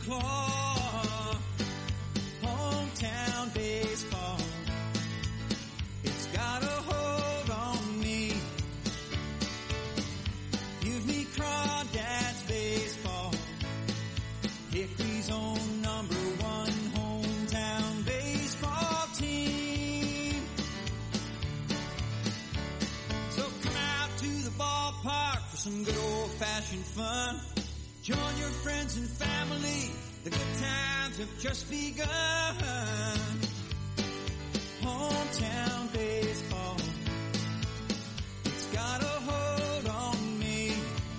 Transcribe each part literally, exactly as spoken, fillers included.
claw. Hometown baseball, it's got a hold on me. Give me Crawdads baseball, Hickory's own number one hometown baseball team. So come out to the ballpark for some good old-fashioned fun. Join your friends and family, the good times have just begun. Hometown baseball, it's got a hold on me.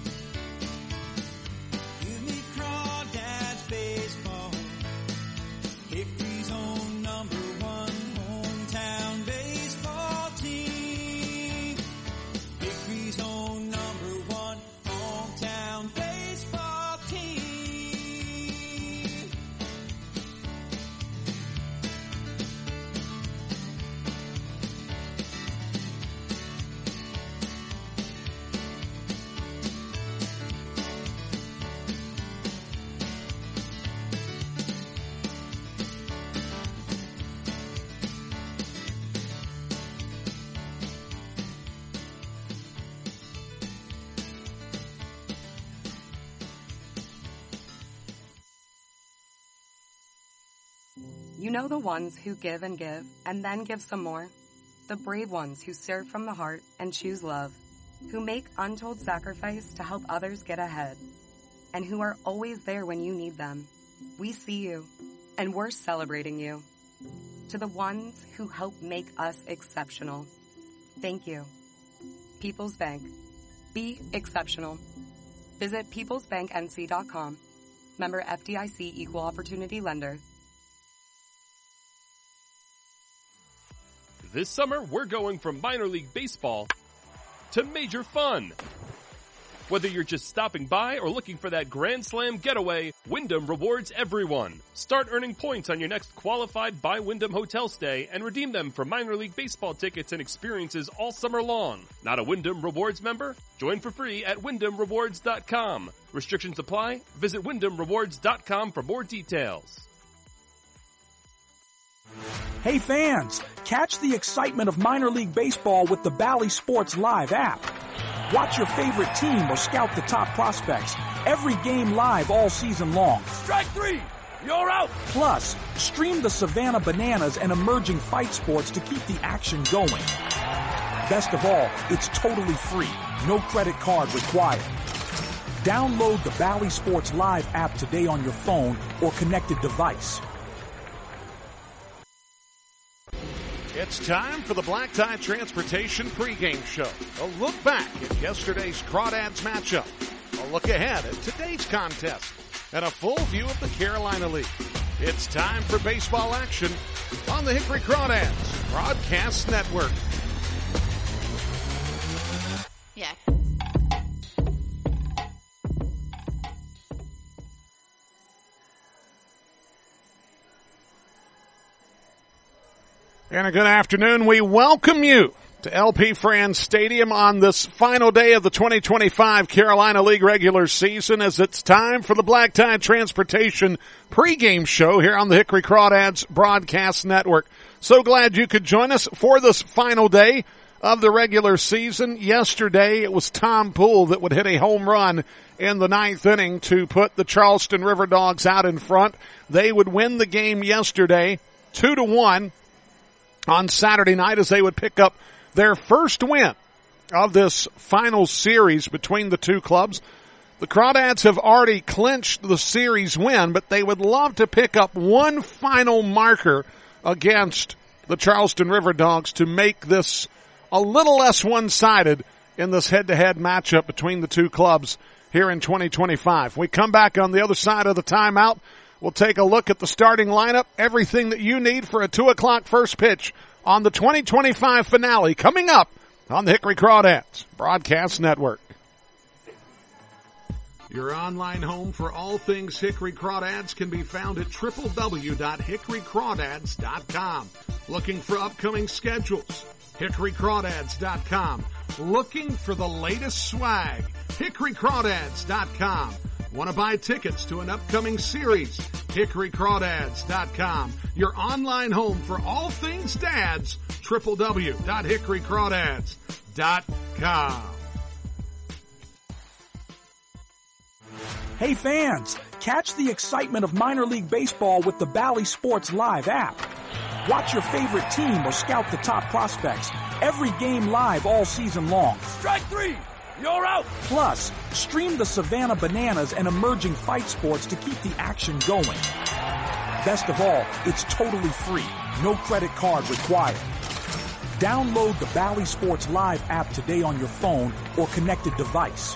Give me Crawdads baseball, Hickory's own number one hometown baseball team. Hickory's own number one hometown baseball team. You know the ones who give and give and then give some more? The brave ones who serve from the heart and choose love, who make untold sacrifice to help others get ahead, and who are always there when you need them. We see you, and we're celebrating you. To the ones who help make us exceptional, thank you. People's Bank. Be exceptional. Visit peoples bank n c dot com. Member F D I C Equal Opportunity Lender. This summer, we're going from minor league baseball to major fun. Whether you're just stopping by or looking for that Grand Slam getaway, Wyndham rewards everyone. Start earning points on your next qualified by Wyndham hotel stay and redeem them for minor league baseball tickets and experiences all summer long. Not a Wyndham Rewards member? Join for free at wyndham rewards dot com. Restrictions apply. Visit wyndham rewards dot com for more details. Hey fans, catch the excitement of minor league baseball with the Bally Sports Live app. Watch your favorite team or scout the top prospects. Every game live all season long. Strike three! You're out! Plus, stream the Savannah Bananas and emerging fight sports to keep the action going. Best of all, it's totally free. No credit card required. Download the Bally Sports Live app today on your phone or connected device. It's time for the Black Tie Transportation pregame show. A look back at yesterday's Crawdads matchup, a look ahead at today's contest, and a full view of the Carolina League. It's time for baseball action on the Hickory Crawdads Broadcast Network. Yeah. And a good afternoon. We welcome you to L P Franz Stadium on this final day of the twenty twenty-five Carolina League regular season as it's time for the Black Tie Transportation pregame show here on the Hickory Crawdads Broadcast Network. So glad you could join us for this final day of the regular season. Yesterday it was Tom Poole that would hit a home run in the ninth inning to put the Charleston River Dogs out in front. They would win the game yesterday two to one. On Saturday night as they would pick up their first win of this final series between the two clubs. The Crawdads have already clinched the series win, but they would love to pick up one final marker against the Charleston River Dogs to make this a little less one-sided in this head-to-head matchup between the two clubs here in twenty twenty-five. We come back on the other side of the timeout. We'll take a look at the starting lineup, everything that you need for a two o'clock first pitch on the twenty twenty-five finale coming up on the Hickory Crawdads Broadcast Network. Your online home for all things Hickory Crawdads can be found at w w w dot hickory crawdads dot com. Looking for upcoming schedules? hickory crawdads dot com. Looking for the latest swag? hickory crawdads dot com. Want to buy tickets to an upcoming series? Hickory Crawdads dot com, your online home for all things dads, w w w dot hickory crawdads dot com. Hey fans, catch the excitement of minor league baseball with the Bally Sports Live app. Watch your favorite team or scout the top prospects. Every game live all season long. Strike three! You're out! Plus, stream the Savannah Bananas and emerging fight sports to keep the action going. Best of all, it's totally free. No credit card required. Download the Bally Sports Live app today on your phone or connected device.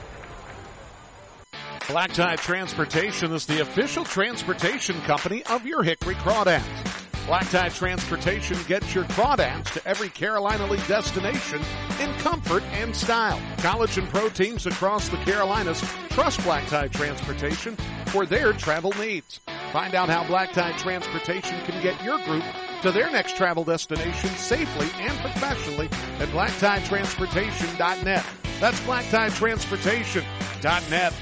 Black Tie Transportation is the official transportation company of your Hickory Crawdads. Black Tie Transportation gets your crawdads to every Carolina League destination in comfort and style. College and pro teams across the Carolinas trust Black Tie Transportation for their travel needs. Find out how Black Tie Transportation can get your group to their next travel destination safely and professionally at black tie transportation dot net. That's black tie transportation dot net.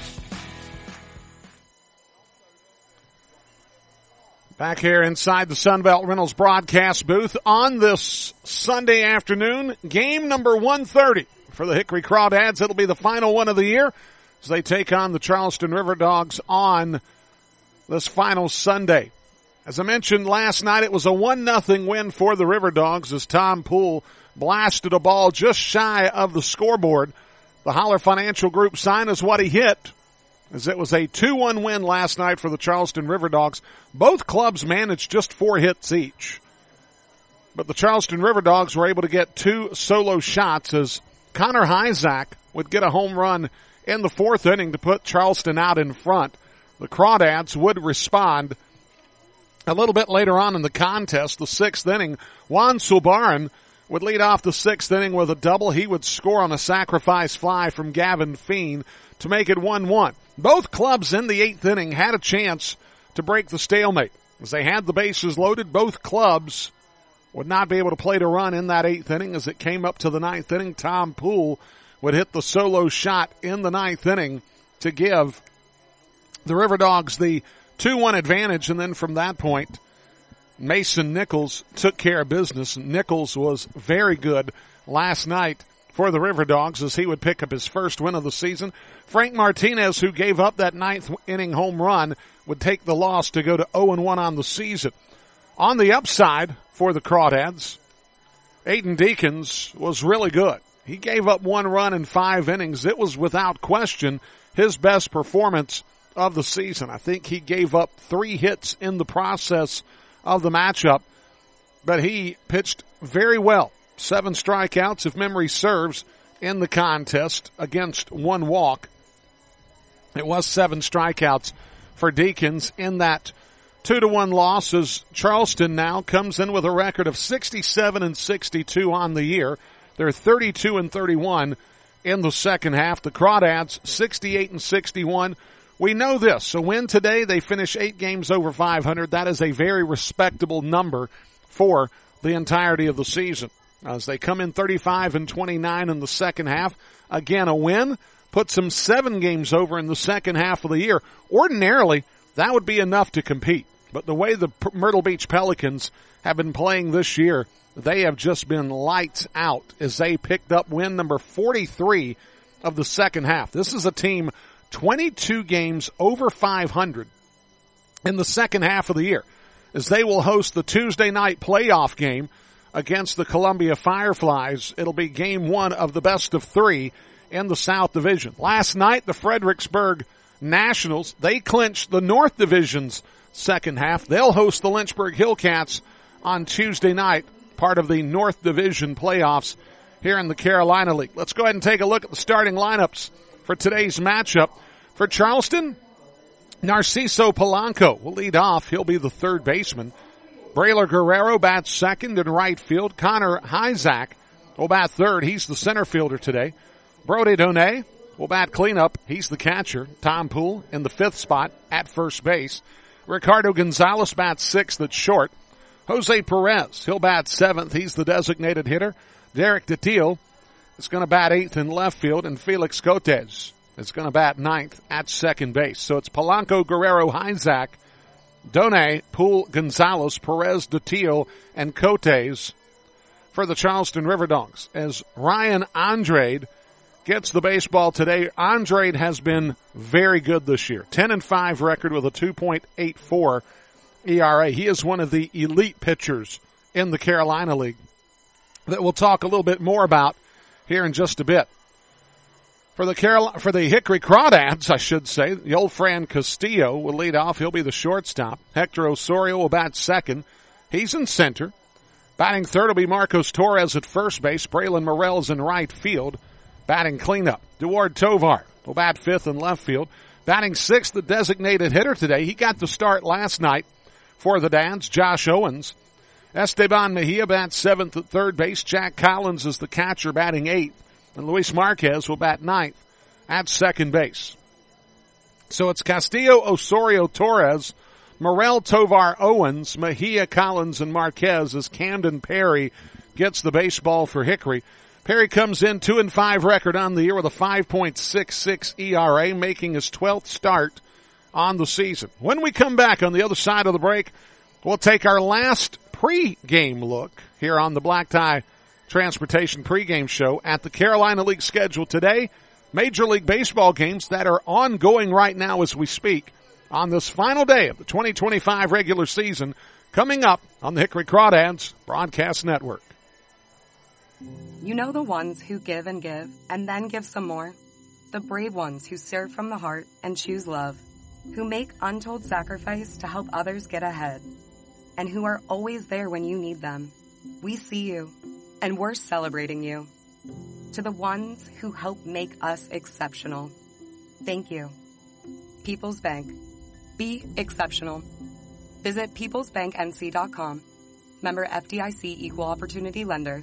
Back here inside the Sunbelt Rentals broadcast booth on this Sunday afternoon, game number one thirty for the Hickory Crawdads. It'll be the final one of the year as they take on the Charleston River Dogs on this final Sunday. As I mentioned last night, it was a one nothing win for the River Dogs as Tom Poole blasted a ball just shy of the scoreboard. The Holler Financial Group sign is what he hit, as it was a two one win last night for the Charleston River Dogs. Both clubs managed just four hits each. But the Charleston River Dogs were able to get two solo shots as Connor Hyzak would get a home run in the fourth inning to put Charleston out in front. The Crawdads would respond a little bit later on in the contest, the sixth inning. Juan Sulbaran would lead off the sixth inning with a double. He would score on a sacrifice fly from Gavin Feen to make it one one. Both clubs in the eighth inning had a chance to break the stalemate. As they had the bases loaded, both clubs would not be able to play to run in that eighth inning. As it came up to the ninth inning, Tom Poole would hit the solo shot in the ninth inning to give the River Dogs the two one advantage. And then from that point, Mason Nichols took care of business. Nichols was very good last night for the River Dogs as he would pick up his first win of the season. Frank Martinez, who gave up that ninth inning home run, would take the loss to go to oh and one on the season. On the upside for the Crawdads, Aiden Deacons was really good. He gave up one run in five innings. It was without question his best performance of the season. I think he gave up three hits in the process of the matchup, but he pitched very well. Seven strikeouts, if memory serves, in the contest against one walk. It was seven strikeouts for Deacons in that two to one loss as Charleston now comes in with a record of sixty-seven and sixty-two on the year. They're thirty-two and thirty-one in the second half. The Crawdads sixty-eight and sixty-one. We know this. A win today, they finish eight games over five hundred. That is a very respectable number for the entirety of the season. As they come in thirty-five and twenty-nine in the second half. Again, a win puts them seven games over in the second half of the year. Ordinarily, that would be enough to compete. But the way the Myrtle Beach Pelicans have been playing this year, they have just been lights out as they picked up win number forty-three of the second half. This is a team twenty-two games over five hundred in the second half of the year, as they will host the Tuesday night playoff game against the Columbia Fireflies. It'll be game one of the best of three in the South Division. Last night, the Fredericksburg Nationals, they clinched the North Division's second half. They'll host the Lynchburg Hillcats on Tuesday night, part of the North Division playoffs here in the Carolina League. Let's go ahead and take a look at the starting lineups for today's matchup. For Charleston, Narciso Polanco will lead off. He'll be the third baseman. Braylor Guerrero bats second in right field. Connor Hyzak will bat third. He's the center fielder today. Brody Donay will bat cleanup. He's the catcher. Tom Poole in the fifth spot at first base. Ricardo Gonzalez bats sixth at short. Jose Perez, he'll bat seventh. He's the designated hitter. Derek DeTeal is going to bat eighth in left field. And Felix Cotes is going to bat ninth at second base. So it's Polanco, Guerrero, Heinzak, Done, Poole, Gonzalez, Perez, Datil, and Cotes for the Charleston River Dogs. As Ryan Andrade gets the baseball today, Andrade has been very good this year. ten and five record with a two point eight four E R A. He is one of the elite pitchers in the Carolina League that we'll talk a little bit more about here in just a bit. For the Carol, for the Hickory Crawdads, I should say, the old Fran Castillo will lead off. He'll be the shortstop. Hector Osorio will bat second. He's in center. Batting third will be Marcos Torres at first base. Braylon Morrell is in right field. Batting cleanup, Duard Tovar will bat fifth in left field. Batting sixth, the designated hitter today. He got the start last night for the Dads, Josh Owens. Esteban Mejia bats seventh at third base. Jack Collins is the catcher, batting eighth. And Luis Marquez will bat ninth at second base. So it's Castillo, Osorio, Torres, Morrell, Tovar, Owens, Mejia, Collins, and Marquez as Camden Perry gets the baseball for Hickory. Perry comes in two and five record on the year with a five point six six E R A, making his twelfth start on the season. When we come back on the other side of the break, we'll take our last pre-game look here on the Black Tie Transportation pregame show at the Carolina League schedule today. Major League Baseball games that are ongoing right now as we speak on this final day of the twenty twenty-five regular season coming up on the Hickory Crawdads Broadcast Network. You know the ones who give and give and then give some more? The brave ones who serve from the heart and choose love, who make untold sacrifice to help others get ahead, and who are always there when you need them. We see you, and we're celebrating you. To the ones who help make us exceptional, thank you. People's Bank. Be exceptional. Visit peoples bank n c dot com. Member F D I C Equal Opportunity Lender.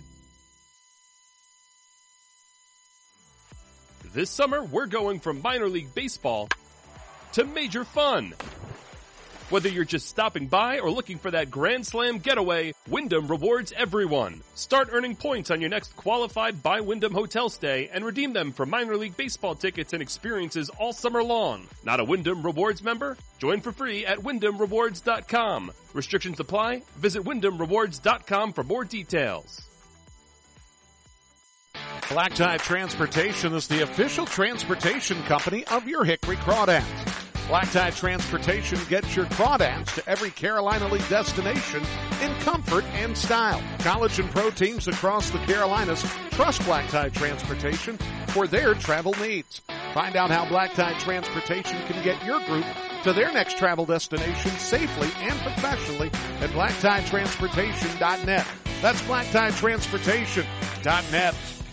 This summer, we're going from minor league baseball to major fun. Whether you're just stopping by or looking for that Grand Slam getaway, Wyndham rewards everyone. Start earning points on your next qualified by Wyndham hotel stay and redeem them for minor league baseball tickets and experiences all summer long. Not a Wyndham Rewards member? Join for free at wyndham rewards dot com. Restrictions apply. Visit wyndham rewards dot com for more details. Black Tie Transportation is the official transportation company of your Hickory Crawdads. Black Tie Transportation gets your crawdads to every Carolina League destination in comfort and style. College and pro teams across the Carolinas trust Black Tie Transportation for their travel needs. Find out how Black Tie Transportation can get your group to their next travel destination safely and professionally at black tie transportation dot net. That's black tie transportation dot net.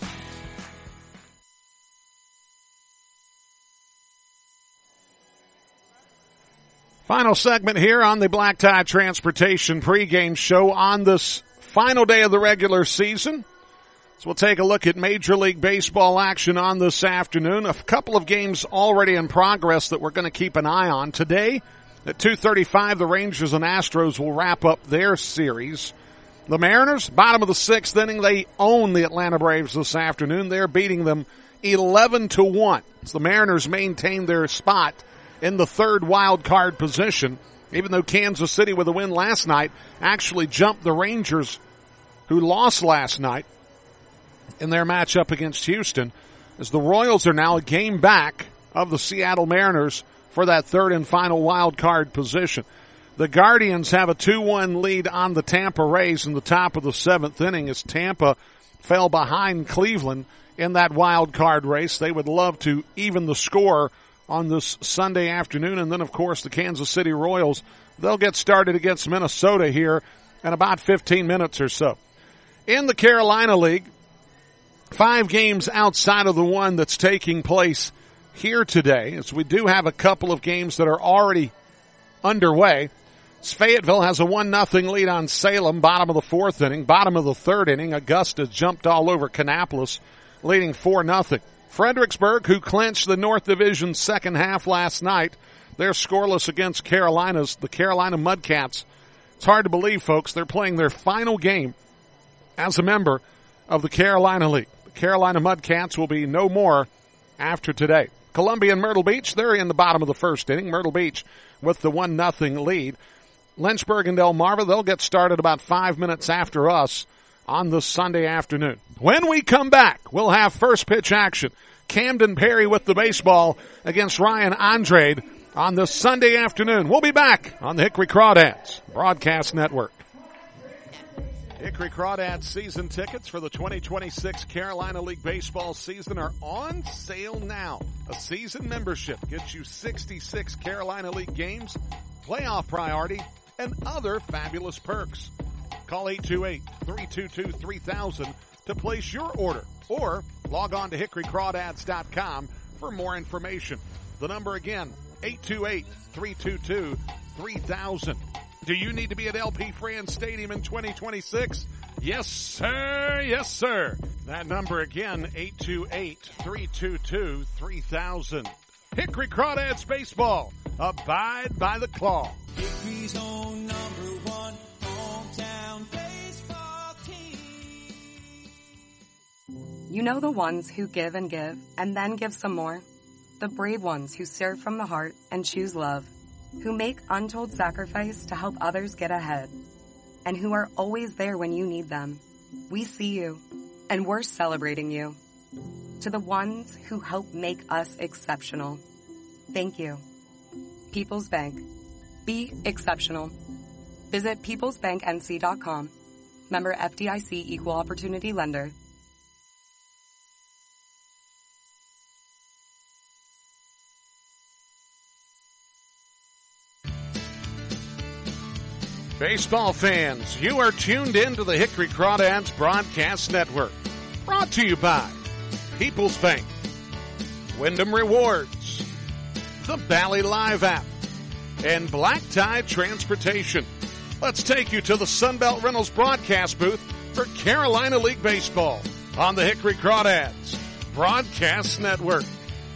Final segment here on the Black Tie Transportation pregame show on this final day of the regular season. So we'll take a look at Major League Baseball action on this afternoon. A couple of games already in progress that we're going to keep an eye on. Today at two thirty-five, the Rangers and Astros will wrap up their series. The Mariners, bottom of the sixth inning, they own the Atlanta Braves this afternoon. They're beating them eleven to one. So the Mariners maintain their spot in the third wild card position, even though Kansas City, with a win last night, actually jumped the Rangers, who lost last night in their matchup against Houston, as the Royals are now a game back of the Seattle Mariners for that third and final wild card position. The Guardians have a two one lead on the Tampa Rays in the top of the seventh inning as Tampa fell behind Cleveland in that wild card race. They would love to even the score on this Sunday afternoon. And then, of course, the Kansas City Royals, they'll get started against Minnesota here in about fifteen minutes or so. In the Carolina League, five games outside of the one that's taking place here today, as we do have a couple of games that are already underway. Fayetteville has a one nothing lead on Salem, bottom of the fourth inning. Bottom of the third inning, Augusta jumped all over Kannapolis, leading four nothing. Fredericksburg, who clinched the North Division second half last night, they're scoreless against Carolina's, the Carolina Mudcats. It's hard to believe, folks, they're playing their final game as a member of the Carolina League. The Carolina Mudcats will be no more after today. Columbia and Myrtle Beach, they're in the bottom of the first inning. Myrtle Beach with the one nothing lead. Lynchburg and Delmarva, they'll get started about five minutes after us on this Sunday afternoon. When we come back, we'll have first pitch action. Camden Perry with the baseball against Ryan Andrade on this Sunday afternoon. We'll be back on the Hickory Crawdads Broadcast Network. Hickory Crawdads season tickets for the twenty twenty-six Carolina League baseball season are on sale now. A season membership gets you sixty-six Carolina League games, playoff priority, and other fabulous perks. Call eight two eight, three two two, three thousand to place your order or log on to hickory crawdads dot com for more information. The number again, eight two eight, three two two, three thousand. Do you need to be at L P Franz Stadium in twenty twenty-six? Yes, sir. Yes, sir. That number again, eight two eight, three two two, three thousand. Hickory Crawdads Baseball. Abide by the claw. Hickory's own number one hometown baseball team. You know the ones who give and give and then give some more? The brave ones who serve from the heart and choose love, who make untold sacrifice to help others get ahead, and who are always there when you need them. We see you, and we're celebrating you. To the ones who help make us exceptional, thank you. People's Bank. Be exceptional. Visit peoples bank n c dot com. Member F D I C Equal Opportunity Lender. Baseball fans, you are tuned in to the Hickory Crawdads Broadcast Network. Brought to you by People's Bank, Wyndham Rewards, the Bally Live app, and Black Tide Transportation. Let's take you to the Sunbelt Rentals broadcast booth for Carolina League Baseball on the Hickory Crawdads Broadcast Network.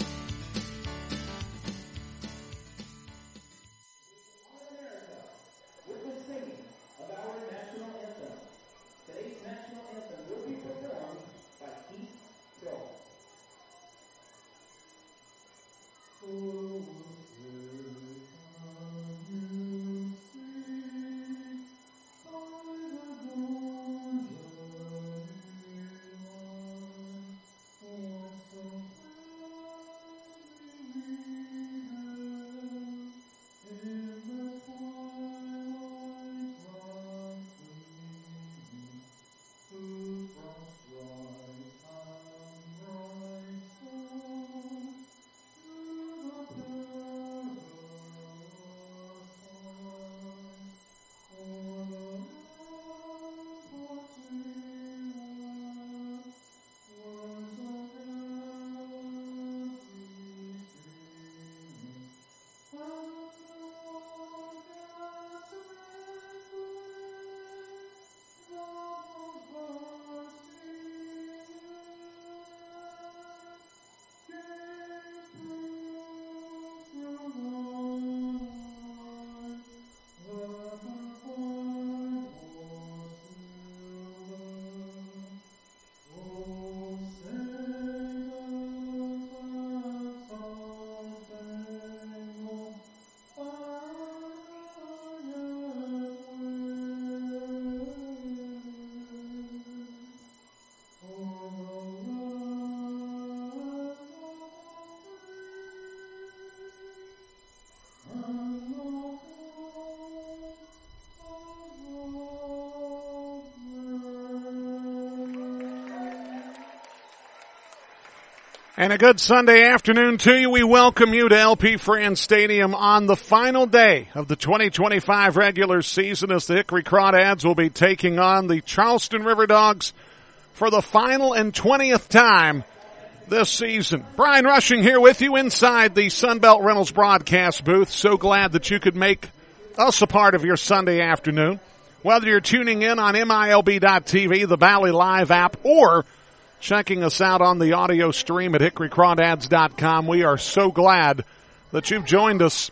And a good Sunday afternoon to you. We welcome you to L P Franz Stadium on the final day of the twenty twenty-five regular season as the Hickory Crawdads will be taking on the Charleston River Dogs for the final and twentieth time this season. Brian Rushing here with you inside the Sunbelt Rentals broadcast booth. So glad that you could make us a part of your Sunday afternoon. Whether you're tuning in on M I L B dot T V, the Bally Live app, or checking us out on the audio stream at hickory crawdads dot com. We are so glad that you've joined us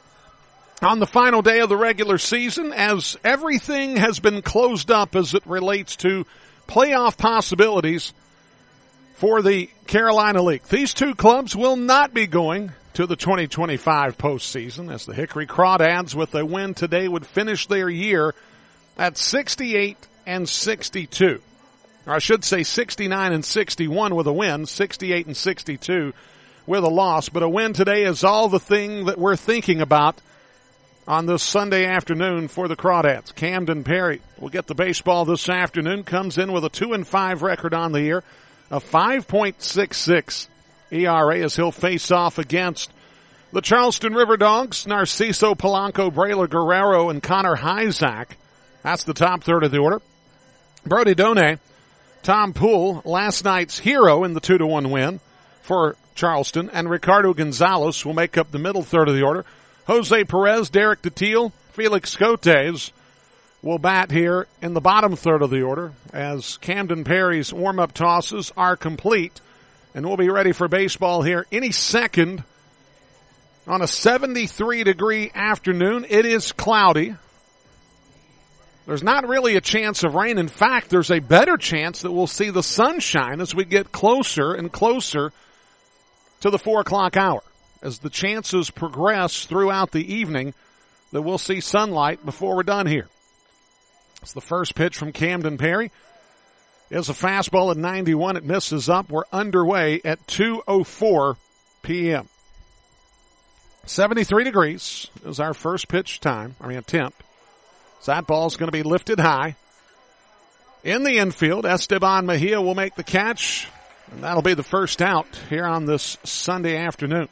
on the final day of the regular season as everything has been closed up as it relates to playoff possibilities for the Carolina League. These two clubs will not be going to the twenty twenty-five postseason, as the Hickory Crawdads, with a win today, would finish their year at sixty-eight and sixty-two. Or I should say sixty-nine and sixty-one with a win, sixty-eight and sixty-two with a loss. But a win today is all the thing that we're thinking about on this Sunday afternoon for the Crawdads. Camden Perry will get the baseball this afternoon, comes in with a two and five record on the year, a five point six six E R A, as he'll face off against the Charleston River Dogs, Narciso Polanco, Braylor Guerrero, and Connor Hyzak. That's the top third of the order. Brody Done, Tom Poole, last night's hero in the two to one win for Charleston, and Ricardo Gonzalez will make up the middle third of the order. Jose Perez, Derek Detil, Felix Cotes will bat here in the bottom third of the order, as Camden Perry's warm-up tosses are complete, and we'll be ready for baseball here any second on a seventy-three degree afternoon. It is cloudy. There's not really a chance of rain. In fact, there's a better chance that we'll see the sunshine as we get closer and closer to the four o'clock hour. As the chances progress throughout the evening, that we'll see sunlight before we're done here. It's the first pitch from Camden Perry. It's a fastball at ninety-one. It misses up. We're underway at two oh four p.m. seventy-three degrees is our first pitch time, I mean attempt. So that ball's going to be lifted high. In the infield, Esteban Mejia will make the catch, and that'll be the first out here on this Sunday afternoon.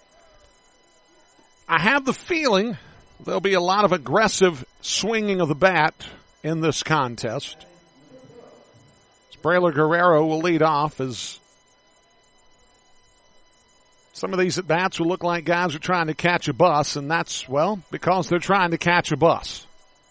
I have the feeling there'll be a lot of aggressive swinging of the bat in this contest. Braylor Guerrero will lead off, as some of these at-bats will look like guys are trying to catch a bus, and that's, well, because they're trying to catch a bus.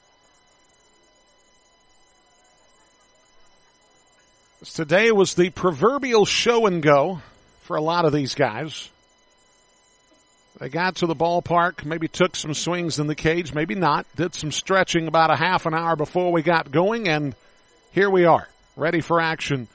Today was the proverbial show and go for a lot of these guys. They got to the ballpark, maybe took some swings in the cage, maybe not, did some stretching about a half an hour before we got going, and here we are, ready for action.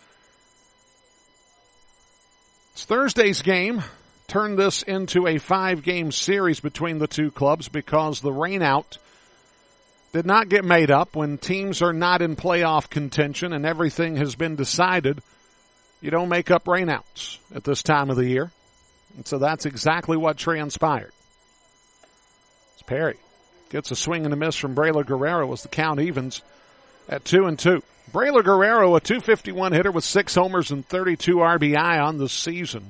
It's Thursday's game. Turned this into a five-game series between the two clubs because the rainout did not get made up. When teams are not in playoff contention and everything has been decided, you don't make up rainouts at this time of the year. And so that's exactly what transpired. As Perry gets a swing and a miss from Braylor Guerrero as the count evens at two and two. Braylor Guerrero, a two fifty-one hitter with six homers and thirty-two R B I on the season.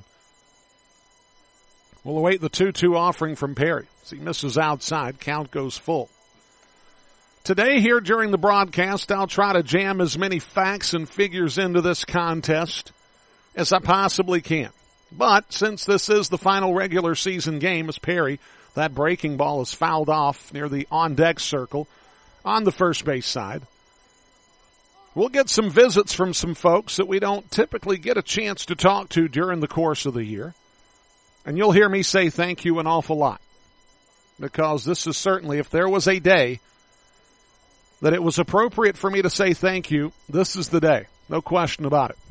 We'll await the two two offering from Perry. As he misses outside, count goes full. Today here during the broadcast, I'll try to jam as many facts and figures into this contest as I possibly can. But since this is the final regular season game, as Perry, that breaking ball is fouled off near the on-deck circle on the first base side. We'll get some visits from some folks that we don't typically get a chance to talk to during the course of the year. And you'll hear me say thank you an awful lot. Because this is certainly, if there was a day that it was appropriate for me to say thank you, this is the day. No question about it.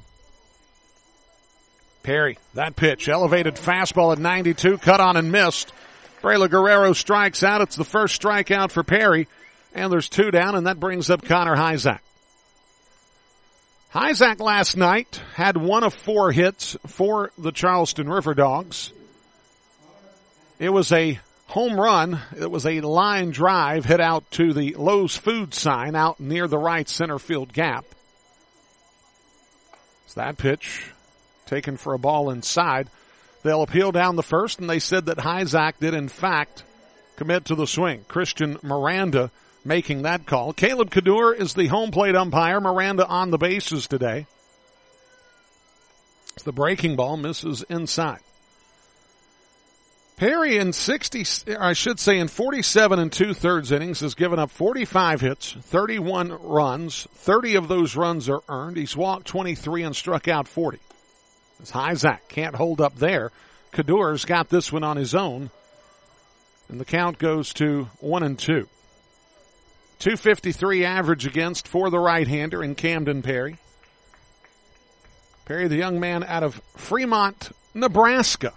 Perry, that pitch, elevated fastball at ninety-two, cut on and missed. Braylor Guerrero strikes out. It's the first strikeout for Perry. And there's two down, and that brings up Connor Hyzak. Hyzak last night had one of four hits for the Charleston River Dogs. It was a home run. It was a line drive hit out to the Lowe's Food sign out near the right center field gap. It's that pitch taken for a ball inside. They'll appeal down the first, and they said that Hyzak did in fact commit to the swing. Christian Miranda making that call. Caleb Kadur is the home plate umpire. Miranda on the bases today. The breaking ball misses inside. Perry in sixty, I should say in forty-seven and two-thirds innings has given up forty-five hits, thirty-one runs. thirty of those runs are earned. He's walked twenty-three and struck out forty. As Hyzak can't hold up there. Kadur's got this one on his own. And the count goes to one and two. two fifty-three average against for the right-hander in Camden Perry. Perry, the young man out of Fremont, Nebraska.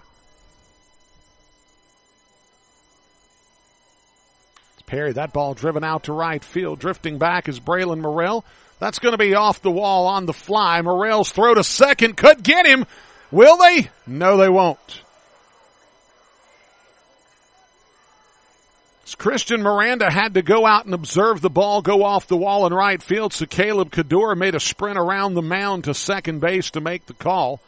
Perry, that ball driven out to right field. Drifting back is Braylon Morrell. That's going to be off the wall on the fly. Morrell's throw to second could get him. Will they? No, they won't. As Christian Miranda had to go out and observe the ball go off the wall in right field, so Caleb Kaddour made a sprint around the mound to second base to make the call.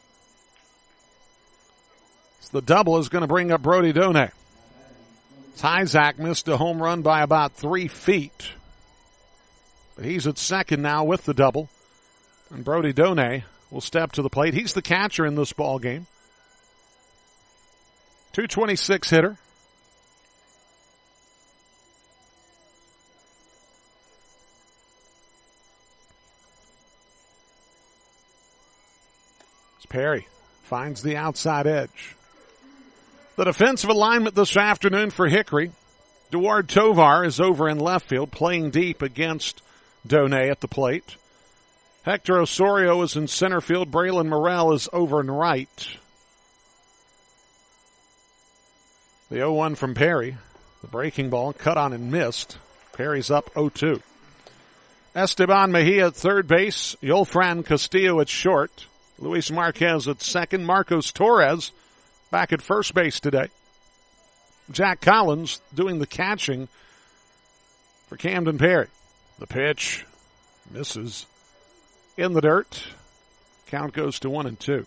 So the double is going to bring up Brody Donay. Tyzak missed a home run by about three feet. But he's at second now with the double. And Brody Donay will step to the plate. He's the catcher in this ball game. two twenty-six hitter. Perry finds the outside edge. The defensive alignment this afternoon for Hickory. Duard Tovar is over in left field, playing deep against Donay at the plate. Hector Osorio is in center field. Braylon Morrell is over in right. The oh one from Perry. The breaking ball cut on and missed. Perry's up oh two. Esteban Mejia at third base. Yolfran Castillo at short. Luis Marquez at second. Marcos Torres back at first base today. Jack Collins doing the catching for Camden Perry. The pitch misses in the dirt. Count goes to one and two.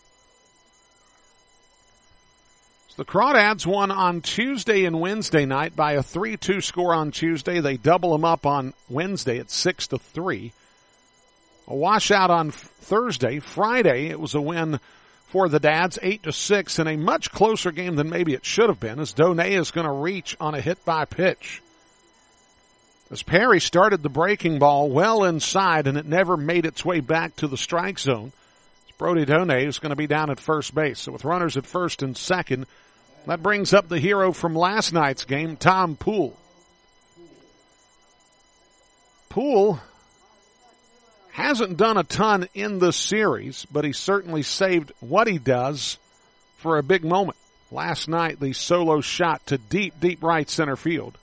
So the Crawdads won on Tuesday and Wednesday night by a three two score on Tuesday. They double them up on Wednesday at six to three. A washout on Thursday. Friday, it was a win for the Dads, eight to six, in a much closer game than maybe it should have been, as Donay is going to reach on a hit by pitch. As Perry started the breaking ball well inside, and it never made its way back to the strike zone. Brody Donay is going to be down at first base. So with runners at first and second, that brings up the hero from last night's game, Tom Poole. Poole hasn't done a ton in this series, but he certainly saved what he does for a big moment. Last night, the solo shot to deep, deep right center field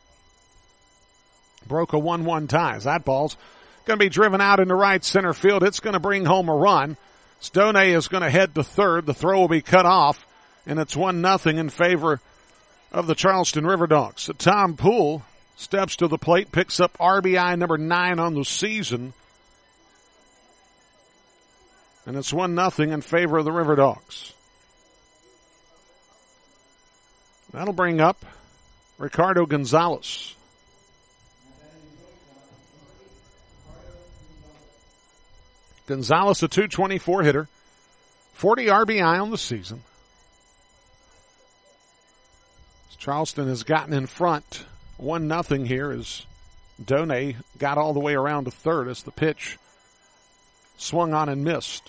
broke a one one tie. That ball's going to be driven out into right center field. It's going to bring home a run. Donay is going to head to third. The throw will be cut off, and it's one nothing in favor of the Charleston River Dogs. So Tom Poole steps to the plate, picks up R B I number nine on the season, and it's one nothing in favor of the River Dogs. That'll bring up Ricardo Gonzalez. Gonzalez, a two twenty-four hitter, forty R B I on the season. Charleston has gotten in front one nothing here as Donay got all the way around to third as the pitch swung on and missed.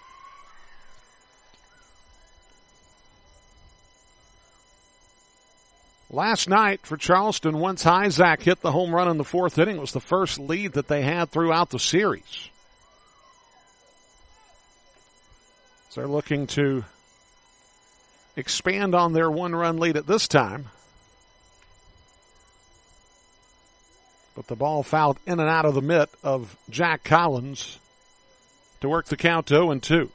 Last night for Charleston, once Isaac hit the home run in the fourth inning, it was the first lead that they had throughout the series. So they're looking to expand on their one-run lead at this time. But the ball fouled in and out of the mitt of Jack Collins to work the count to oh and two.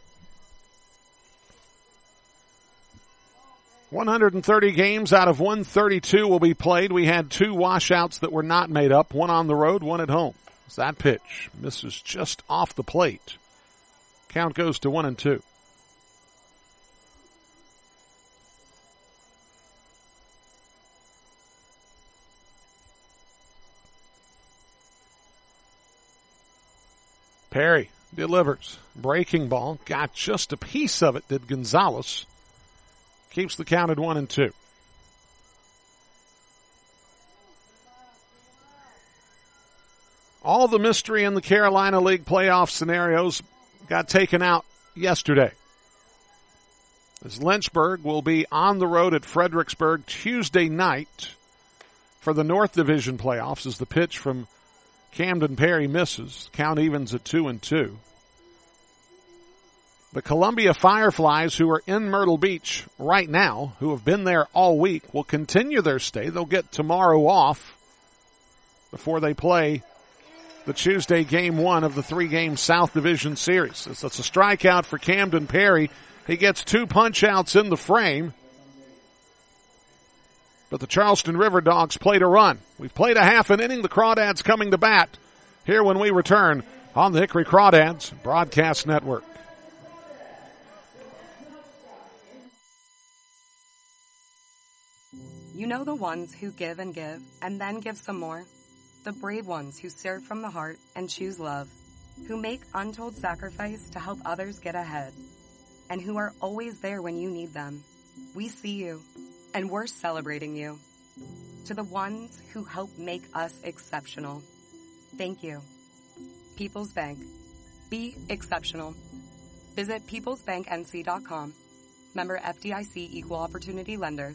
one hundred thirty games out of one thirty-two will be played. We had two washouts that were not made up, one on the road, one at home. As that pitch misses just off the plate. Count goes to one and two. Perry delivers. Breaking ball. Got just a piece of it, did Gonzalez. Keeps the count at one and two. All the mystery in the Carolina League playoff scenarios got taken out yesterday. As Lynchburg will be on the road at Fredericksburg Tuesday night for the North Division playoffs as the pitch from Camden Perry misses. Count evens at two and two. The Columbia Fireflies, who are in Myrtle Beach right now, who have been there all week, will continue their stay. They'll get tomorrow off before they play the Tuesday game one of the three-game South Division Series. It's a strikeout for Camden Perry. He gets two punch-outs in the frame. But the Charleston River Dogs played a run. We've played a half an inning. The Crawdads coming to bat here when we return on the Hickory Crawdads Broadcast Network. You know the ones who give and give and then give some more? The brave ones who serve from the heart and choose love, who make untold sacrifice to help others get ahead, and who are always there when you need them. We see you, and we're celebrating you. To the ones who help make us exceptional, thank you. People's Bank. Be exceptional. Visit peoples bank n c dot com. Member F D I C Equal Opportunity Lender.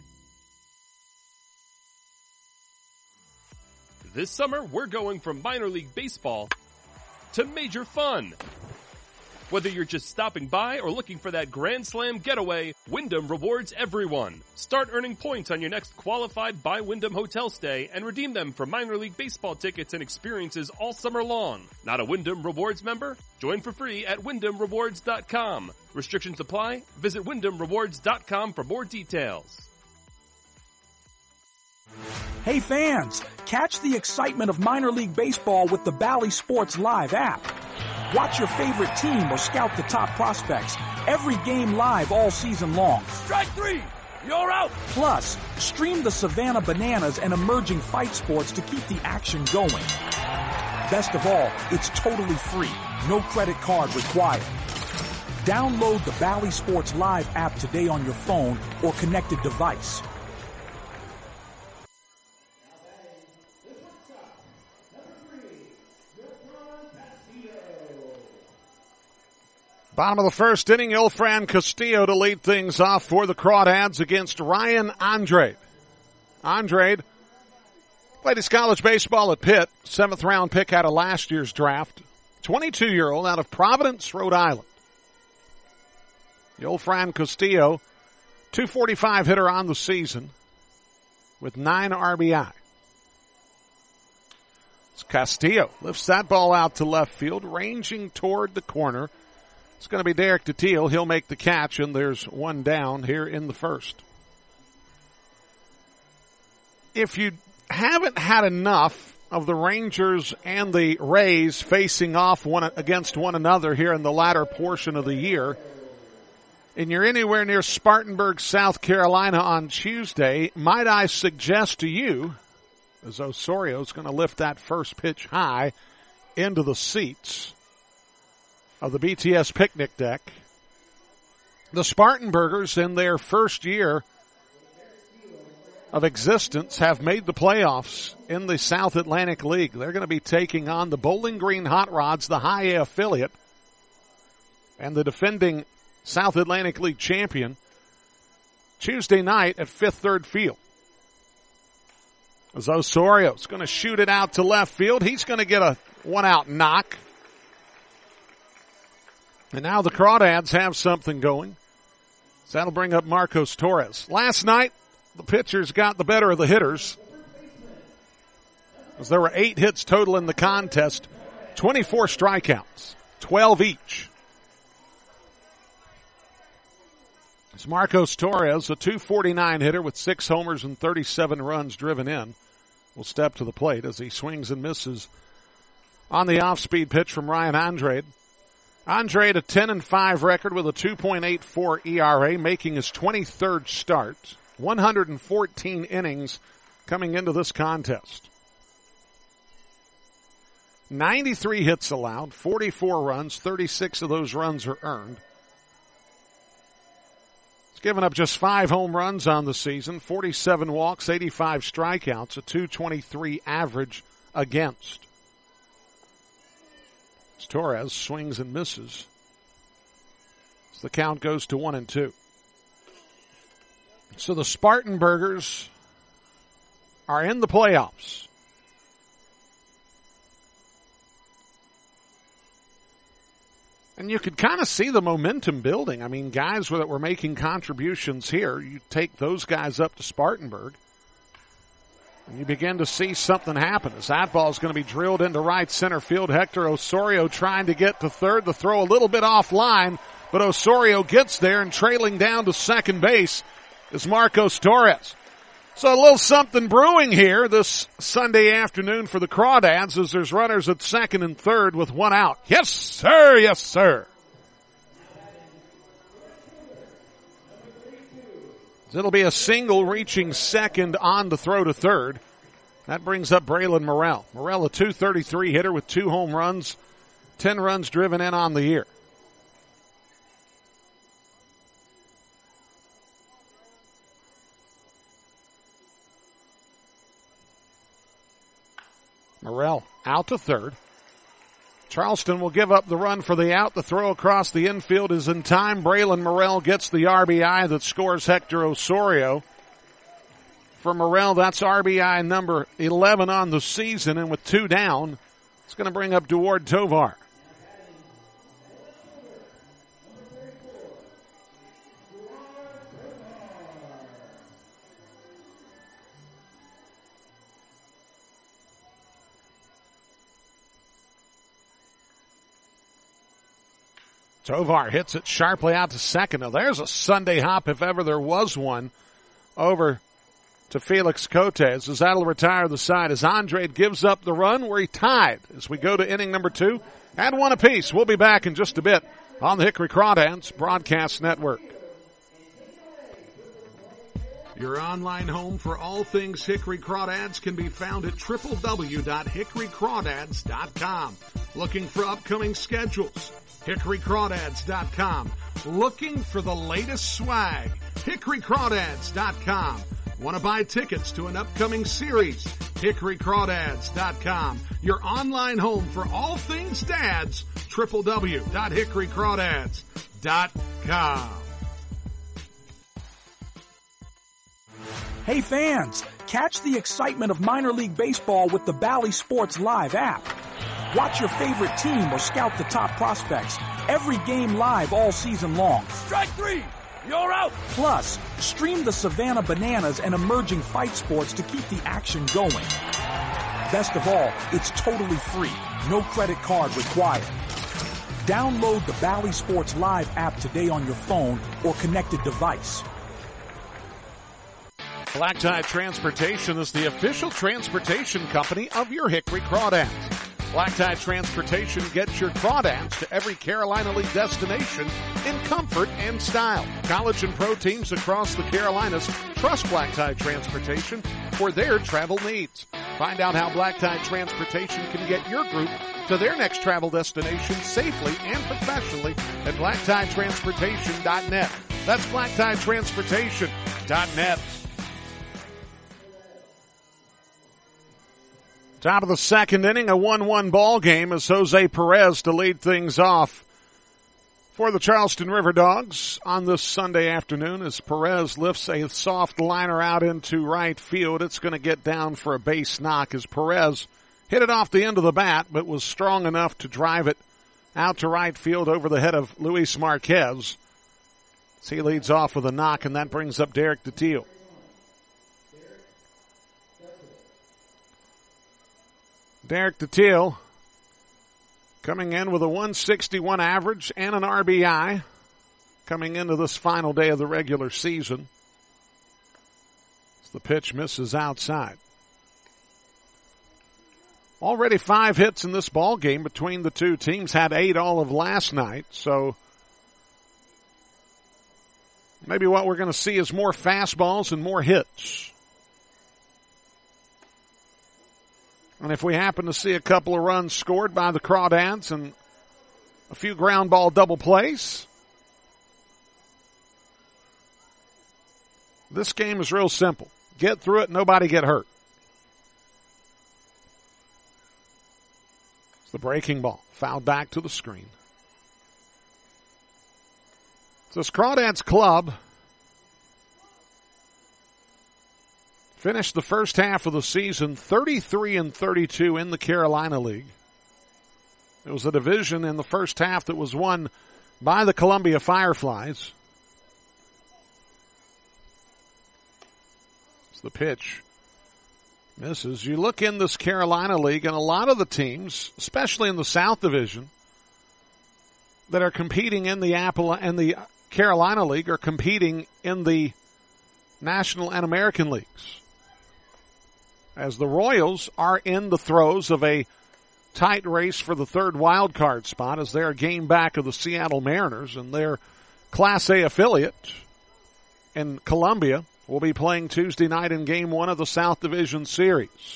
This summer, we're going from minor league baseball to major fun. Whether you're just stopping by or looking for that Grand Slam getaway, Wyndham rewards everyone. Start earning points on your next qualified by Wyndham hotel stay and redeem them for minor league baseball tickets and experiences all summer long. Not a Wyndham Rewards member? Join for free at wyndham rewards dot com. Restrictions apply. Visit wyndham rewards dot com for more details. Hey fans, catch the excitement of minor league baseball with the Bally Sports Live app. Watch your favorite team or scout the top prospects. Every game live all season long. Strike three! You're out! Plus, stream the Savannah Bananas and emerging fight sports to keep the action going. Best of all, it's totally free. No credit card required. Download the Bally Sports Live app today on your phone or connected device. Bottom of the first inning, Ilfran Castillo to lead things off for the Crawdads against Ryan Andrade. Andrade played his college baseball at Pitt, seventh round pick out of last year's draft. twenty-two-year-old out of Providence, Rhode Island. Ilfran Castillo, two forty-five hitter on the season with nine R B I. Castillo lifts that ball out to left field, ranging toward the corner. It's going to be Derek Detiel. He'll make the catch, and there's one down here in the first. If you haven't had enough of the Rangers and the Rays facing off one against one another here in the latter portion of the year, and you're anywhere near Spartanburg, South Carolina on Tuesday, might I suggest to you, as Osorio's going to lift that first pitch high into the seats of the B T S picnic deck. The Spartanburgers, in their first year of existence, have made the playoffs in the South Atlantic League. They're going to be taking on the Bowling Green Hot Rods, the High A affiliate, and the defending South Atlantic League champion, Tuesday night at Fifth Third Field. As Osorio's going to shoot it out to left field. He's going to get a one-out knock. And now the Crawdads have something going. So that'll bring up Marcos Torres. Last night, the pitchers got the better of the hitters, as there were eight hits total in the contest, twenty-four strikeouts, twelve each. It's Marcos Torres, a two forty-nine hitter with six homers and thirty-seven runs driven in, will step to the plate as he swings and misses on the off-speed pitch from Ryan Andrade. Andrade, a ten and five record with a two point eight four E R A, making his twenty-third start, one hundred fourteen innings coming into this contest. ninety-three hits allowed, forty-four runs, thirty-six of those runs are earned. He's given up just five home runs on the season, forty-seven walks, eighty-five strikeouts, a two twenty-three average against. Torres swings and misses. So the count goes to one and two. So the Spartanburgers are in the playoffs. And you could kind of see the momentum building. I mean, guys that were making contributions here, you take those guys up to Spartanburg, and you begin to see something happen. As that ball is going to be drilled into right center field. Hector Osorio trying to get to third. The throw a little bit offline, but Osorio gets there, and trailing down to second base is Marcos Torres. So a little something brewing here this Sunday afternoon for the Crawdads as there's runners at second and third with one out. Yes, sir. Yes, sir. It'll be a single reaching second on the throw to third. That brings up Braylon Morrell. Morrell, a two thirty-three hitter with two home runs, ten runs driven in on the year. Morrell out to third. Charleston will give up the run for the out. The throw across the infield is in time. Braylon Morrell gets the R B I that scores Hector Osorio. For Morrell, that's R B I number eleven on the season, and with two down, it's going to bring up Duard Tovar. Tovar hits it sharply out to second. Now there's a Sunday hop if ever there was one over to Felix Cotes as that'll retire the side as Andrade gives up the run where he tied as we go to inning number two. At one apiece. We'll be back in just a bit on the Hickory Crawdads Broadcast Network. Your online home for all things Hickory Crawdads can be found at w w w dot hickory crawdads dot com. Looking for upcoming schedules? hickory crawdads dot com. Looking for the latest swag? hickory crawdads dot com. Want to buy tickets to an upcoming series? hickory crawdads dot com. Your online home for all things dads, w w w dot hickory crawdads dot com. Hey fans, catch the excitement of minor league baseball with the Bally Sports Live app. Watch your favorite team or scout the top prospects. Every game live all season long. Strike three! You're out! Plus, stream the Savannah Bananas and emerging fight sports to keep the action going. Best of all, it's totally free. No credit card required. Download the Bally Sports Live app today on your phone or connected device. Black Tie Transportation is the official transportation company of your Hickory Crawdads. Black Tie Transportation gets your crawdads to every Carolina League destination in comfort and style. College and pro teams across the Carolinas trust Black Tie Transportation for their travel needs. Find out how Black Tie Transportation can get your group to their next travel destination safely and professionally at black tie transportation dot net. That's black tie transportation dot net. Top of the second inning, a one one ball game as Jose Perez to lead things off for the Charleston River Dogs on this Sunday afternoon as Perez lifts a soft liner out into right field. It's going to get down for a base knock as Perez hit it off the end of the bat, but was strong enough to drive it out to right field over the head of Luis Marquez. As he leads off with a knock, and that brings up Derek DeTeal. Derek DeTeal coming in with a one sixty-one average and an R B I coming into this final day of the regular season. As the pitch misses outside. Already five hits in this ball game between the two teams. Had eight all of last night, so maybe what we're going to see is more fastballs and more hits. And if we happen to see a couple of runs scored by the Crawdads and a few ground ball double plays, this game is real simple. Get through it, nobody get hurt. It's the breaking ball. Fouled back to the screen. So this Crawdads club finished the first half of the season thirty-three and thirty-two in the Carolina League. It was a division in the first half that was won by the Columbia Fireflies. It's the pitch. Misses. You look in this Carolina League, and a lot of the teams, especially in the South Division, that are competing in the Apple and the Carolina League are competing in the National and American Leagues. As the Royals are in the throes of a tight race for the third wild card spot as they're a game back of the Seattle Mariners, and their Class A affiliate in Columbia will be playing Tuesday night in game one of the South Division Series.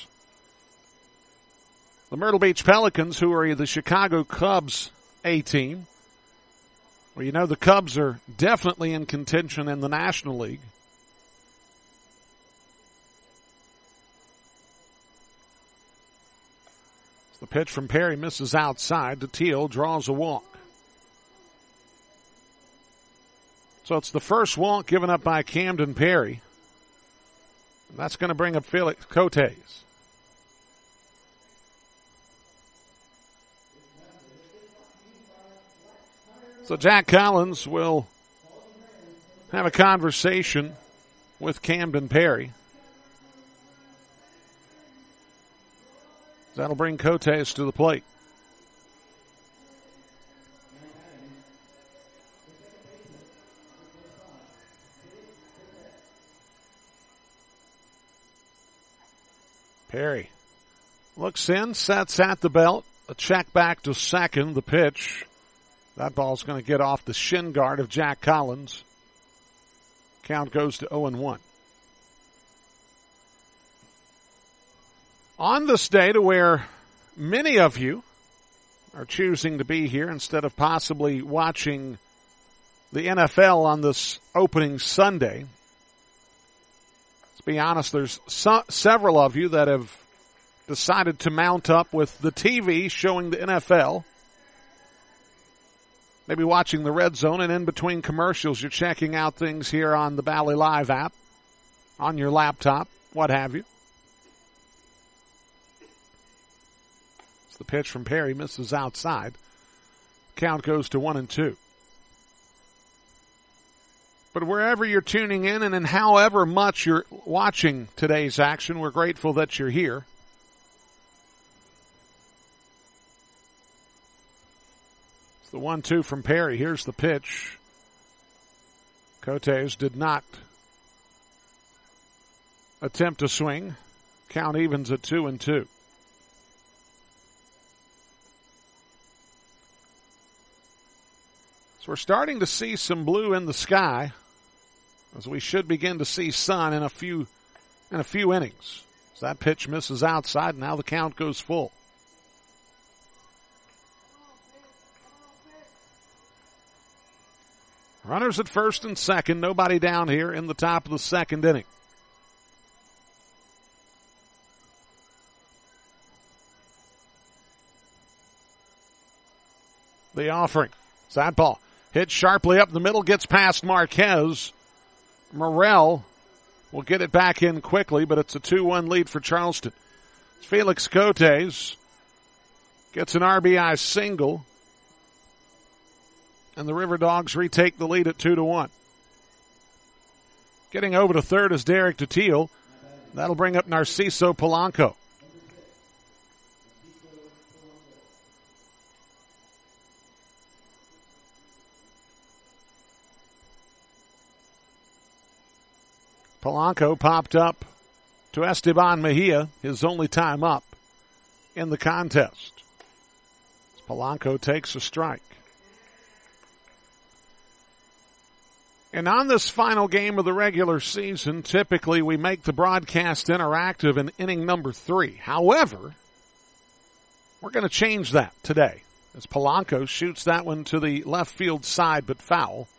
The Myrtle Beach Pelicans, who are the Chicago Cubs A team, well, you know the Cubs are definitely in contention in the National League. The pitch from Perry misses outside. DeTeal draws a walk. So it's the first walk given up by Camden Perry. And that's going to bring up Felix Cotes. So Jack Collins will have a conversation with Camden Perry. That'll bring Cotes to the plate. Perry looks in, sets at the belt. A check back to second. The pitch. That ball's going to get off the shin guard of Jack Collins. Count goes to oh and one. On this day to where many of you are choosing to be here instead of possibly watching the N F L on this opening Sunday. Let's be honest, there's so, several of you that have decided to mount up with the T V showing the N F L. Maybe watching the Red Zone, and in between commercials you're checking out things here on the Valley Live app, on your laptop, what have you. The pitch from Perry misses outside. Count goes to one and two. But wherever you're tuning in and in however much you're watching today's action, we're grateful that you're here. It's the one two from Perry. Here's the pitch. Cotes did not attempt to swing. Count evens at two and two. We're starting to see some blue in the sky, as we should begin to see sun in a few in a few innings. As that pitch misses outside, now the count goes full. Runners at first and second, nobody down here in the top of the second inning. The offering. It's that ball. Hit sharply up the middle, gets past Marquez. Morrell will get it back in quickly, but it's a two one lead for Charleston. It's Felix Cotes. Gets an R B I single. And the River Dogs retake the lead at two to one. Getting over to third is Derek DeTeal. That'll bring up Narciso Polanco. Polanco popped up to Esteban Mejia, his only time up in the contest. Polanco takes a strike. And on this final game of the regular season, typically we make the broadcast interactive in inning number three. However, we're going to change that today as Polanco shoots that one to the left field side but foul.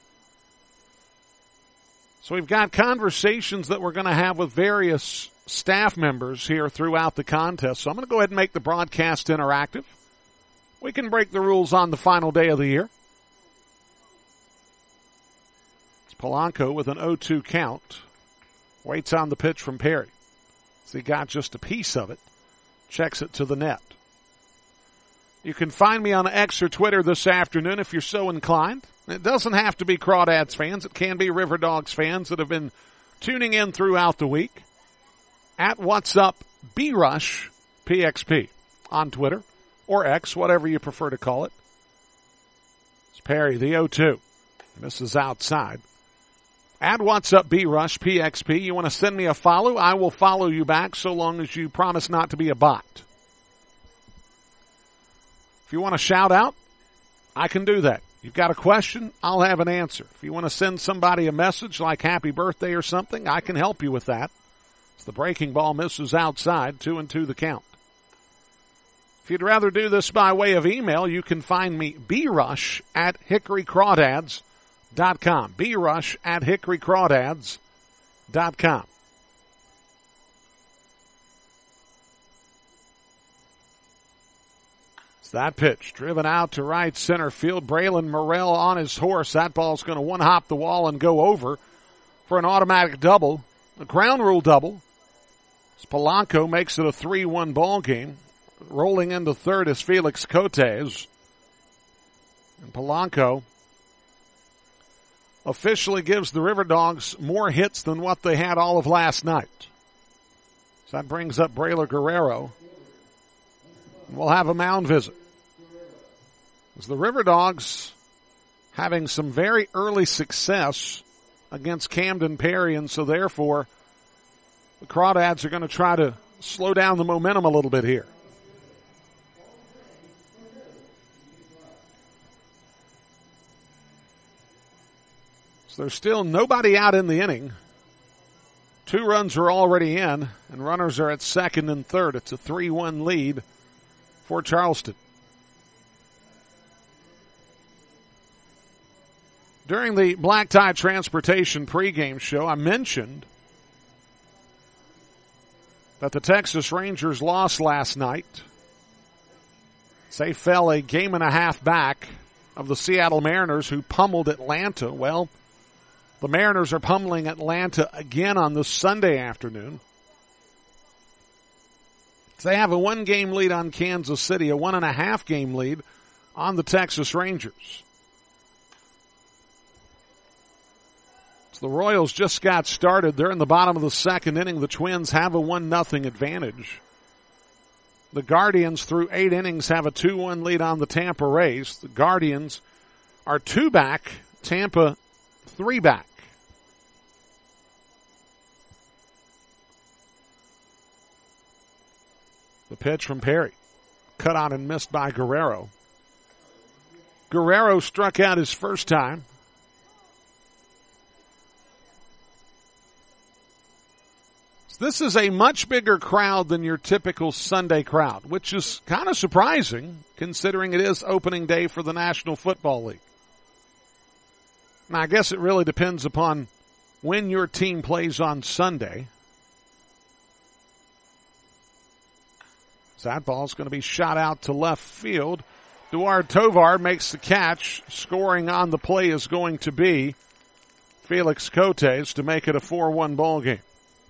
So we've got conversations that we're going to have with various staff members here throughout the contest. So I'm going to go ahead and make the broadcast interactive. We can break the rules on the final day of the year. It's Polanco with an oh two count. Waits on the pitch from Perry. So he got just a piece of it. Checks it to the net. You can find me on X or Twitter this afternoon if you're so inclined. It doesn't have to be Crawdads fans. It can be River Dogs fans that have been tuning in throughout the week. At What's Up B Rush P X P on Twitter or X, whatever you prefer to call it. It's Perry, the oh two. Misses outside. At What's Up B Rush P X P. You want to send me a follow? I will follow you back so long as you promise not to be a bot. If you want to shout out, I can do that. You've got a question, I'll have an answer. If you want to send somebody a message like happy birthday or something, I can help you with that. As the breaking ball misses outside, two and two the count. If you'd rather do this by way of email, you can find me brush at hickory crawdads dot com. brush at hickory crawdads dot com. That pitch driven out to right center field. Braylon Morrell on his horse. That ball's going to one-hop the wall and go over for an automatic double, a ground rule double. As Polanco makes it a three one ball game. Rolling into third is Felix Cotes. And Polanco officially gives the River Dogs more hits than what they had all of last night. So that brings up Braylon Guerrero. We'll have a mound visit. As the River Dogs having some very early success against Camden Perry, and so therefore the Crawdads are going to try to slow down the momentum a little bit here. So there's still nobody out in the inning. Two runs are already in, and runners are at second and third. It's a three one lead for Charleston. During the Black Tie Transportation pregame show, I mentioned that the Texas Rangers lost last night. They fell a game and a half back of the Seattle Mariners, who pummeled Atlanta. Well, the Mariners are pummeling Atlanta again on this Sunday afternoon. They have a one-game lead on Kansas City, a one-and-a-half game lead on the Texas Rangers. So the Royals just got started. They're in the bottom of the second inning. The Twins have a one nothing advantage. The Guardians, through eight innings, have a two one lead on the Tampa Rays. The Guardians are two back, Tampa three back. The pitch from Perry. Cut on and missed by Guerrero. Guerrero struck out his first time. This is a much bigger crowd than your typical Sunday crowd, which is kind of surprising considering it is opening day for the National Football League. Now, I guess it really depends upon when your team plays on Sunday. That ball's going to be shot out to left field. Duard Tovar makes the catch. Scoring on the play is going to be Felix Cotes to make it a four one ball game.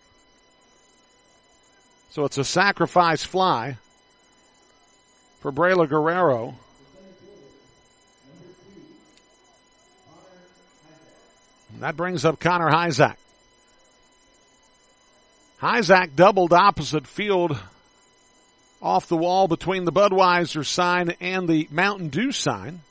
So it's a sacrifice fly for Braylon Guerrero. And that brings up Connor Hyzak. Hyzak doubled opposite field off the wall between the Budweiser sign and the Mountain Dew sign.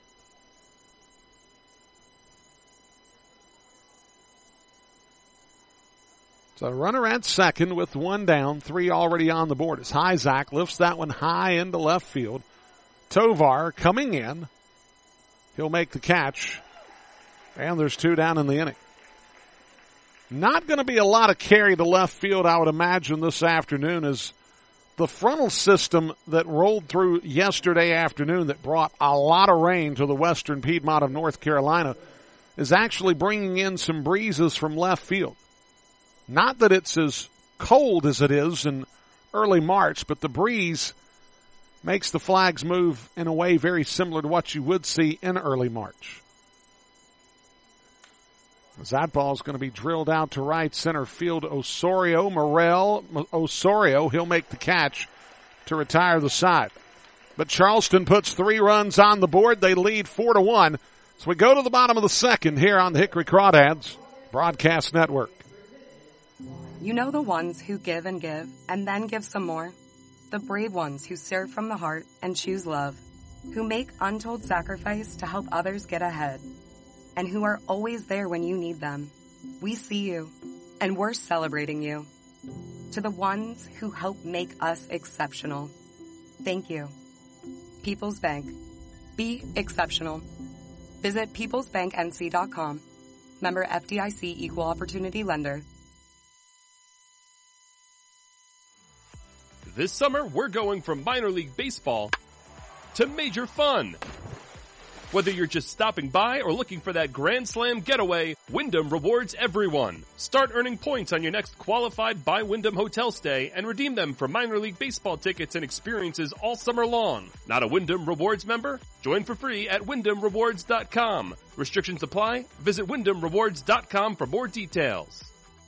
So runner at second with one down, three already on the board as Hyzak lifts that one high into left field. Tovar coming in. He'll make the catch. And there's two down in the inning. Not going to be a lot of carry to left field, I would imagine, this afternoon, as the frontal system that rolled through yesterday afternoon that brought a lot of rain to the western Piedmont of North Carolina is actually bringing in some breezes from left field. Not that it's as cold as it is in early March, but the breeze makes the flags move in a way very similar to what you would see in early March. As that ball is going to be drilled out to right center field. Osorio, Morrell, Osorio, he'll make the catch to retire the side. But Charleston puts three runs on the board. They lead four to one. So we go to the bottom of the second here on the Hickory Crawdads Broadcast Network. You know the ones who give and give and then give some more? The brave ones who serve from the heart and choose love, who make untold sacrifice to help others get ahead, and who are always there when you need them. We see you, and we're celebrating you. To the ones who help make us exceptional, thank you. People's Bank. Be exceptional. Visit peoples bank n c dot com. Member F D I C Equal Opportunity Lender. This summer, we're going from minor league baseball to major fun. Whether you're just stopping by or looking for that Grand Slam getaway, Wyndham rewards everyone. Start earning points on your next qualified by Wyndham hotel stay and redeem them for minor league baseball tickets and experiences all summer long. Not a Wyndham Rewards member? Join for free at wyndham rewards dot com. Restrictions apply. Visit wyndham rewards dot com for more details.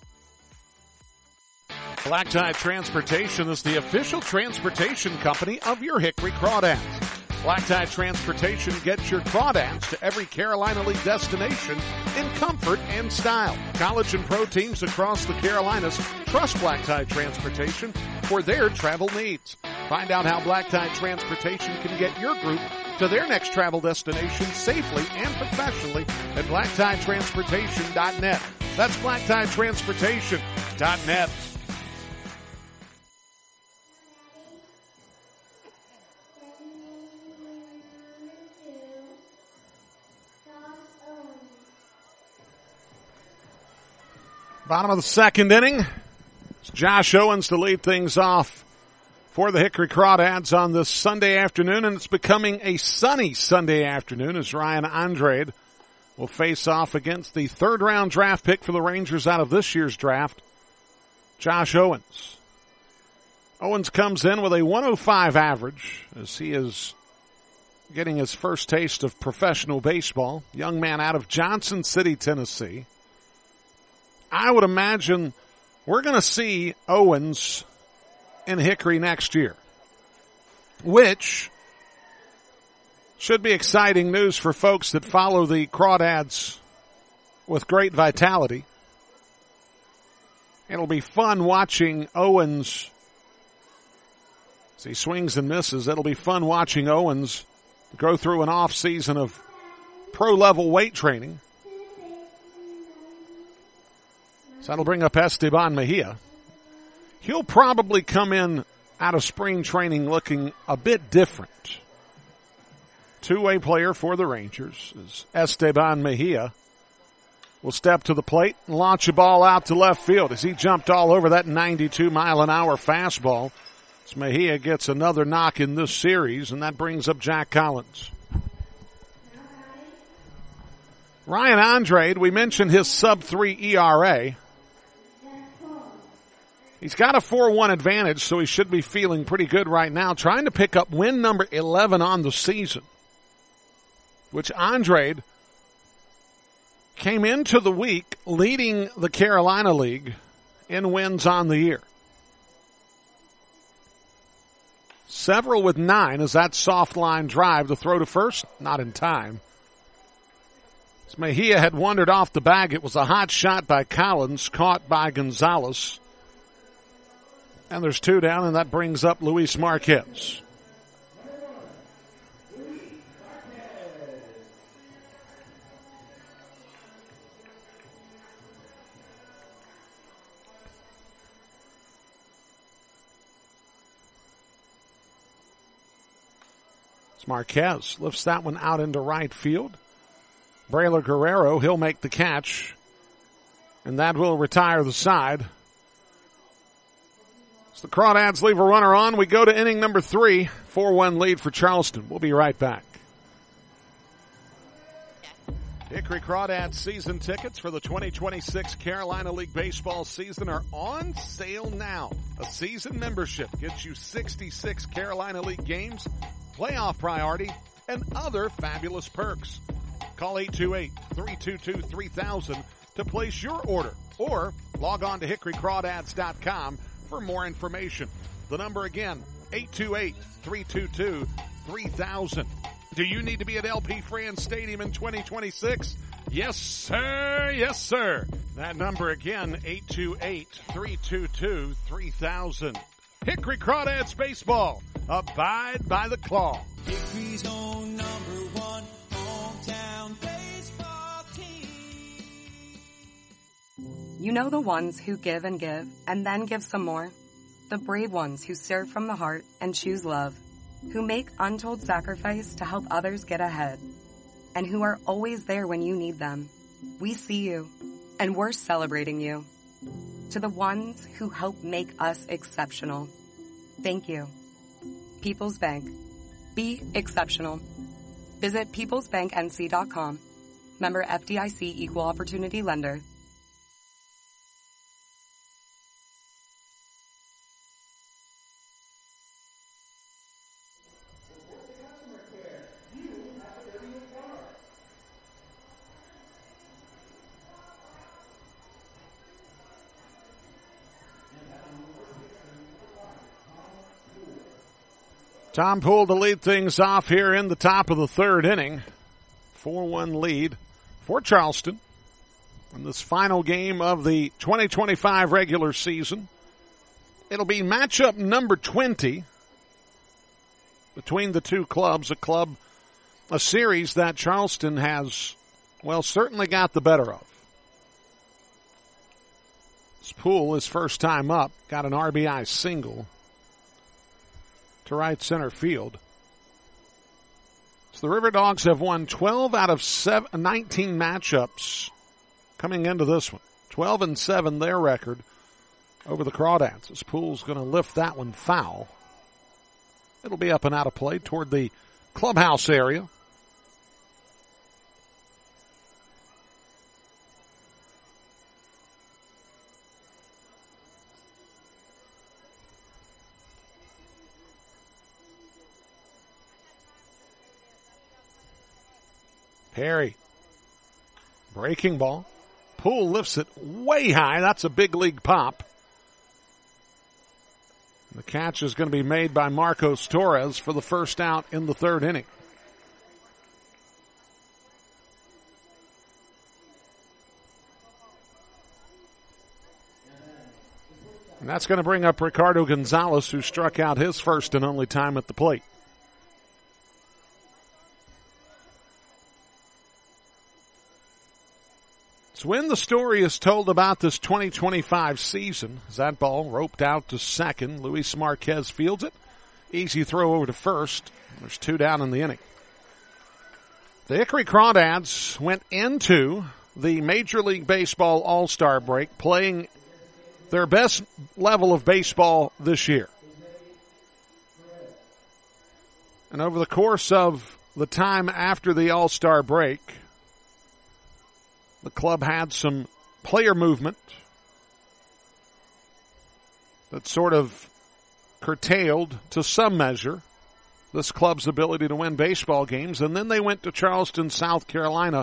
Black Tie Transportation is the official transportation company of your Hickory Crawdads. Black Tie Transportation gets your crawdads to every Carolina League destination in comfort and style. College and pro teams across the Carolinas trust Black Tie Transportation for their travel needs. Find out how Black Tie Transportation can get your group to their next travel destination safely and professionally at black tie transportation dot net. That's black tie transportation dot net. Bottom of the second inning. It's Josh Owens to lead things off for the Hickory Crawdads on this Sunday afternoon, and it's becoming a sunny Sunday afternoon as Ryan Andrade will face off against the third round draft pick for the Rangers out of this year's draft, Josh Owens. Owens comes in with a one oh five average as he is getting his first taste of professional baseball. Young man out of Johnson City, Tennessee. I would imagine we're going to see Owens in Hickory next year, which should be exciting news for folks that follow the Crawdads with great vitality. It'll be fun watching Owens as he swings and misses. It'll be fun watching Owens go through an off season of pro-level weight training. So that'll bring up Esteban Mejia. He'll probably come in out of spring training looking a bit different. Two-way player for the Rangers as Esteban Mejia will step to the plate and launch a ball out to left field as he jumped all over that ninety-two mile an hour fastball. As Mejia gets another knock in this series, and that brings up Jack Collins. Ryan Andrade, we mentioned his sub three E R A. He's got a four one advantage, so he should be feeling pretty good right now, trying to pick up win number eleven on the season, which Andrade came into the week leading the Carolina League in wins on the year. Several with nine as that soft line drive to throw to first, not in time. As Mejia had wandered off the bag, it was a hot shot by Collins, caught by Gonzalez. And there's two down, and that brings up Luis Marquez. Marquez lifts that one out into right field. Braylor Guerrero, he'll make the catch, and that will retire the side. As the Crawdads leave a runner on, we go to inning number three. four one lead for Charleston. We'll be right back. Hickory Crawdads season tickets for the twenty twenty-six Carolina League baseball season are on sale now. A season membership gets you sixty-six Carolina League games, playoff priority, and other fabulous perks. Call eight two eight, three two two, three thousand to place your order, or log on to hickory crawdads dot com for more information. The number again, eight two eight, three two two, three thousand. Do you need to be at L P Franz Stadium in twenty twenty-six? Yes, sir. Yes, sir. That number again, eight two eight, three two two, three thousand. Hickory Crawdads Baseball. Abide by the claw. Hickory's own number one hometown baseball team. You know the ones who give and give and then give some more? The brave ones who serve from the heart and choose love, who make untold sacrifice to help others get ahead, and who are always there when you need them. We see you, and we're celebrating you. To the ones who help make us exceptional, thank you. People's Bank. Be exceptional. Visit peoples bank n c dot com. Member F D I C Equal Opportunity Lender. Tom Poole to lead things off here in the top of the third inning. four one lead for Charleston in this final game of the twenty twenty-five regular season. It'll be matchup number twenty between the two clubs, a club, a series that Charleston has, well, certainly got the better of. This Poole, his first time up, got an R B I single to right center field. So the River Dogs have won twelve out of seven, nineteen matchups coming into this one. twelve and seven their record over the Crawdads. This Poole's going to lift that one foul. It'll be up and out of play toward the clubhouse area. Perry, breaking ball. Poole lifts it way high. That's a big league pop. The catch is going to be made by Marcos Torres for the first out in the third inning. And that's going to bring up Ricardo Gonzalez, who struck out his first and only time at the plate. So when the story is told about this twenty twenty-five season, as that ball roped out to second, Luis Marquez fields it. Easy throw over to first. There's two down in the inning. The Hickory Crawdads went into the Major League Baseball All-Star break playing their best level of baseball this year. And over the course of the time after the All-Star break, the club had some player movement that sort of curtailed, to some measure, this club's ability to win baseball games. And then they went to Charleston, South Carolina,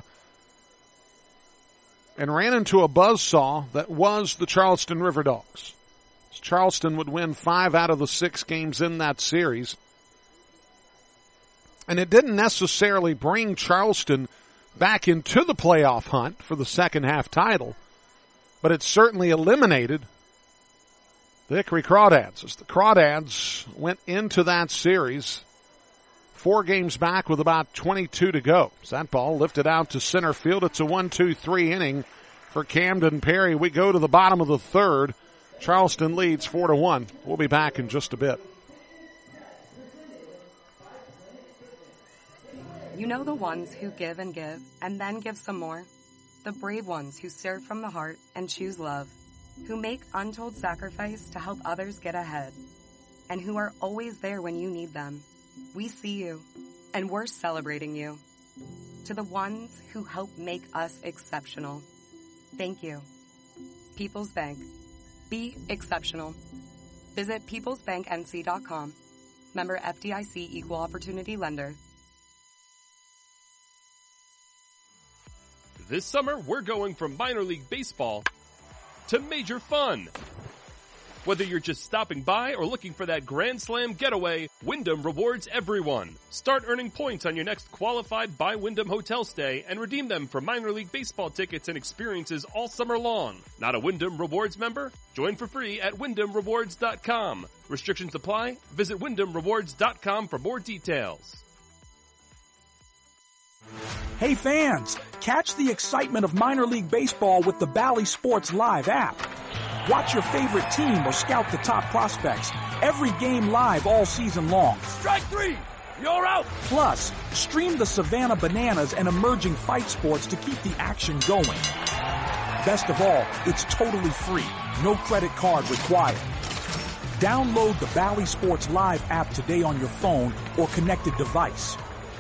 and ran into a buzzsaw that was the Charleston River Dogs. Charleston would win five out of the six games in that series. And it didn't necessarily bring Charleston back into the playoff hunt for the second half title, but it certainly eliminated the Hickory Crawdads. As the Crawdads went into that series four games back with about twenty-two to go. So that ball lifted out to center field. It's a one two three inning for Camden Perry. We go to the bottom of the third. Charleston leads four to one. We'll be back in just a bit. You know the ones who give and give and then give some more? The brave ones who serve from the heart and choose love, who make untold sacrifice to help others get ahead, and who are always there when you need them. We see you, and we're celebrating you. To the ones who help make us exceptional, thank you. People's Bank. Be exceptional. Visit peoples bank n c dot com. Member F D I C Equal Opportunity Lender. This summer, we're going from minor league baseball to major fun. Whether you're just stopping by or looking for that Grand Slam getaway, Wyndham rewards everyone. Start earning points on your next qualified by Wyndham hotel stay and redeem them for minor league baseball tickets and experiences all summer long. Not a Wyndham Rewards member? Join for free at wyndham rewards dot com. Restrictions apply. Visit wyndham rewards dot com for more details. Hey fans, catch the excitement of minor league baseball with the Bally Sports Live app. Watch your favorite team or scout the top prospects. Every game live all season long. Strike three! You're out! Plus, stream the Savannah Bananas and emerging fight sports to keep the action going. Best of all, it's totally free. No credit card required. Download the Bally Sports Live app today on your phone or connected device.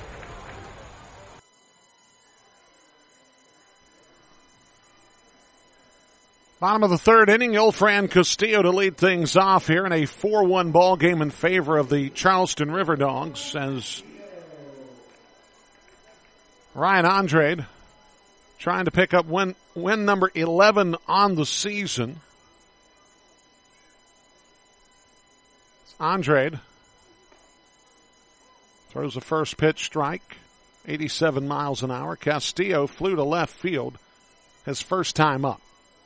Bottom of the third inning, Yulfran Castillo to lead things off here in a four one ball game in favor of the Charleston River Dogs as Ryan Andrade trying to pick up win, win number eleven on the season. Andrade throws the first pitch strike, eighty-seven miles an hour. Castillo flew to left field his first time up.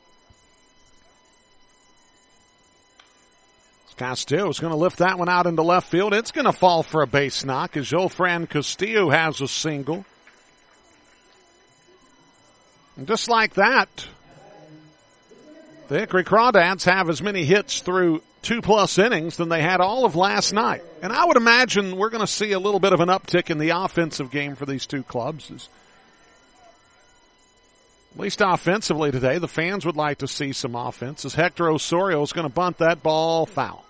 Castillo is going to lift that one out into left field. It's going to fall for a base knock as Yulfran Castillo has a single. And just like that, the Hickory Crawdads have as many hits through two-plus innings than they had all of last night. And I would imagine we're going to see a little bit of an uptick in the offensive game for these two clubs. At least offensively today, the fans would like to see some offense as Hector Osorio is going to bunt that ball foul.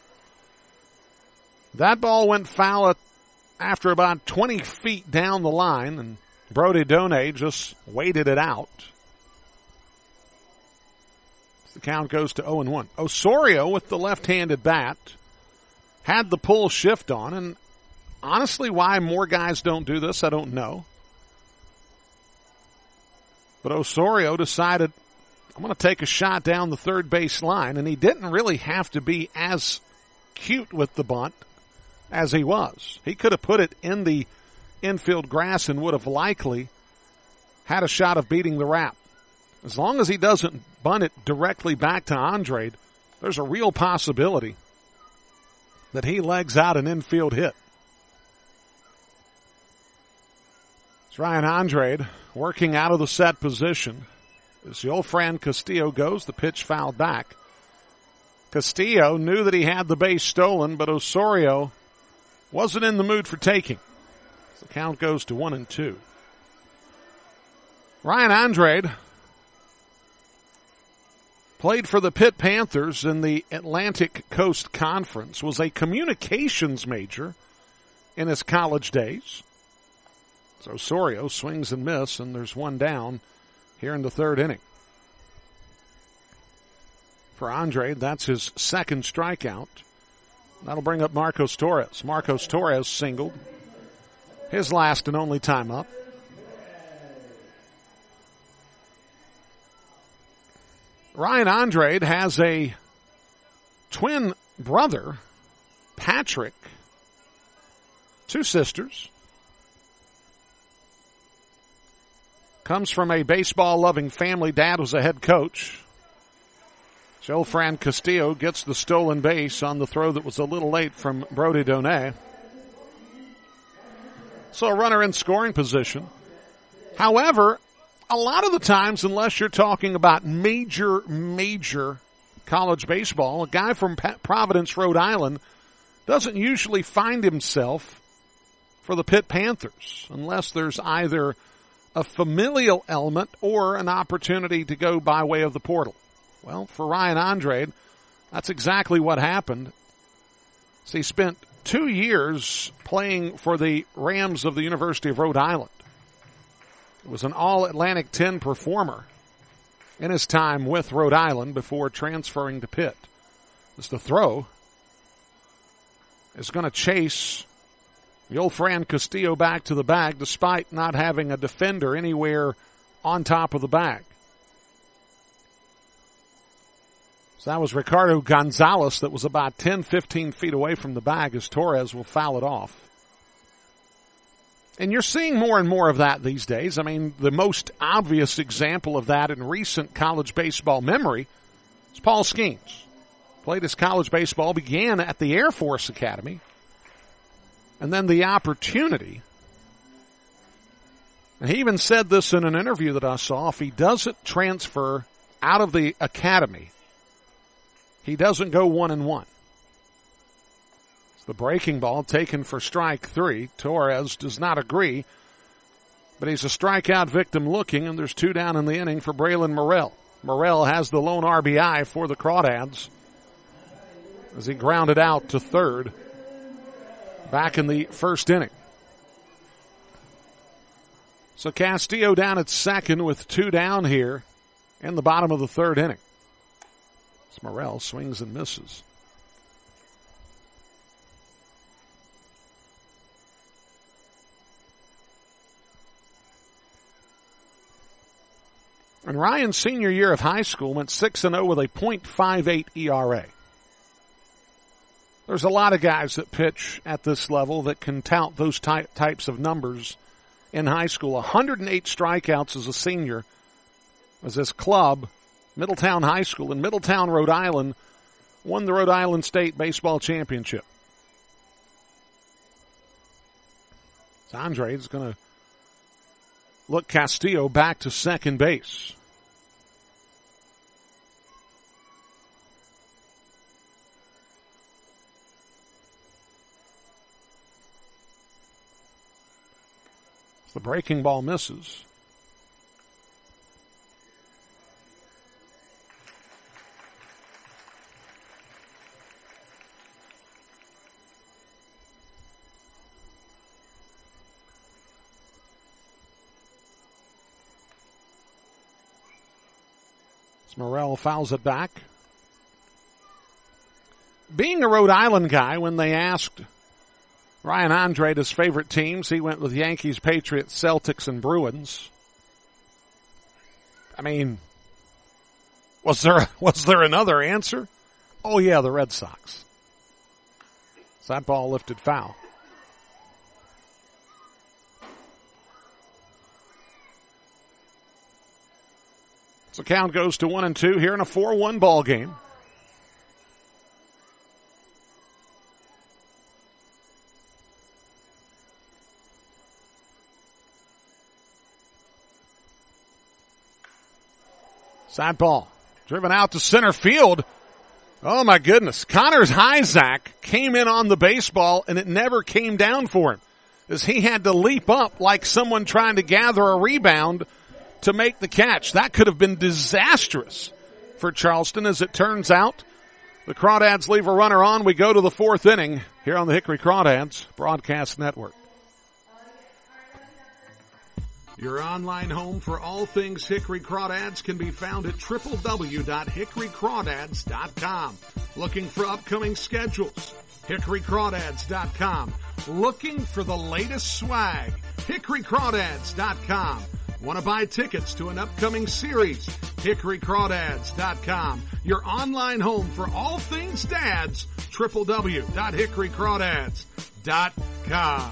That ball went foul after about twenty feet down the line, and Brody Donay just waited it out. The count goes to oh and one. Osorio with the left-handed bat had the pull shift on, and honestly, why more guys don't do this, I don't know. But Osorio decided, I'm going to take a shot down the third base line, and he didn't really have to be as cute with the bunt as he was. He could have put it in the infield grass and would have likely had a shot of beating the wrap. As long as he doesn't bunt it directly back to Andrade, there's a real possibility that he legs out an infield hit. It's Ryan Andrade working out of the set position. As Yulfran Castillo goes, the pitch fouled back. Castillo knew that he had the base stolen, but Osorio wasn't in the mood for taking. The count goes to one and two. Ryan Andrade played for the Pitt Panthers in the Atlantic Coast Conference, was a communications major in his college days. So Osorio swings and misses, and there's one down here in the third inning. For Andrade, that's his second strikeout. That'll bring up Marcos Torres. Marcos Torres singled his last and only time up. Ryan Andrade has a twin brother, Patrick, two sisters. Comes from a baseball-loving family. Dad was a head coach. Yulfran Castillo gets the stolen base on the throw that was a little late from Brody Donay. So a runner in scoring position. However, a lot of the times, unless you're talking about major, major college baseball, a guy from Providence, Rhode Island, doesn't usually find himself for the Pitt Panthers unless there's either a familial element or an opportunity to go by way of the portal. Well, for Ryan Andrade, that's exactly what happened. So he spent two years playing for the Rams of the University of Rhode Island. He was an All-Atlantic ten performer in his time with Rhode Island before transferring to Pitt. As the throw is going to chase Yulfran Castillo back to the bag despite not having a defender anywhere on top of the bag. So that was Ricardo Gonzalez that was about ten, fifteen feet away from the bag as Torres will foul it off. And you're seeing more and more of that these days. I mean, the most obvious example of that in recent college baseball memory is Paul Skeens. Played his college baseball, began at the Air Force Academy, and then the opportunity. And he even said this in an interview that I saw, if he doesn't transfer out of the academy, he doesn't go one and one. The breaking ball taken for strike three. Torres does not agree, but he's a strikeout victim looking, and there's two down in the inning for Braylon Morrell. Morrell has the lone R B I for the Crawdads as he grounded out to third back in the first inning. So Castillo down at second with two down here in the bottom of the third inning. As Morrell swings and misses. And Ryan's senior year of high school went six and oh with a point five eight E R A. There's a lot of guys that pitch at this level that can tout those ty- types of numbers in high school. one hundred eight strikeouts as a senior as this club, Middletown High School in Middletown, Rhode Island, won the Rhode Island State Baseball Championship. So Andre is going to look Castillo back to second base. The breaking ball misses. Morrell fouls it back. Being a Rhode Island guy, when they asked Ryan Andrade his favorite teams, he went with Yankees, Patriots, Celtics, and Bruins. I mean, was there was there another answer? Oh yeah, the Red Sox. So that ball lifted foul. So count goes to one and two here in a four one ball game. Side ball. Driven out to center field. Oh my goodness. Connors Hyzak came in on the baseball and it never came down for him as he had to leap up like someone trying to gather a rebound to make the catch. That could have been disastrous for Charleston. As it turns out, the Crawdads leave a runner on. We go to the fourth inning here on the Hickory Crawdads Broadcast Network. Your online home for all things Hickory Crawdads can be found at w w w dot hickory crawdads dot com. Looking for upcoming schedules? hickory crawdads dot com. Looking for the latest swag? hickory crawdads dot com. Want to buy tickets to an upcoming series? hickory crawdads dot com. Your online home for all things dads, w w w dot hickory crawdads dot com.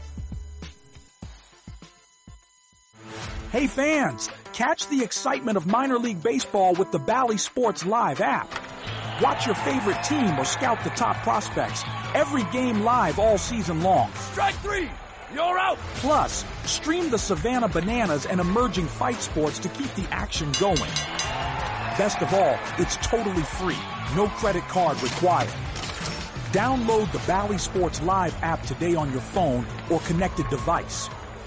Hey fans, catch the excitement of minor league baseball with the Bally Sports Live app. Watch your favorite team or scout the top prospects. Every game live all season long. Strike three! You're out! Plus, stream the Savannah Bananas and emerging fight sports to keep the action going. Best of all, it's totally free. No credit card required. Download the Bally Sports Live app today on your phone or connected device.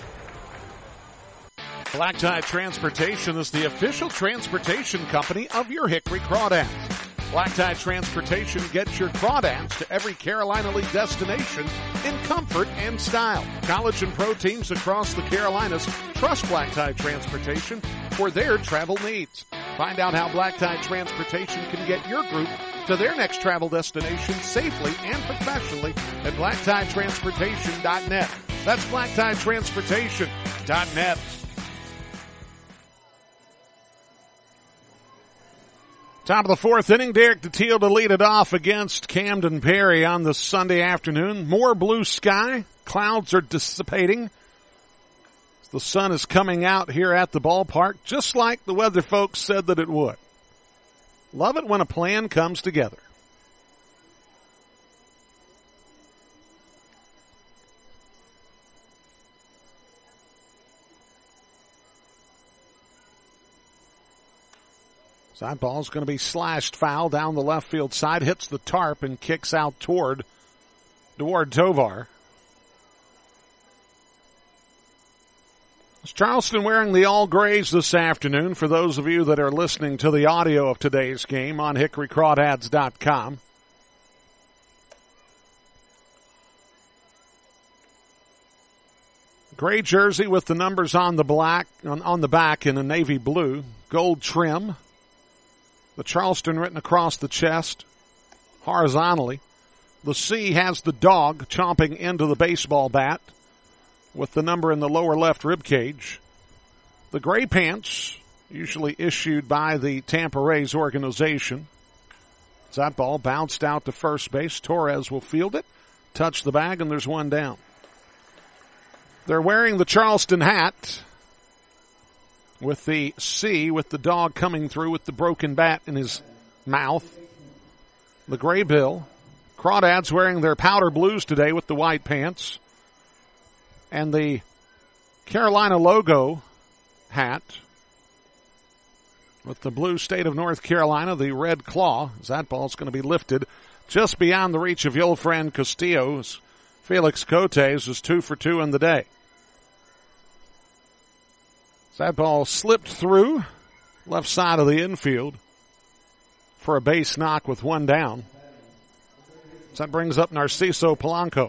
Black Tie Transportation is the official transportation company of your Hickory Crawdads. Black Tie Transportation gets your crawdads to every Carolina League destination in comfort and style. College and pro teams across the Carolinas trust Black Tie Transportation for their travel needs. Find out how Black Tie Transportation can get your group to their next travel destination safely and professionally at black tie transportation dot net. That's black tie transportation dot net. Top of the fourth inning, Derek DeTeal to lead it off against Camden Perry on this Sunday afternoon. More blue sky. Clouds are dissipating. The sun is coming out here at the ballpark, just like the weather folks said that it would. Love it when a plan comes together. Side ball is going to be slashed foul down the left field side, hits the tarp and kicks out toward Dewar Tovar. It's Charleston wearing the all grays this afternoon for those of you that are listening to the audio of today's game on Hickory Crawdads dot com. Gray jersey with the numbers on the black on, on the back in a navy blue, gold trim. The Charleston written across the chest, horizontally. The C has the dog chomping into the baseball bat with the number in the lower left rib cage. The gray pants, usually issued by the Tampa Rays organization. That ball bounced out to first base. Torres will field it, touch the bag, and there's one down. They're wearing the Charleston hat with the C, with the dog coming through with the broken bat in his mouth. The gray bill. Crawdads wearing their powder blues today with the white pants. And the Carolina logo hat with the blue state of North Carolina, the red claw. That ball's going to be lifted just beyond the reach of your old friend Castillo's. Felix Cotes is two for two in the day. That ball slipped through left side of the infield for a base knock with one down. So that brings up Narciso Polanco.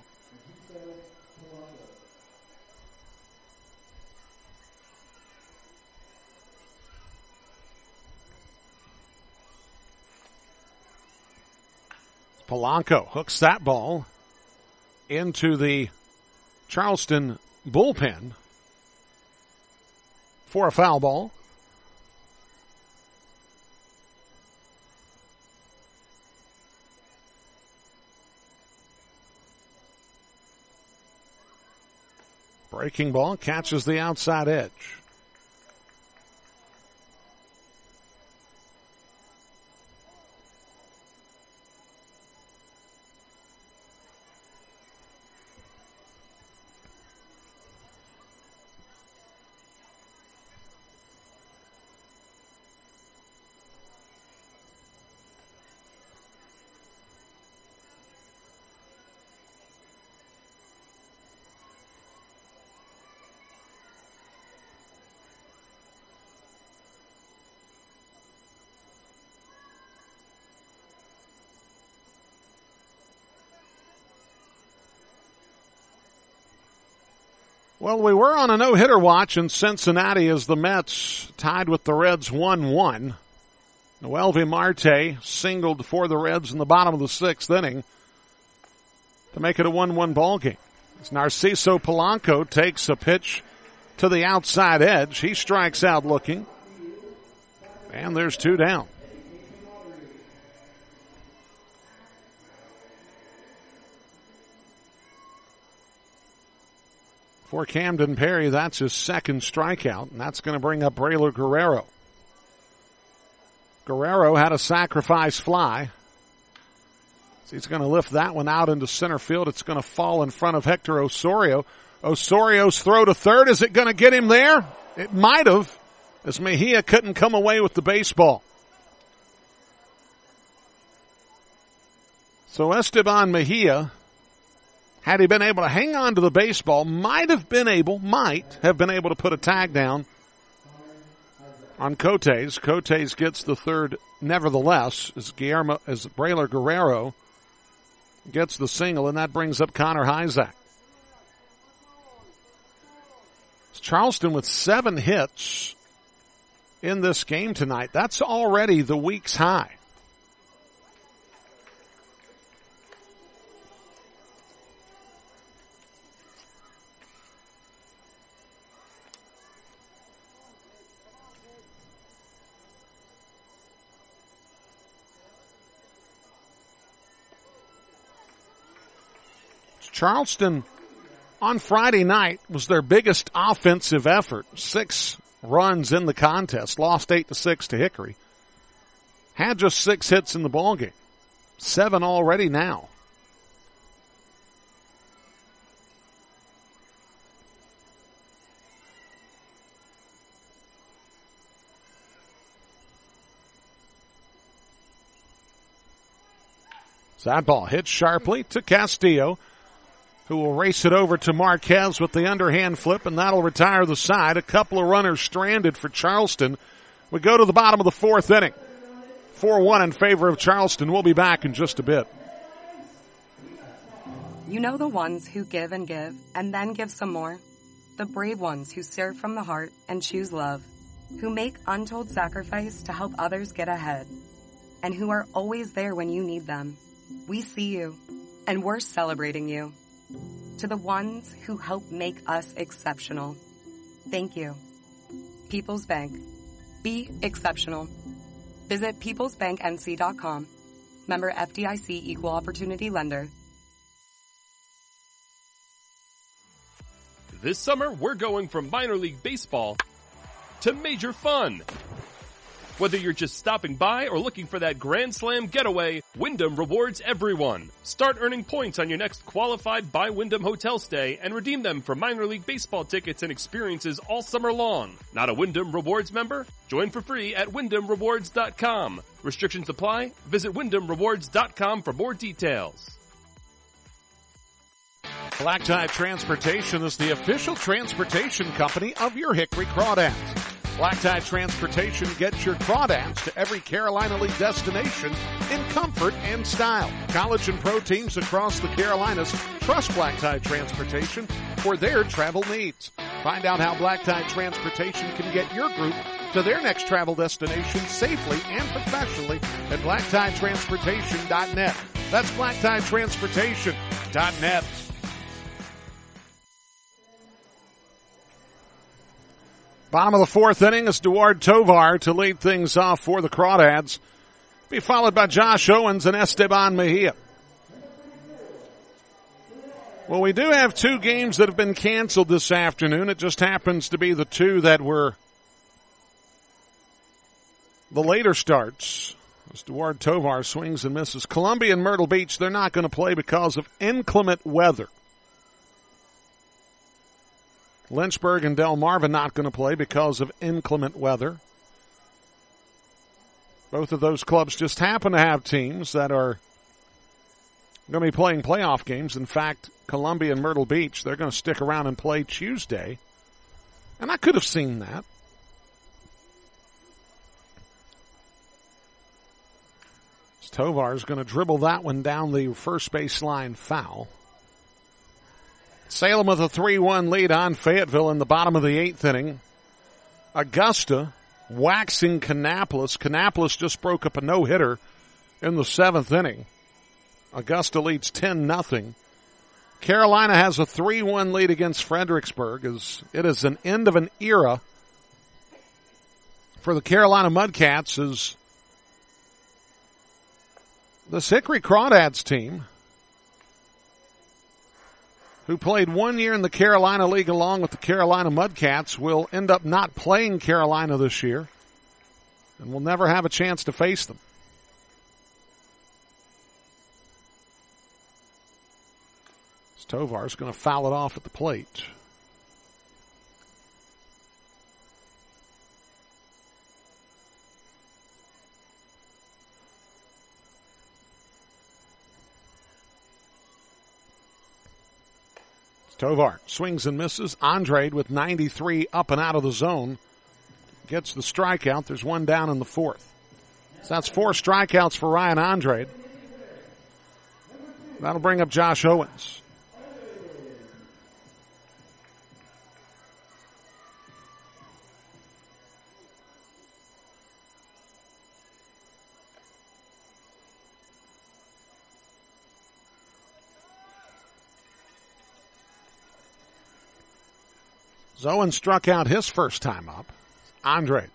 Polanco hooks that ball into the Charleston bullpen for a foul ball. Breaking ball catches the outside edge. Well, we were on a no-hitter watch in Cincinnati as the Mets tied with the Reds one one. Noelvi Marte singled for the Reds in the bottom of the sixth inning to make it a one one ball game. As Narciso Polanco takes a pitch to the outside edge. He strikes out looking. And there's two down. For Camden Perry, that's his second strikeout, and that's going to bring up Braylor Guerrero. Guerrero had a sacrifice fly. So he's going to lift that one out into center field. It's going to fall in front of Hector Osorio. Osorio's throw to third. Is it going to get him there? It might have, as Mejia couldn't come away with the baseball. So Esteban Mejia, had he been able to hang on to the baseball, might have been able, might have been able to put a tag down on Cotes. Cotes gets the third nevertheless, as Guillermo, as Braylor Guerrero gets the single, and that brings up Connor Hyzak. Charleston with seven hits in this game tonight. That's already the week's high. Charleston on Friday night was their biggest offensive effort. Six runs in the contest, lost eight to six to Hickory. Had just six hits in the ballgame. Seven already now. So that ball hits sharply to Castillo, who will race it over to Marquez with the underhand flip, and that'll retire the side. A couple of runners stranded for Charleston. We go to the bottom of the fourth inning. four one in favor of Charleston. We'll be back in just a bit. You know the ones who give and give, and then give some more? The brave ones who serve from the heart and choose love, who make untold sacrifice to help others get ahead, and who are always there when you need them. We see you, and we're celebrating you. To the ones who help make us exceptional, thank you. People's Bank. Be exceptional. Visit peoples bank n c dot com. Member F D I C Equal Opportunity Lender. This summer, we're going from minor league baseball to major fun. Whether you're just stopping by or looking for that Grand Slam getaway, Wyndham rewards everyone. Start earning points on your next qualified by Wyndham hotel stay and redeem them for minor league baseball tickets and experiences all summer long. Not a Wyndham Rewards member? Join for free at wyndham rewards dot com. Restrictions apply. Visit wyndham rewards dot com for more details. Black Tie Transportation is the official transportation company of your Hickory Crawdads. Black Tie Transportation gets your crawdads to every Carolina League destination in comfort and style. College and pro teams across the Carolinas trust Black Tie Transportation for their travel needs. Find out how Black Tie Transportation can get your group to their next travel destination safely and professionally at black tie transportation dot net. That's black tie transportation dot net. Bottom of the fourth inning is Duard Tovar to lead things off for the Crawdads. Be followed by Josh Owens and Esteban Mejia. Well, we do have two games that have been canceled this afternoon. It just happens to be the two that were the later starts. As Duard Tovar swings and misses. Columbia and Myrtle Beach, they're not going to play because of inclement weather. Lynchburg and Delmarva not going to play because of inclement weather. Both of those clubs just happen to have teams that are going to be playing playoff games. In fact, Columbia and Myrtle Beach, they're going to stick around and play Tuesday. And I could have seen that. Tovar is going to dribble that one down the first baseline foul. Salem with a three one lead on Fayetteville in the bottom of the eighth inning. Augusta waxing Kannapolis. Kannapolis just broke up a no-hitter in the seventh inning. Augusta leads ten nothing. Carolina has a three one lead against Fredericksburg. As it is an end of an era for the Carolina Mudcats as this Hickory Crawdads team, who played one year in the Carolina League along with the Carolina Mudcats, will end up not playing Carolina this year and will never have a chance to face them. Tovar's going to foul it off at the plate. Tovar swings and misses. Andrade with ninety-three up and out of the zone gets the strikeout. There's one down in the fourth. So that's four strikeouts for Ryan Andrade. That'll bring up Josh Owens. Owens struck out his first time up. Andrade.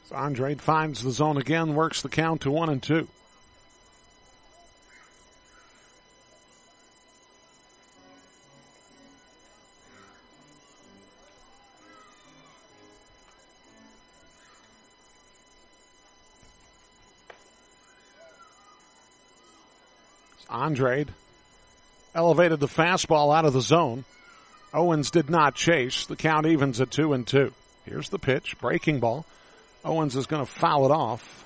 So Andrade finds the zone again, works the count to one and two. Andrade elevated the fastball out of the zone. Owens did not chase. The count evens at two and two. Here's the pitch, breaking ball. Owens is going to foul it off.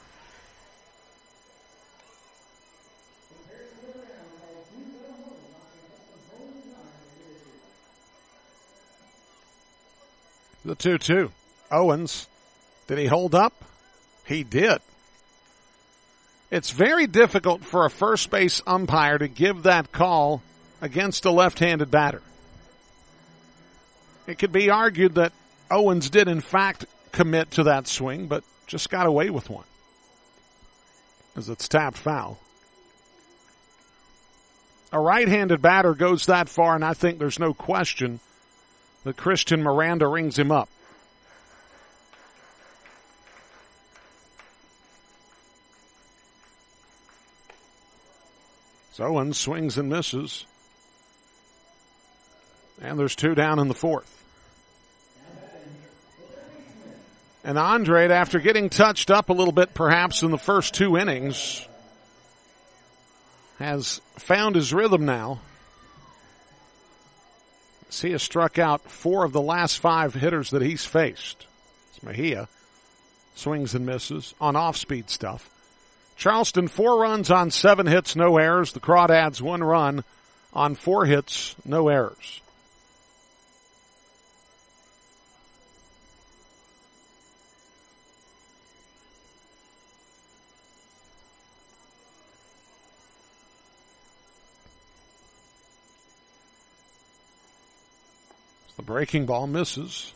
The two two. Owens, did he hold up? He did. It's very difficult for a first base umpire to give that call against a left-handed batter. It could be argued that Owens did in fact commit to that swing, but just got away with one as it's tapped foul. A right-handed batter goes that far, and I think there's no question that Christian Miranda rings him up. So Owens swings and misses. And there's two down in the fourth. And Andrade, after getting touched up a little bit perhaps in the first two innings, has found his rhythm now. He has struck out four of the last five hitters that he's faced. It's Mejia. Swings and misses on off-speed stuff. Charleston, four runs on seven hits, no errors. The Crawdads, one run on four hits, no errors. The breaking ball misses.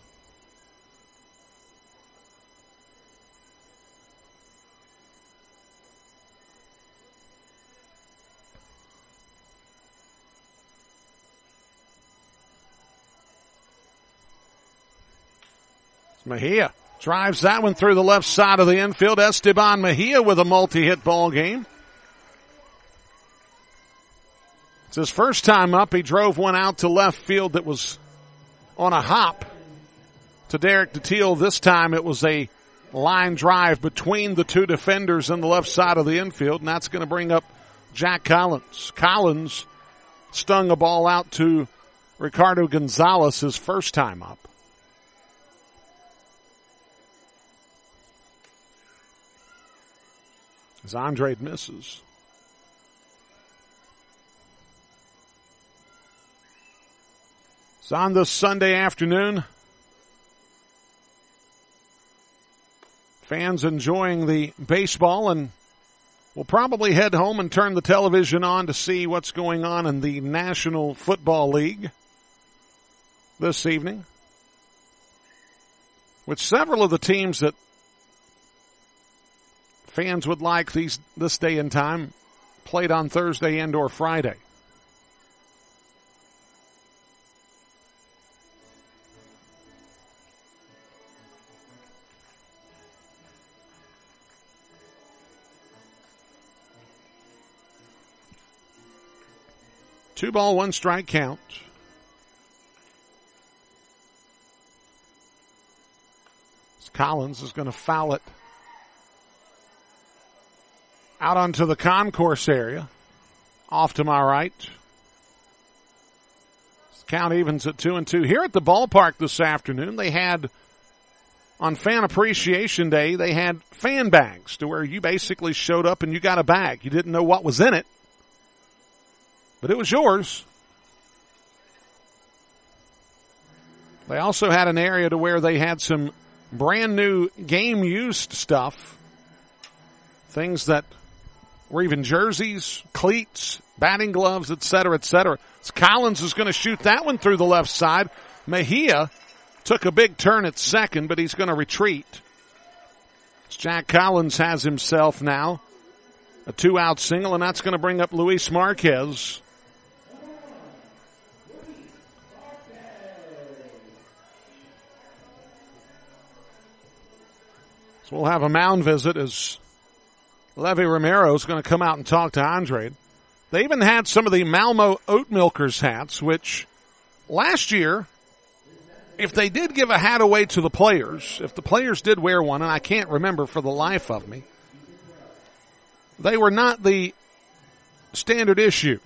Mejia drives that one through the left side of the infield. Esteban Mejia with a multi-hit ball game. It's his first time up. He drove one out to left field that was on a hop to Derek DeTeal. This time it was a line drive between the two defenders on the left side of the infield, and that's going to bring up Jack Collins. Collins stung a ball out to Ricardo Gonzalez his first time up. As Andrade misses. It's on this Sunday afternoon. Fans enjoying the baseball, and we'll probably head home and turn the television on to see what's going on in the National Football League this evening, with several of the teams that fans would like these this day and time played on Thursday and or Friday. Two ball, one strike count. Collins is going to foul it out onto the concourse area. Off to my right. Count evens at two and two. Here at the ballpark this afternoon, they had, on Fan Appreciation Day, they had fan bags to where you basically showed up and you got a bag. You didn't know what was in it, but it was yours. They also had an area to where they had some brand new game used stuff. Things that were even jerseys, cleats, batting gloves, et cetera, et cetera. So Collins is going to shoot that one through the left side. Mejia took a big turn at second, but he's going to retreat. Jack Collins has himself now a two-out single, and that's going to bring up Luis Marquez. So we'll have a mound visit as Levy Romero is going to come out and talk to Andre. They even had some of the Malmo Oat Milkers hats, which last year, if they did give a hat away to the players, if the players did wear one, and I can't remember for the life of me, they were not the standard issue.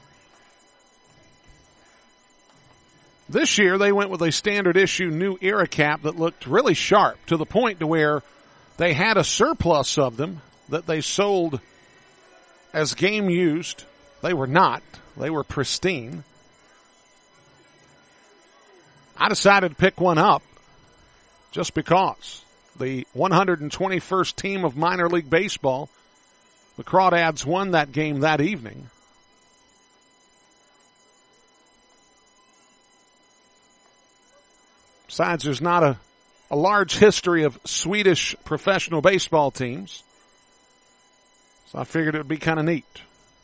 This year, they went with a standard issue new era cap that looked really sharp to the point to where they had a surplus of them that they sold as game used. They were not. They were pristine. I decided to pick one up just because. The one hundred twenty-first team of minor league baseball, the Crawdads, won that game that evening. Besides, there's not a, a large history of Swedish professional baseball teams, so I figured it would be kind of neat.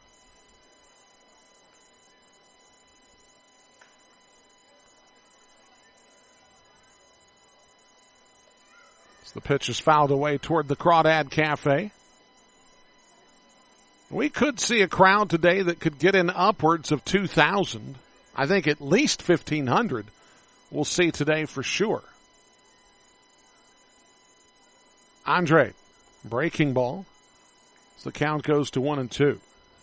As the pitch is fouled away toward the Crawdad Cafe. We could see a crowd today that could get in upwards of two thousand. I think at least fifteen hundred we'll see today for sure. Andre, breaking ball. So the count goes to one and two.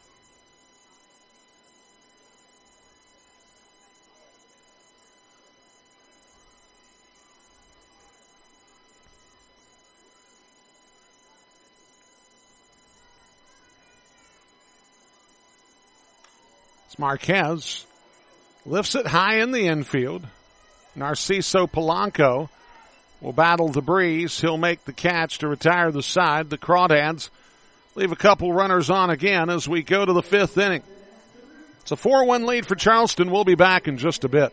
Marquez lifts it high in the infield. Narciso Polanco will battle the breeze. He'll make the catch to retire the side. The Crawdads leave a couple runners on again as we go to the fifth inning. It's a four one lead for Charleston. We'll be back in just a bit.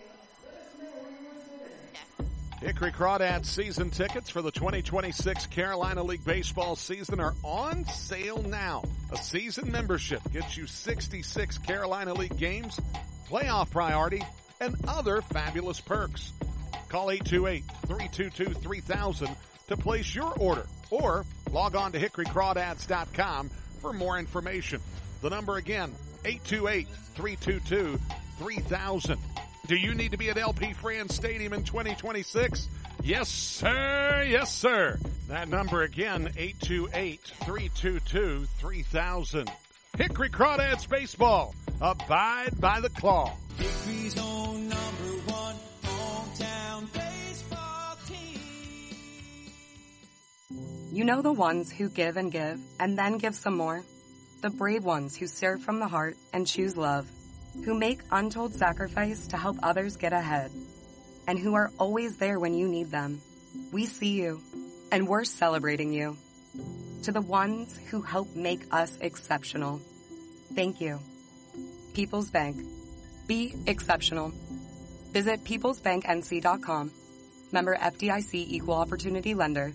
Hickory Crawdads season tickets for the twenty twenty-six Carolina League baseball season are on sale now. A season membership gets you sixty-six Carolina League games, playoff priority, and other fabulous perks. Call eight two eight, three two two, three thousand to place your order or log on to hickory crawdads dot com for more information. The number again, eight two eight, three two two, three thousand. Do you need to be at L P Franz Stadium in twenty twenty-six? Yes, sir. Yes, sir. That number again, eight two eight, three two two, three thousand. Hickory Crawdads Baseball. Abide by the claw. Hickory's own number one hometown baseball team. You know the ones who give and give and then give some more? The brave ones who serve from the heart and choose love, who make untold sacrifice to help others get ahead, and who are always there when you need them. We see you, and we're celebrating you. To the ones who help make us exceptional, thank you. People's Bank. Be exceptional. Visit peoples bank n c dot com. Member F D I C Equal Opportunity Lender.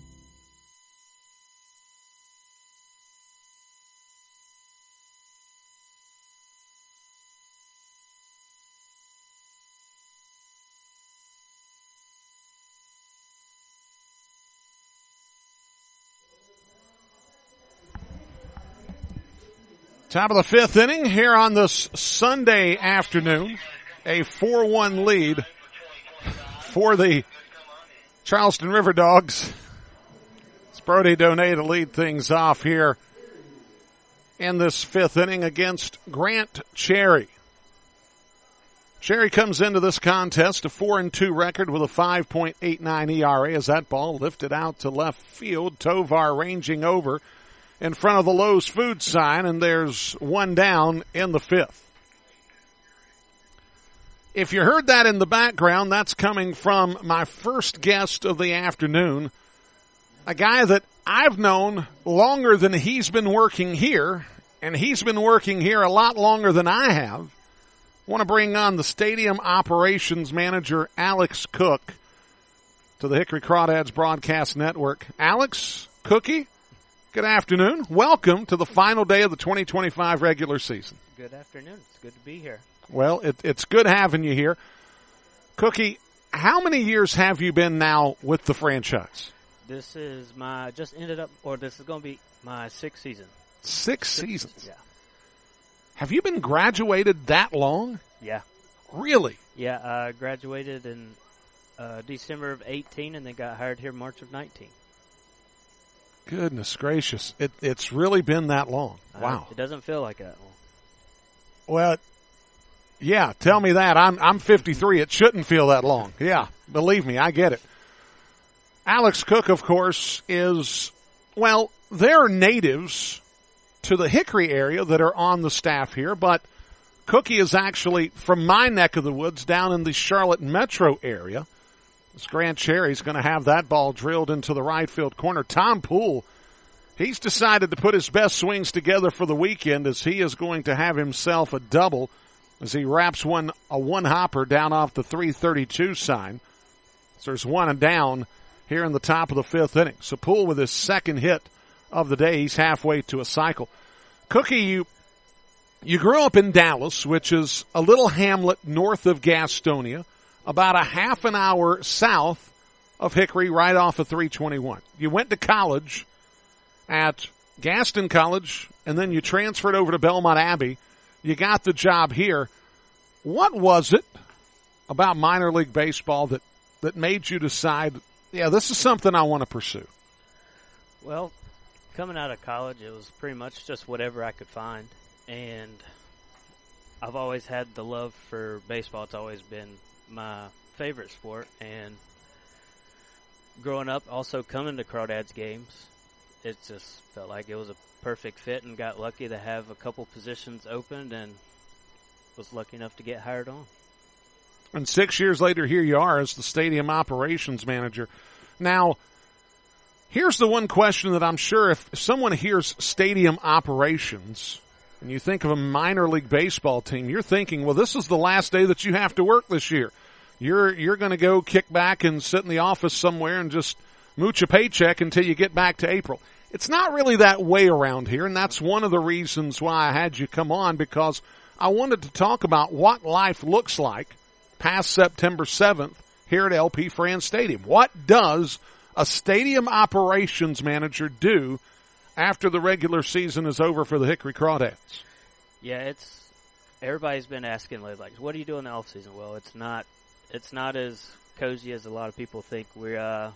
Top of the fifth inning here on this Sunday afternoon. A four one lead for the Charleston River Dogs. It's Brody Donay to lead things off here in this fifth inning against Grant Cherry. Cherry comes into this contest a four and two record with a five point eight nine E R A as that ball lifted out to left field. Tovar ranging over in front of the Lowe's food sign, and there's one down in the fifth. If you heard that in the background, that's coming from my first guest of the afternoon, a guy that I've known longer than he's been working here, and he's been working here a lot longer than I have. I want to bring on the stadium operations manager, Alex Cook, to the Hickory Crawdads Broadcast Network. Alex, Cookie, good afternoon. Welcome to the final day of the twenty twenty-five regular season. Good afternoon. It's good to be here. Well, it, it's good having you here. Cookie, how many years have you been now with the franchise? This is my, just ended up, or this is going to be my sixth season. Six, Six seasons? Yeah. Have you been graduated that long? Yeah. Really? Yeah, I graduated in uh, December of eighteen and then got hired here March of nineteen. Goodness gracious. It, it's really been that long. Wow. Uh, it doesn't feel like that long. Well, yeah, tell me that. I'm I'm fifty-three. It shouldn't feel that long. Yeah, believe me, I get it. Alex Cook, of course, is, well, they're natives to the Hickory area that are on the staff here, but Cookie is actually from my neck of the woods down in the Charlotte metro area. As Grant Cherry's going to have that ball drilled into the right field corner. Tom Poole, he's decided to put his best swings together for the weekend as he is going to have himself a double as he wraps one a one-hopper down off the three thirty-two sign. So there's one and down here in the top of the fifth inning. So Poole with his second hit of the day. He's halfway to a cycle. Cookie, you you grew up in Dallas, which is a little hamlet north of Gastonia, about a half an hour south of Hickory, right off of three twenty-one. You went to college at Gaston College, and then you transferred over to Belmont Abbey. You got the job here. What was it about minor league baseball that, that made you decide, yeah, this is something I want to pursue? Well, coming out of college, it was pretty much just whatever I could find. And I've always had the love for baseball. It's always been my favorite sport. And growing up, also coming to Crawdads games, it just felt like it was a perfect fit, and got lucky to have a couple positions opened and was lucky enough to get hired on. And six years later, here you are as the stadium operations manager. Now, here's the one question that I'm sure if someone hears stadium operations and you think of a minor league baseball team, you're thinking, well, this is the last day that you have to work this year. You're, you're going to go kick back and sit in the office somewhere and just mooch a paycheck until you get back to April. It's not really that way around here, and that's one of the reasons why I had you come on, because I wanted to talk about what life looks like past September seventh here at L P Franz Stadium. What does a stadium operations manager do after the regular season is over for the Hickory Crawdads? Yeah, it's everybody's been asking lately, like, what do you do in the off season? Well, it's not it's not as cozy as a lot of people think. We're uh,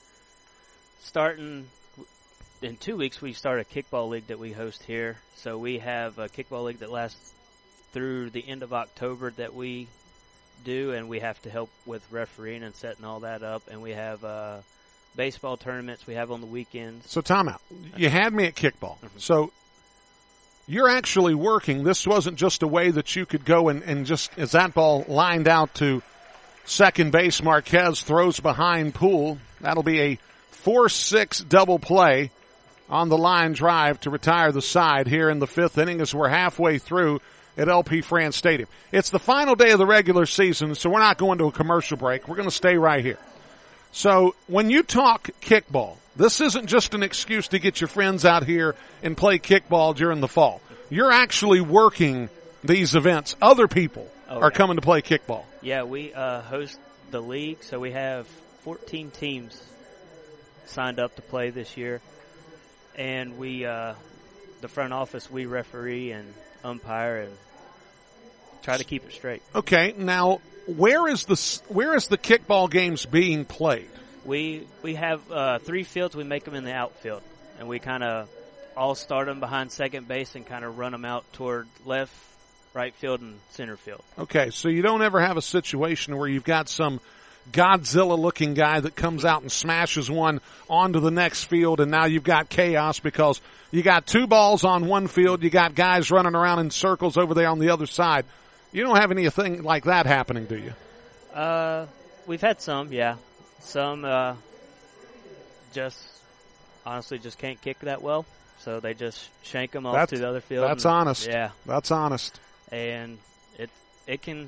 starting in two weeks. We start a kickball league that we host here. So we have a kickball league that lasts through the end of October that we do, and we have to help with refereeing and setting all that up. And we have uh, baseball tournaments we have on the weekends. So time out. You had me at kickball. Mm-hmm. So you're actually working. This wasn't just a way that you could go and, and just, as that ball lined out to second base, Marquez throws behind Poole. That'll be a four six double play on the line drive to retire the side here in the fifth inning as we're halfway through at L P Franz Stadium. It's the final day of the regular season, so we're not going to a commercial break. We're going to stay right here. So when you talk kickball, this isn't just an excuse to get your friends out here and play kickball during the fall. You're actually working these events. Other people oh, are yeah. coming to play kickball. Yeah, we uh, host the league, so we have fourteen teams signed up to play this year. And we, uh, the front office, we referee and umpire and try to keep it straight. Okay, now where is the where is the kickball games being played? We we have uh, three fields. We make them in the outfield, and we kind of all start them behind second base and kind of run them out toward left, right field, and center field. Okay, so you don't ever have a situation where you've got some Godzilla-looking guy that comes out and smashes one onto the next field, and now you've got chaos because you got two balls on one field, you got guys running around in circles over there on the other side. You don't have anything like that happening, do you? Uh, we've had some, yeah. Some uh, just honestly just can't kick that well, so they just shank them off that's, to the other field. That's and, honest. Yeah, that's honest. And it it can.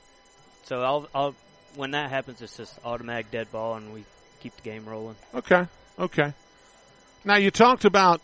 So I'll I'll. When that happens, it's just automatic dead ball, and we keep the game rolling. Okay, okay. Now, you talked about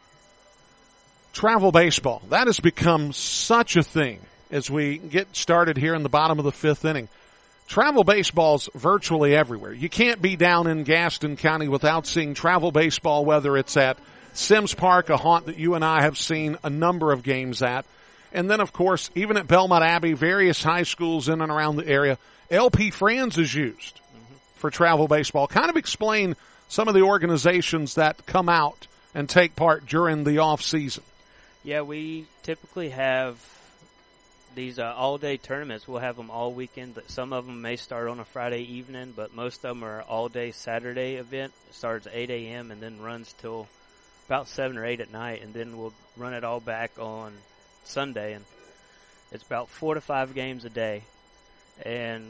travel baseball. That has become such a thing as we get started here in the bottom of the fifth inning. travel baseball's virtually everywhere. You can't be down in Gaston County without seeing travel baseball, whether it's at Sims Park, a haunt that you and I have seen a number of games at. And then, of course, even at Belmont Abbey, various high schools in and around the area, L P Franz is used mm-hmm. for travel baseball. Kind of explain some of the organizations that come out and take part during the off season. Yeah, we typically have these uh, all-day tournaments. We'll have them all weekend. Some of them may start on a Friday evening, but most of them are all-day Saturday event. It starts at eight a.m. and then runs till about seven or eight at night, and then we'll run it all back on Sunday. And it's about four to five games a day. And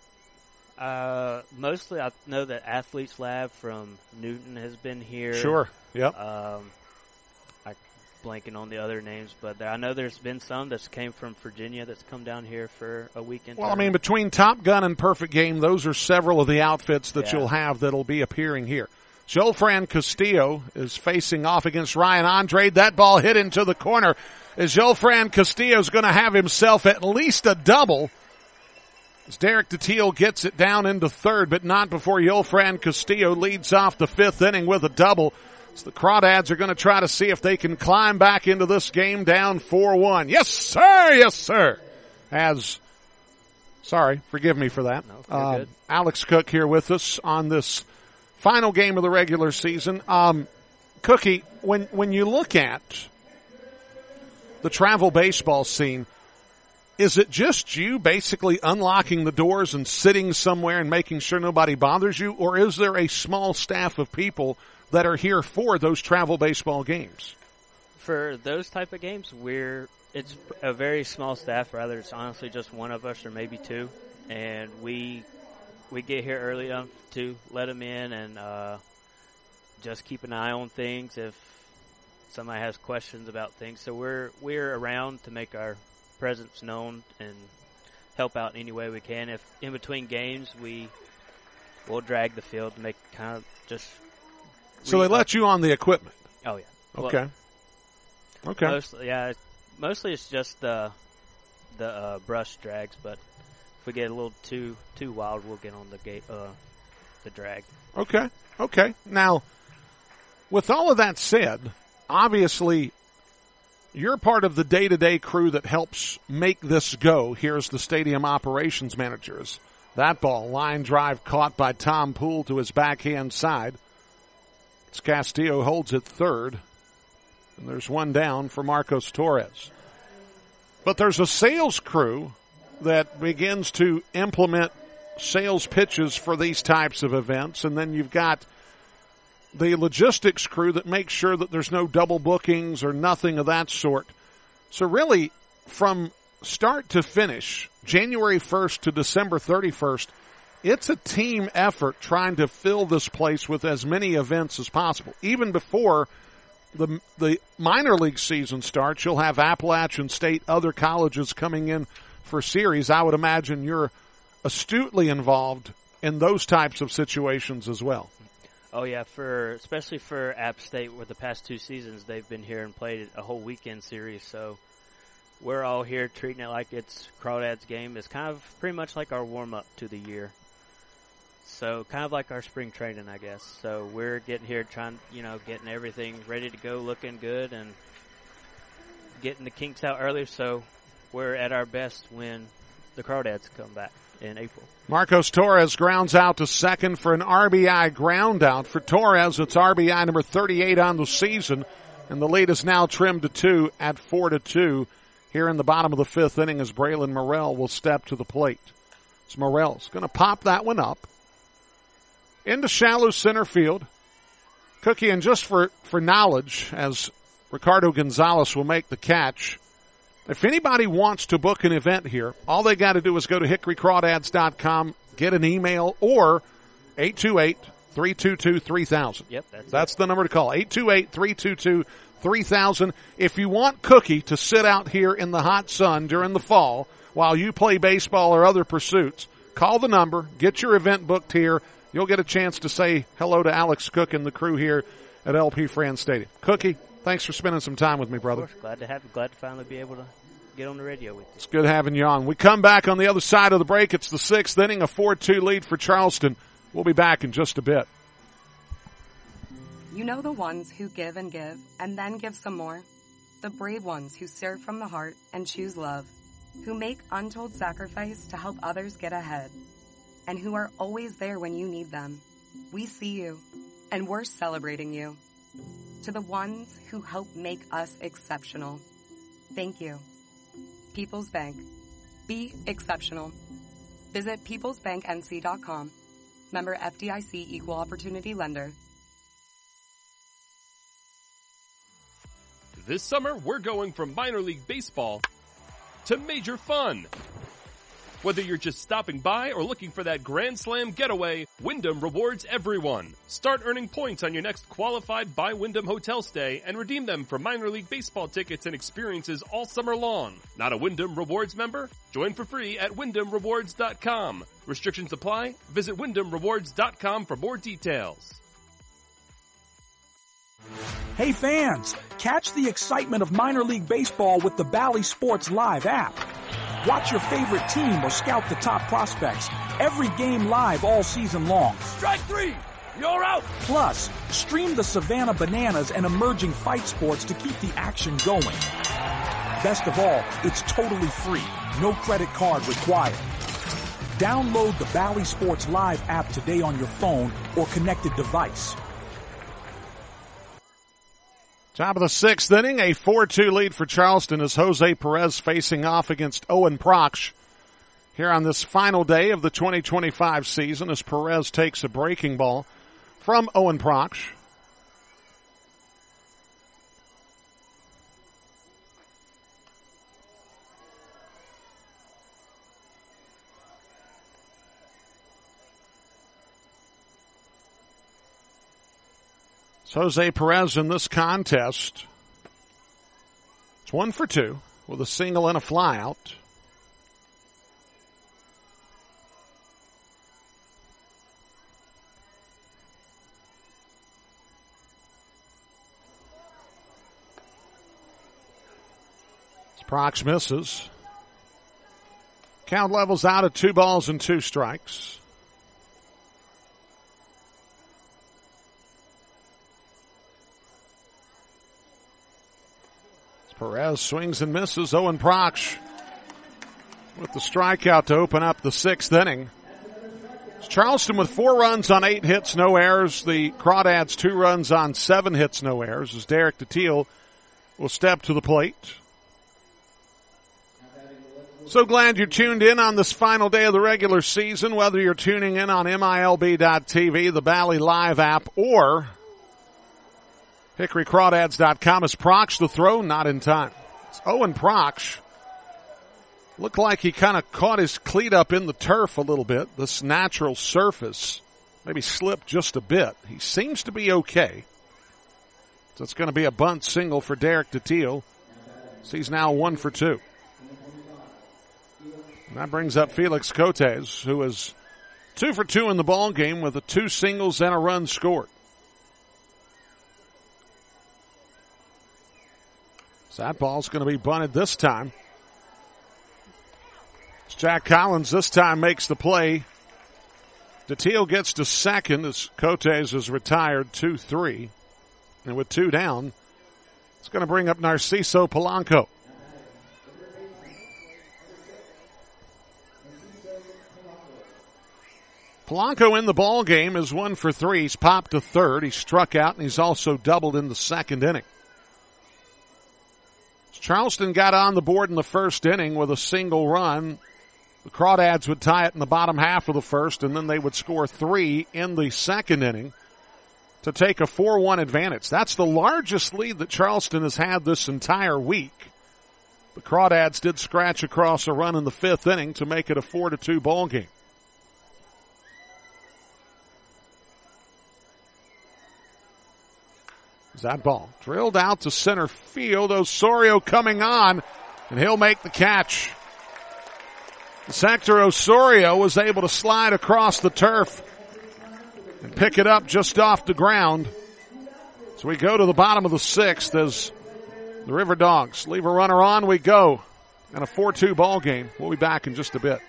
uh, mostly I know that Athletes Lab from Newton has been here. Sure, yep. Um, I'm blanking on the other names, but I know there's been some that came from Virginia that's come down here for a weekend. Well, tournament. I mean, between Top Gun and Perfect Game, those are several of the outfits that yeah. you'll have that'll be appearing here. Joelfran Castillo is facing off against Ryan Andrade. That ball hit into the corner as Joelfran Castillo is going to have himself at least a double. As Derek DeTeal gets it down into third, but not before Joelfran Castillo leads off the fifth inning with a double. So the Crawdads are going to try to see if they can climb back into this game down four one. Yes, sir! Yes, sir! As, sorry, forgive me for that. No, you're uh, good. Alex Cook here with us on this final game of the regular season. Um, Cookie, when, when you look at the travel baseball scene, is it just you basically unlocking the doors and sitting somewhere and making sure nobody bothers you, or is there a small staff of people that are here for those travel baseball games? For those type of games, we're it's a very small staff. Rather, it's honestly just one of us or maybe two, and we we get here early enough to let them in and uh, just keep an eye on things if somebody has questions about things. So we're we're around to make our presence known and help out in any way we can. If in between games we will drag the field to make kind of just. So they let you on the equipment. Oh yeah. Okay. Well, okay. Mostly, yeah. Mostly it's just the the uh, brush drags, but if we get a little too too wild, we'll get on the gate uh, the drag. Okay. Okay. Now, with all of that said, obviously you're part of the day-to-day crew that helps make this go. Here's the stadium operations managers. That ball, line drive caught by Tom Poole to his backhand side. As Castillo holds it third. And there's one down for Marcos Torres. But there's a sales crew that begins to implement sales pitches for these types of events. And then you've got the logistics crew that makes sure that there's no double bookings or nothing of that sort. So really, from start to finish, January first to December thirty-first, it's a team effort trying to fill this place with as many events as possible. Even before the the minor league season starts, you'll have Appalachian State, other colleges coming in for series. I would imagine you're astutely involved in those types of situations as well. Oh yeah, for especially for App State, where the past two seasons they've been here and played a whole weekend series. So we're all here treating it like it's Crawdads game. It's kind of pretty much like our warm up to the year. So kind of like our spring training, I guess. So we're getting here trying, you know, getting everything ready to go, looking good, and getting the kinks out early. So we're at our best when the Crawdads come back in April. Marcos Torres grounds out to second for an R B I ground out. For Torres, it's R B I number thirty-eight on the season, and the lead is now trimmed to two at four to two. Here in the bottom of the fifth inning as Braylon Morrell will step to the plate. So Morrell's going to pop that one up into shallow center field. Cookie, and just for, for knowledge, as Ricardo Gonzalez will make the catch, if anybody wants to book an event here, all they got to do is go to hickory crawdads dot com, get an email, or eight two eight, three two two, three thousand. Yep, that's That's it. the number to call, eight two eight, three two two, three thousand. If you want Cookie to sit out here in the hot sun during the fall while you play baseball or other pursuits, call the number, get your event booked here. You'll get a chance to say hello to Alex Cook and the crew here at L P Franz Stadium. Cookie, thanks for spending some time with me, brother. Of course, glad to have you. Glad to finally be able to get on the radio with you. It's good having you on. We come back on the other side of the break. It's the sixth inning, a four two lead for Charleston. We'll be back in just a bit. You know the ones who give and give and then give some more? The brave ones who serve from the heart and choose love, who make untold sacrifice to help others get ahead, and who are always there when you need them. We see you, and we're celebrating you. To the ones who help make us exceptional, thank you. People's Bank. Be exceptional. Visit peoples bank n c dot com. Member F D I C Equal Opportunity Lender. This summer, we're going from minor league baseball to major fun. Whether you're just stopping by or looking for that Grand Slam getaway, Wyndham rewards everyone. Start earning points on your next qualified by Wyndham hotel stay and redeem them for minor league baseball tickets and experiences all summer long. Not a Wyndham Rewards member? Join for free at wyndham rewards dot com. Restrictions apply. Visit wyndham rewards dot com for more details. Hey fans, catch the excitement of minor league baseball with the Bally Sports Live app. Watch your favorite team or scout the top prospects. Every game live all season long. Strike three! You're out! Plus, stream the Savannah Bananas and emerging fight sports to keep the action going. Best of all, it's totally free. No credit card required. Download the Bally Sports Live app today on your phone or connected device. Top of the sixth inning, a four two lead for Charleston as Jose Perez facing off against Owen Proksch here on this final day of the twenty twenty-five season as Perez takes a breaking ball from Owen Proksch. Jose Perez in this contest, it's one for two with a single and a flyout. Proksch misses. Count levels out at two balls and two strikes. Perez swings and misses. Owen Proksch with the strikeout to open up the sixth inning. It's Charleston with four runs on eight hits, no errors. The Crawdads two runs on seven hits, no errors as Derek DeTeal will step to the plate. So glad you tuned in on this final day of the regular season, whether you're tuning in on M I L B dot T V, the Bally Live app, or Hickory Crawdads dot com. As Proksch the throw, not in time. It's Owen Proksch. Looked like he kind of caught his cleat up in the turf a little bit. This natural surface maybe slipped just a bit. He seems to be okay. So it's going to be a bunt single for Derek DeTeal. So he's now one for two. And that brings up Felix Cotes, who is two for two in the ball game with a two singles and a run scored. So that ball's going to be bunted this time. Jack Collins this time makes the play. DeTeal gets to second as Cotes is retired two three. And with two down, it's going to bring up Narciso Polanco. Polanco in the ball game is one for three. He's popped to third. He struck out, and he's also doubled in the second inning. Charleston got on the board in the first inning with a single run. The Crawdads would tie it in the bottom half of the first, and then they would score three in the second inning to take a four one advantage. That's the largest lead that Charleston has had this entire week. The Crawdads did scratch across a run in the fifth inning to make it a four to two ball game. That ball drilled out to center field. Osorio coming on, and he'll make the catch. Sector Osorio was able to slide across the turf and pick it up just off the ground. So we go to the bottom of the sixth as the River Dogs leave a runner on. We go and a four two ball game. We'll be back in just a bit.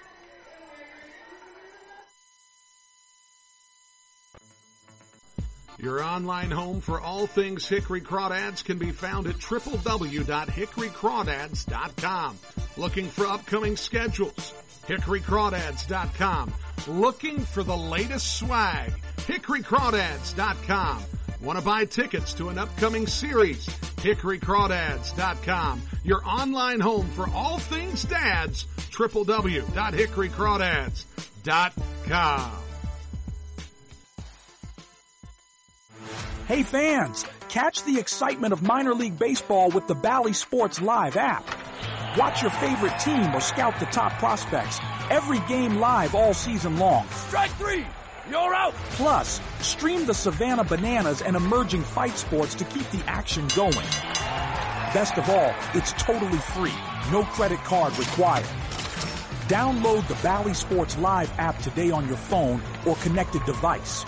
Your online home for all things Hickory Crawdads can be found at w w w dot hickory crawdads dot com. Looking for upcoming schedules? hickory crawdads dot com. Looking for the latest swag? hickory crawdads dot com. Want to buy tickets to an upcoming series? hickory crawdads dot com. Your online home for all things dads, w w w dot hickory crawdads dot com. Hey fans, catch the excitement of minor league baseball with the Bally Sports Live app. Watch your favorite team or scout the top prospects. Every game live all season long. Strike three! You're out! Plus, stream the Savannah Bananas and emerging fight sports to keep the action going. Best of all, it's totally free. No credit card required. Download the Bally Sports Live app today on your phone or connected device.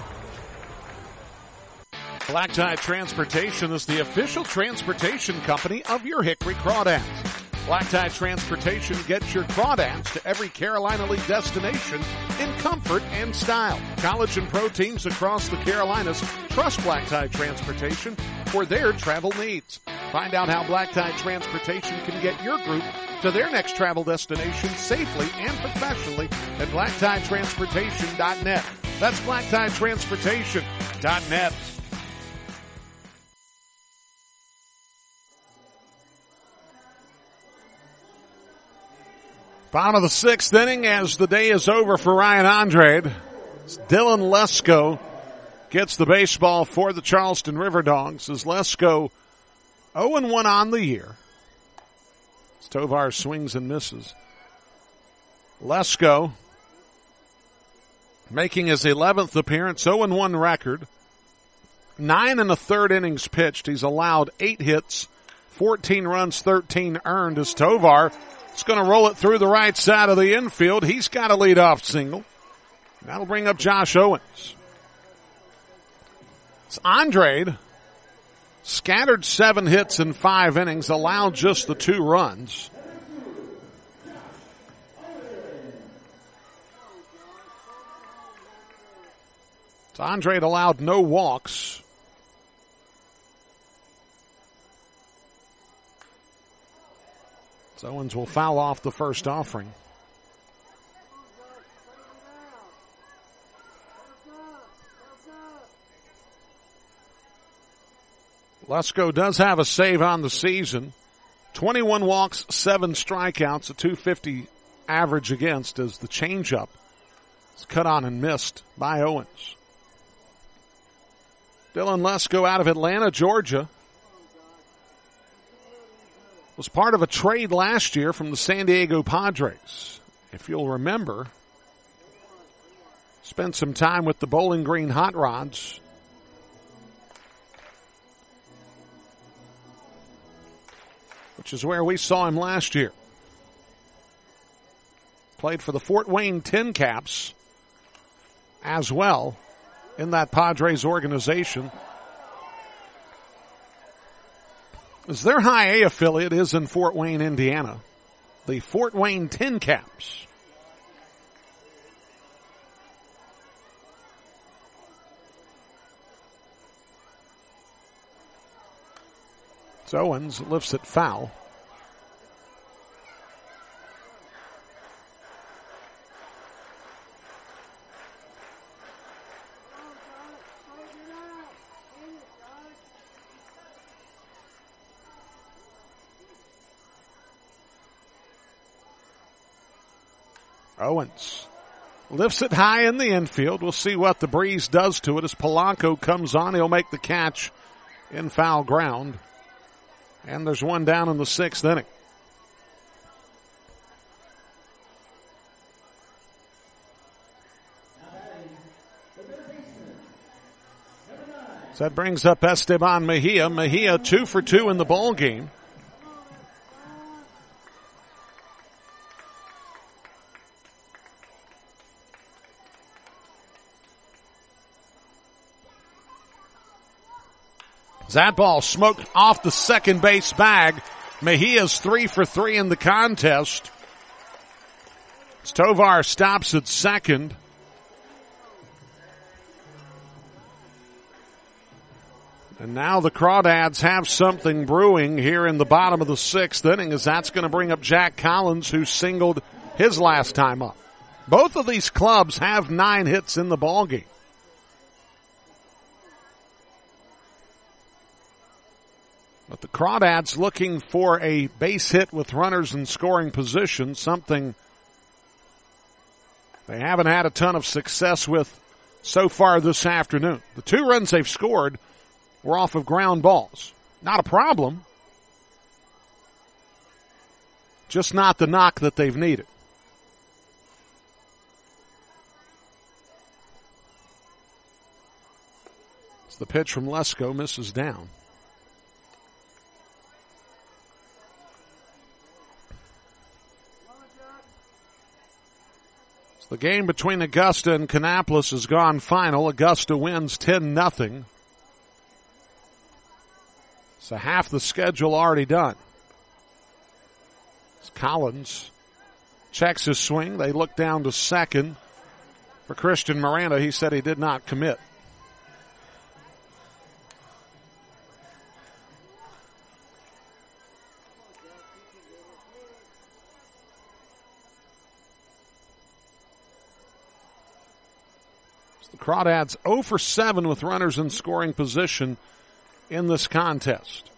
Black Tie Transportation is the official transportation company of your Hickory Crawdads. Black Tie Transportation gets your crawdads to every Carolina League destination in comfort and style. College and pro teams across the Carolinas trust Black Tie Transportation for their travel needs. Find out how Black Tie Transportation can get your group to their next travel destination safely and professionally at black tie transportation dot net. That's black tie transportation dot net. Bottom of the sixth inning as the day is over for Ryan Andrade. Dylan Lesko gets the baseball for the Charleston River Dogs as Lesko oh and one on the year. As Tovar swings and misses. Lesko making his eleventh appearance, oh and one record. Nine and a third innings pitched. He's allowed eight hits, fourteen runs, thirteen earned as Tovar is going to roll it through the right side of the infield. He's got a leadoff single. That'll bring up Josh Owens. It's Andrade scattered seven hits in five innings, allowed just the two runs. So Andrade allowed no walks. So Owens will foul off the first offering. Lesko does have a save on the season. twenty-one walks, seven strikeouts, a two fifty average against as the changeup is cut on and missed by Owens. Dylan Lesko out of Atlanta, Georgia. Was part of a trade last year from the San Diego Padres. If you'll remember, spent some time with the Bowling Green Hot Rods. Which is where we saw him last year. Played for the Fort Wayne Tin Caps as well in that Padres organization. As their high A affiliate is in Fort Wayne, Indiana. The Fort Wayne Tin Caps. So Owens lifts it foul. Owens lifts it high in the infield. We'll see what the breeze does to it as Polanco comes on. He'll make the catch in foul ground. And there's one down in the sixth inning. So that brings up Esteban Mejia. Mejia two for two in the ball game. That ball smoked off the second base bag Mejia's three for three in the contest. Tovar stops at second. And now the Crawdads have something brewing here in the bottom of the sixth inning, as that's going to bring up Jack Collins, who singled his last time up. Both of these clubs have nine hits in the ballgame. But the Crawdads looking for a base hit with runners in scoring position, something they haven't had a ton of success with so far this afternoon. The two runs they've scored were off of ground balls. Not a problem. Just not the knock that they've needed. It's the pitch from Lesko, misses down. The game between Augusta and Kannapolis has gone final. Augusta wins ten nothing. So half the schedule already done. As Collins checks his swing. They look down to second. For Christian Miranda, he said he did not commit. The Crawdads oh for seven with runners in scoring position in this contest.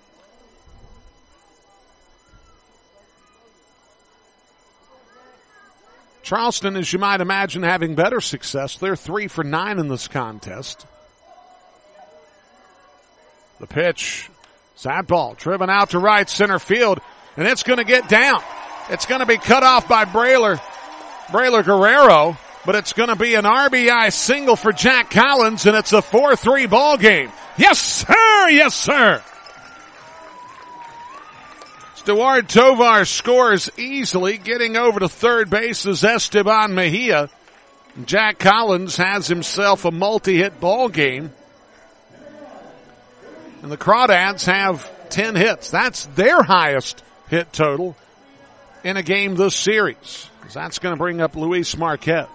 Charleston, as you might imagine, having better success. They're three for nine in this contest. The pitch, that ball driven out to right center field, and it's going to get down. It's going to be cut off by Braylor, Braylor Guerrero. But it's going to be an R B I single for Jack Collins, and it's a four three ball game. Yes, sir! Yes, sir! Stuart Tovar scores easily, getting over to third base is Esteban Mejia. Jack Collins has himself a multi-hit ball game. And the Crawdads have ten hits. That's their highest hit total in a game this series. That's going to bring up Luis Marquez.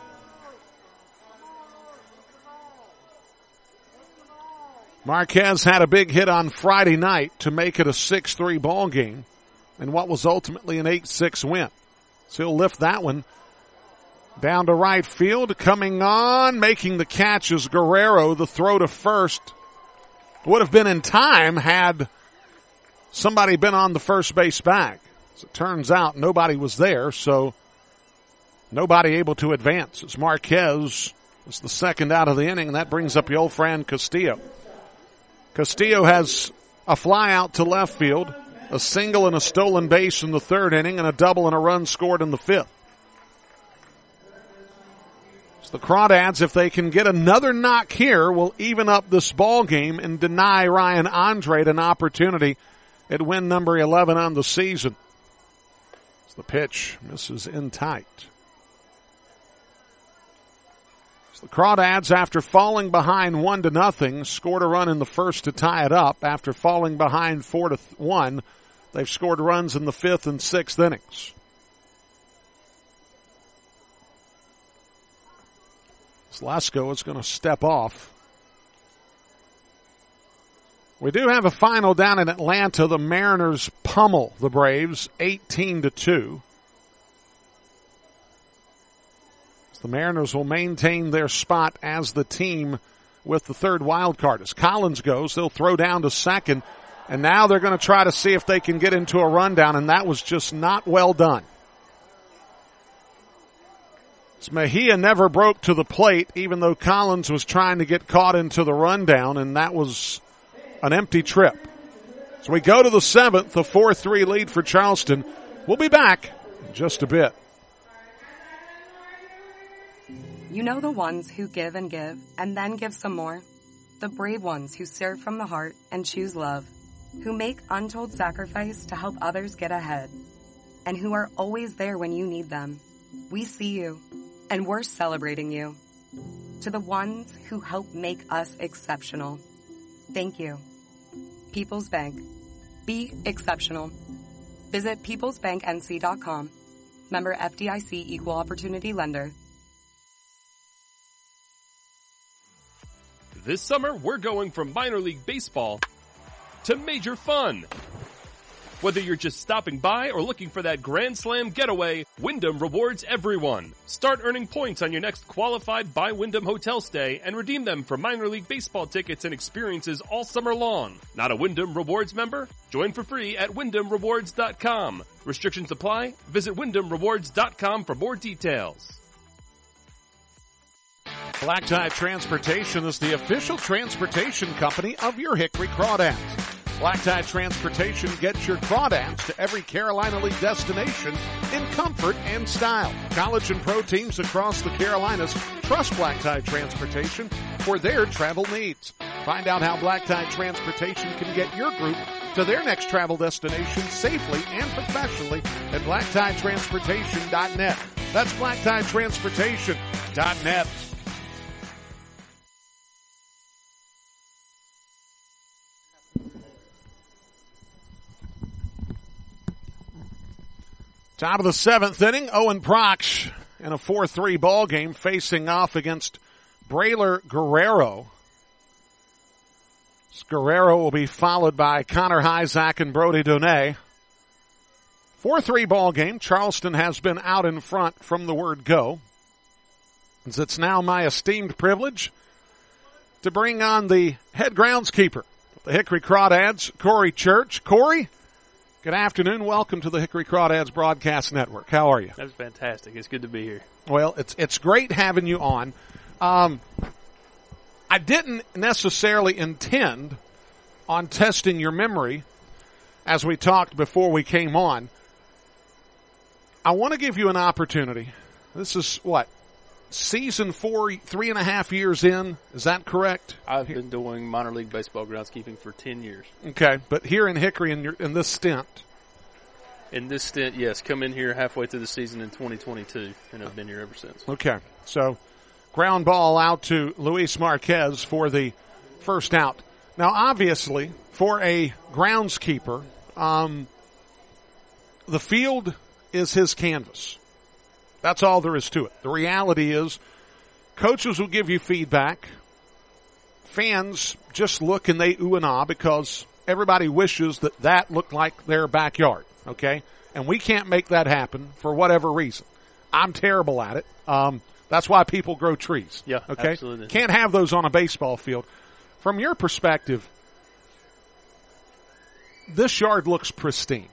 Marquez had a big hit on Friday night to make it a six three ball game and what was ultimately an eight six win. So he'll lift that one down to right field. Coming on, making the catch is Guerrero. The throw to first would have been in time had somebody been on the first base bag. As it turns out, nobody was there, so nobody able to advance. As Marquez is the second out of the inning, and that brings up Yolfran Castillo. Castillo has a fly out to left field, a single and a stolen base in the third inning, and a double and a run scored in the fifth. So the Crawdads, if they can get another knock here, will even up this ball game and deny Ryan Andrade an opportunity at win number eleven on the season. So the pitch misses in tight. The Crawdads, after falling behind one to nothing, scored a run in the first to tie it up. After falling behind four to one, they've scored runs in the fifth and sixth innings. Lesko is going to step off. We do have a final down in Atlanta. The Mariners pummel the Braves eighteen to two. The Mariners will maintain their spot as the team with the third wild card. As Collins goes, they'll throw down to second, and now they're going to try to see if they can get into a rundown, and that was just not well done. As Mejia never broke to the plate, even though Collins was trying to get caught into the rundown, and that was an empty trip. So we go to the seventh, a four three lead for Charleston. We'll be back in just a bit. You know the ones who give and give, and then give some more? The brave ones who serve from the heart and choose love, who make untold sacrifice to help others get ahead, and who are always there when you need them. We see you, and we're celebrating you. To the ones who help make us exceptional, thank you. People's Bank. Be exceptional. Visit peoples bank n c dot com. Member F D I C Equal Opportunity Lender. This summer, we're going from minor league baseball to major fun. Whether you're just stopping by or looking for that Grand Slam getaway, Wyndham rewards everyone. Start earning points on your next qualified by Wyndham hotel stay and redeem them for minor league baseball tickets and experiences all summer long. Not a Wyndham Rewards member? Join for free at wyndham rewards dot com. Restrictions apply. Visit wyndham rewards dot com for more details. Black Tie Transportation is the official transportation company of your Hickory Crawdads. Black Tie Transportation gets your crawdads to every Carolina League destination in comfort and style. College and pro teams across the Carolinas trust Black Tie Transportation for their travel needs. Find out how Black Tie Transportation can get your group to their next travel destination safely and professionally at black tie transportation dot net. That's black tie transportation dot net. Top of the seventh inning, Owen Proch in a four three ball game facing off against Braylor Guerrero. Guerrero will be followed by Connor Hyzak and Brody Donay. four three ball game. Charleston has been out in front from the word go. As it's now my esteemed privilege to bring on the head groundskeeper, the Hickory Crawdads, Corey Church. Corey, good afternoon. Welcome to the Hickory Crawdads Broadcast Network. How are you? That's fantastic. It's good to be here. Well, it's it's great having you on. Um, I didn't necessarily intend on testing your memory as we talked before we came on. I want to give you an opportunity. This is what? Season four, three and a half years in. Is that correct? I've been doing minor league baseball groundskeeping for ten years. Okay, but here in Hickory in, your, in this stint. In this stint, yes. Come in here halfway through the season in twenty twenty-two, and I've been here ever since. Okay, so ground ball out to Luis Marquez for the first out. Now, obviously, for a groundskeeper, um, the field is his canvas. That's all there is to it. The reality is coaches will give you feedback. Fans just look and they ooh and ah because everybody wishes that that looked like their backyard, okay? And we can't make that happen for whatever reason. I'm terrible at it. Um, that's why people grow trees. Yeah, okay? absolutely. Can't have those on a baseball field. From your perspective, this yard looks pristine.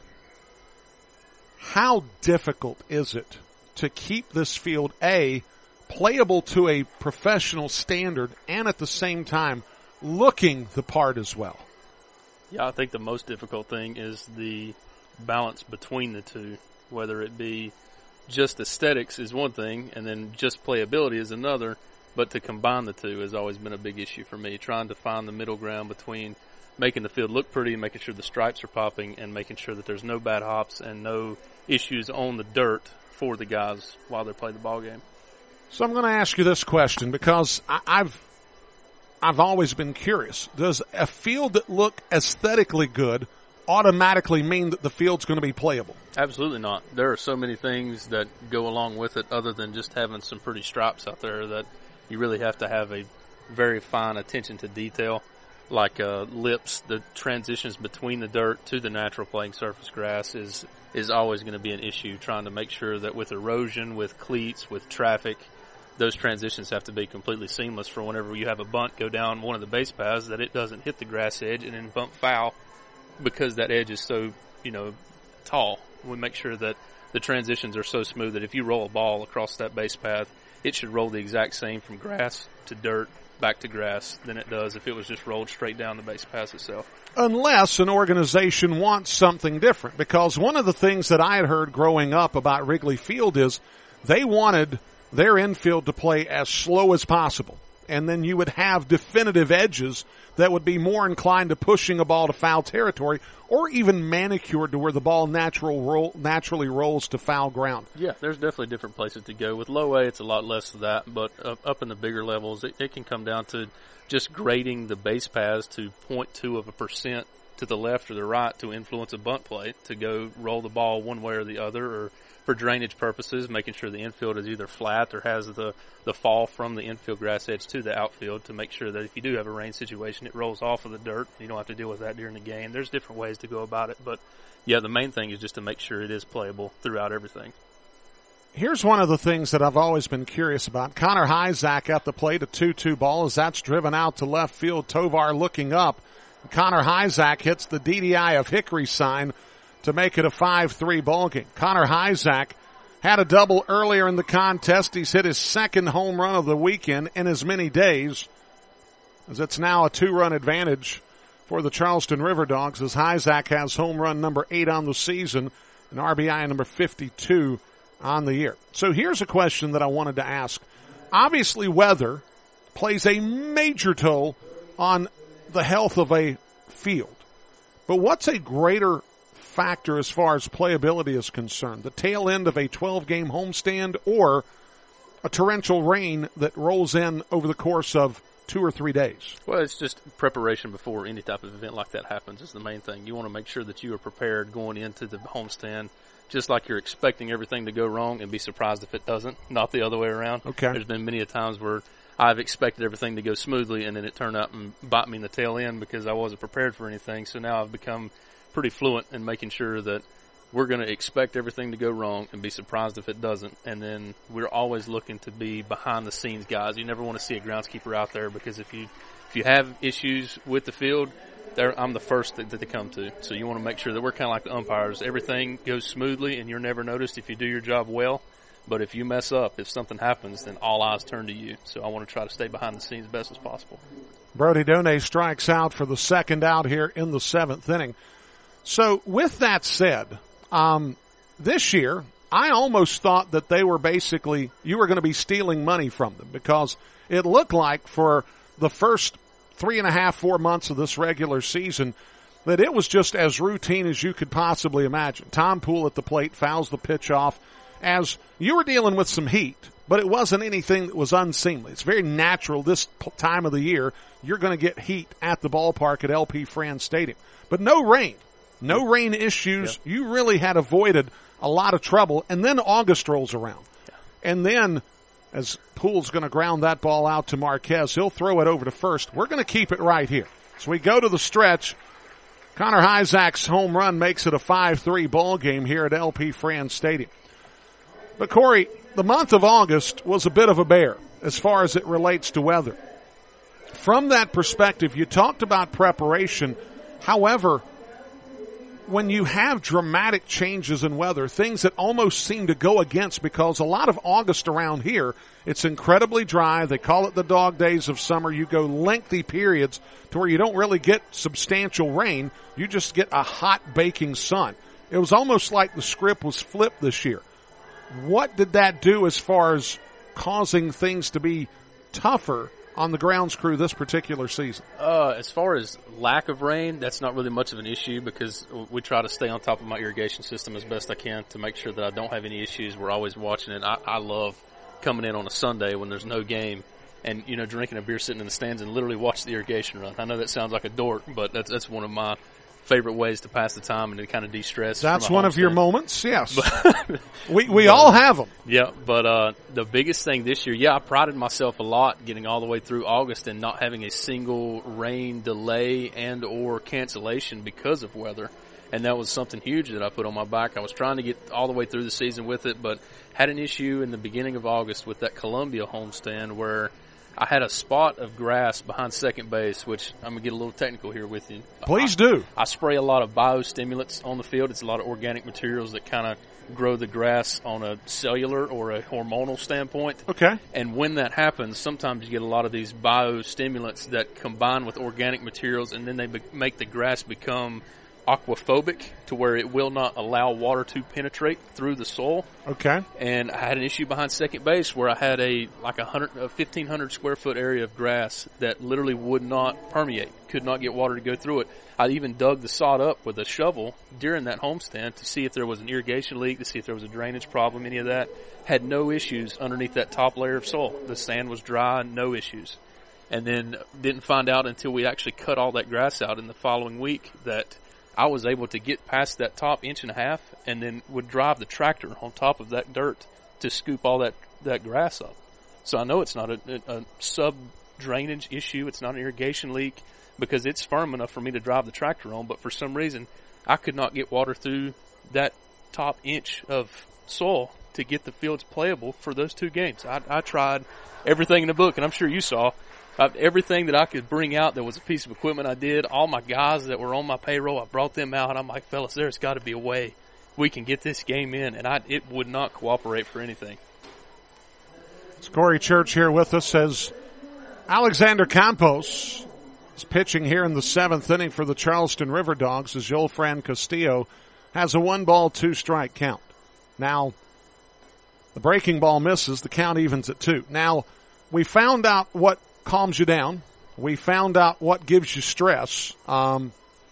How difficult is it to keep this field, A, playable to a professional standard and at the same time looking the part as well? Yeah, I think the most difficult thing is the balance between the two, whether it be just aesthetics is one thing and then just playability is another, but to combine the two has always been a big issue for me, trying to find the middle ground between making the field look pretty, making sure the stripes are popping, and making sure that there's no bad hops and no issues on the dirt for the guys while they play the ball game. So I'm going to ask you this question because I, I've I've always been curious. Does a field that look aesthetically good automatically mean that the field's going to be playable? Absolutely not. There are so many things that go along with it other than just having some pretty stripes out there that you really have to have a very fine attention to detail, like uh, lips, the transitions between the dirt to the natural playing surface grass is is always going to be an issue, trying to make sure that with erosion, with cleats, with traffic, those transitions have to be completely seamless for whenever you have a bunt go down one of the base paths, that it doesn't hit the grass edge and then bump foul because that edge is so, you know, tall. We make sure that the transitions are so smooth that if you roll a ball across that base path, it should roll the exact same from grass to dirt back to grass than it does if it was just rolled straight down the base path itself. Unless an organization wants something different, because one of the things that I had heard growing up about Wrigley Field is they wanted their infield to play as slow as possible. And then you would have definitive edges that would be more inclined to pushing a ball to foul territory or even manicured to where the ball natural roll, naturally rolls to foul ground. Yeah, there's definitely different places to go. With low A, it's a lot less of that, but up, up in the bigger levels, it, it can come down to just grading the base paths to zero point two of a percent to the left or the right to influence a bunt play, to go roll the ball one way or the other, or for drainage purposes, making sure the infield is either flat or has the, the fall from the infield grass edge to the outfield to make sure that if you do have a rain situation, it rolls off of the dirt. You don't have to deal with that during the game. There's different ways to go about it, but yeah, the main thing is just to make sure it is playable throughout everything. Here's one of the things that I've always been curious about. Connor Hyzak at the plate, a two two ball as that's driven out to left field. Tovar looking up. Connor Hyzak hits the D D I of Hickory sign to make it a five three ball game. Connor Hyzak had a double earlier in the contest. He's hit his second home run of the weekend in as many days, as it's now a two-run advantage for the Charleston River Dogs, as Hyzak has home run number eight on the season and R B I number fifty-two on the year. So here's a question that I wanted to ask. Obviously, weather plays a major toll on the health of a field. But what's a greater factor as far as playability is concerned? The tail end of a twelve-game homestand or a torrential rain that rolls in over the course of two or three days? Well, it's just preparation before any type of event like that happens is the main thing. You want to make sure that you are prepared going into the homestand, just like you're expecting everything to go wrong and be surprised if it doesn't, not the other way around. Okay. There's been many a times where I've expected everything to go smoothly and then it turned out and bite me in the tail end because I wasn't prepared for anything. So now I've become pretty fluent in making sure that we're going to expect everything to go wrong and be surprised if it doesn't. And then we're always looking to be behind the scenes guys. You never want to see a groundskeeper out there because if you if you have issues with the field, They're, I'm the first that, that they come to. So you want to make sure that we're kind of like the umpires. Everything goes smoothly and you're never noticed if you do your job well. But if you mess up, if something happens, then all eyes turn to you. So I want to try to stay behind the scenes as best as possible. Brody Donay strikes out for the second out here in the seventh inning. So with that said, um, this year, I almost thought that they were basically, you were going to be stealing money from them because it looked like for the first three and a half, four months of this regular season, that it was just as routine as you could possibly imagine. Tom Poole at the plate fouls the pitch off as you were dealing with some heat, but it wasn't anything that was unseemly. It's very natural this time of the year. You're going to get heat at the ballpark at L P Franz Stadium. But no rain. No rain issues. Yeah. You really had avoided a lot of trouble. And then August rolls around. Yeah. And then as Poole's going to ground that ball out to Marquez, he'll throw it over to first. We're going to keep it right here. So we go to the stretch. Connor Hyzak's home run makes it a five three ball game here at L P Franz Stadium. But Corey, the month of August was a bit of a bear as far as it relates to weather. From that perspective, you talked about preparation. However, when you have dramatic changes in weather, things that almost seem to go against, because a lot of August around here, it's incredibly dry. They call it the dog days of summer. You go lengthy periods to where you don't really get substantial rain. You just get a hot baking sun. It was almost like the script was flipped this year. What did that do as far as causing things to be tougher on the grounds crew this particular season? Uh, as far as lack of rain, that's not really much of an issue because we try to stay on top of my irrigation system as best I can to make sure that I don't have any issues. We're always watching it. I, I love coming in on a Sunday when there's no game and, you know, drinking a beer sitting in the stands and literally watch the irrigation run. I know that sounds like a dork, but that's, that's one of my favorite ways to pass the time and to kind of de-stress. That's one of your moments, yes. But, we we but, all have them. Yeah, but uh, the biggest thing this year, yeah, I prided myself a lot getting all the way through August and not having a single rain delay and or cancellation because of weather. And that was something huge that I put on my back. I was trying to get all the way through the season with it, but had an issue in the beginning of August with that Columbia homestand where I had a spot of grass behind second base, which I'm going to get a little technical here with you. Please I, do. I spray a lot of biostimulants on the field. It's a lot of organic materials that kind of grow the grass on a cellular or a hormonal standpoint. Okay. And when that happens, sometimes you get a lot of these biostimulants that combine with organic materials, and then they be- make the grass become aquaphobic to where it will not allow water to penetrate through the soil. Okay. And I had an issue behind second base where I had a like a hundred, a fifteen hundred square foot area of grass that literally would not permeate, could not get water to go through it. I even dug the sod up with a shovel during that homestand to see if there was an irrigation leak, to see if there was a drainage problem, any of that. Had no issues underneath that top layer of soil. The sand was dry, no issues. And then didn't find out until we actually cut all that grass out in the following week that I was able to get past that top inch and a half and then would drive the tractor on top of that dirt to scoop all that, that grass up. So I know it's not a, a, a sub-drainage issue. It's not an irrigation leak because it's firm enough for me to drive the tractor on. But for some reason, I could not get water through that top inch of soil to get the fields playable for those two games. I, I tried everything in the book, and I'm sure you saw. Uh, everything that I could bring out that was a piece of equipment I did. All my guys that were on my payroll, I brought them out. I'm like, fellas, there's got to be a way we can get this game in. And I, it would not cooperate for anything. It's Corey Church here with us as Alexander Campos is pitching here in the seventh inning for the Charleston River Dogs as Joelfran Castillo has a one-ball, two-strike count. Now, the breaking ball misses. The count evens at two. Now, we found out what calms you down. We found out what gives you stress. Um,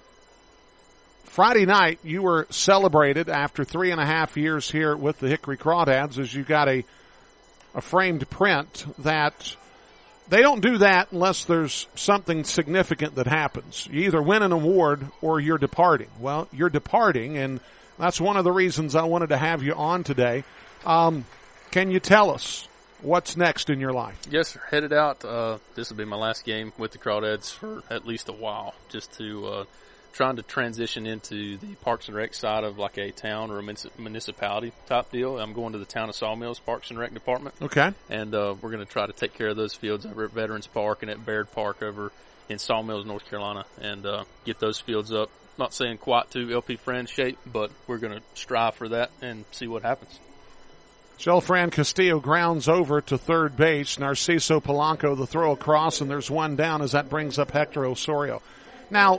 Friday night, you were celebrated after three and a half years here with the Hickory Crawdads as you got a, a framed print that they don't do that unless there's something significant that happens. You either win an award or you're departing. Well, you're departing, and that's one of the reasons I wanted to have you on today. Um, can you tell us what's next in your life? Yes, sir. Headed out. Uh, this will be my last game with the Crawdads for at least a while, just to uh, trying to transition into the Parks and Rec side of like a town or a municipality type deal. I'm going to the town of Sawmills Parks and Rec department. Okay. And uh, we're going to try to take care of those fields over at Veterans Park and at Baird Park over in Sawmills, North Carolina, and uh, get those fields up. Not saying quite to L P Friends shape, but we're going to strive for that and see what happens. Joelfran Castillo grounds over to third base. Narciso Polanco, the throw across, and there's one down as that brings up Hector Osorio. Now,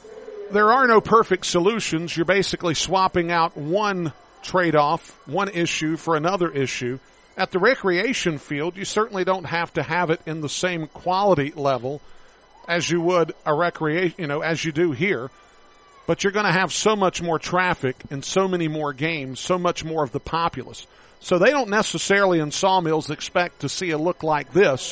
there are no perfect solutions. You're basically swapping out one trade-off, one issue for another issue. At the recreation field, you certainly don't have to have it in the same quality level as you would a recreation, you know, as you do here. But you're going to have so much more traffic and so many more games, so much more of the populace. So they don't necessarily in Sawmills expect to see a look like this,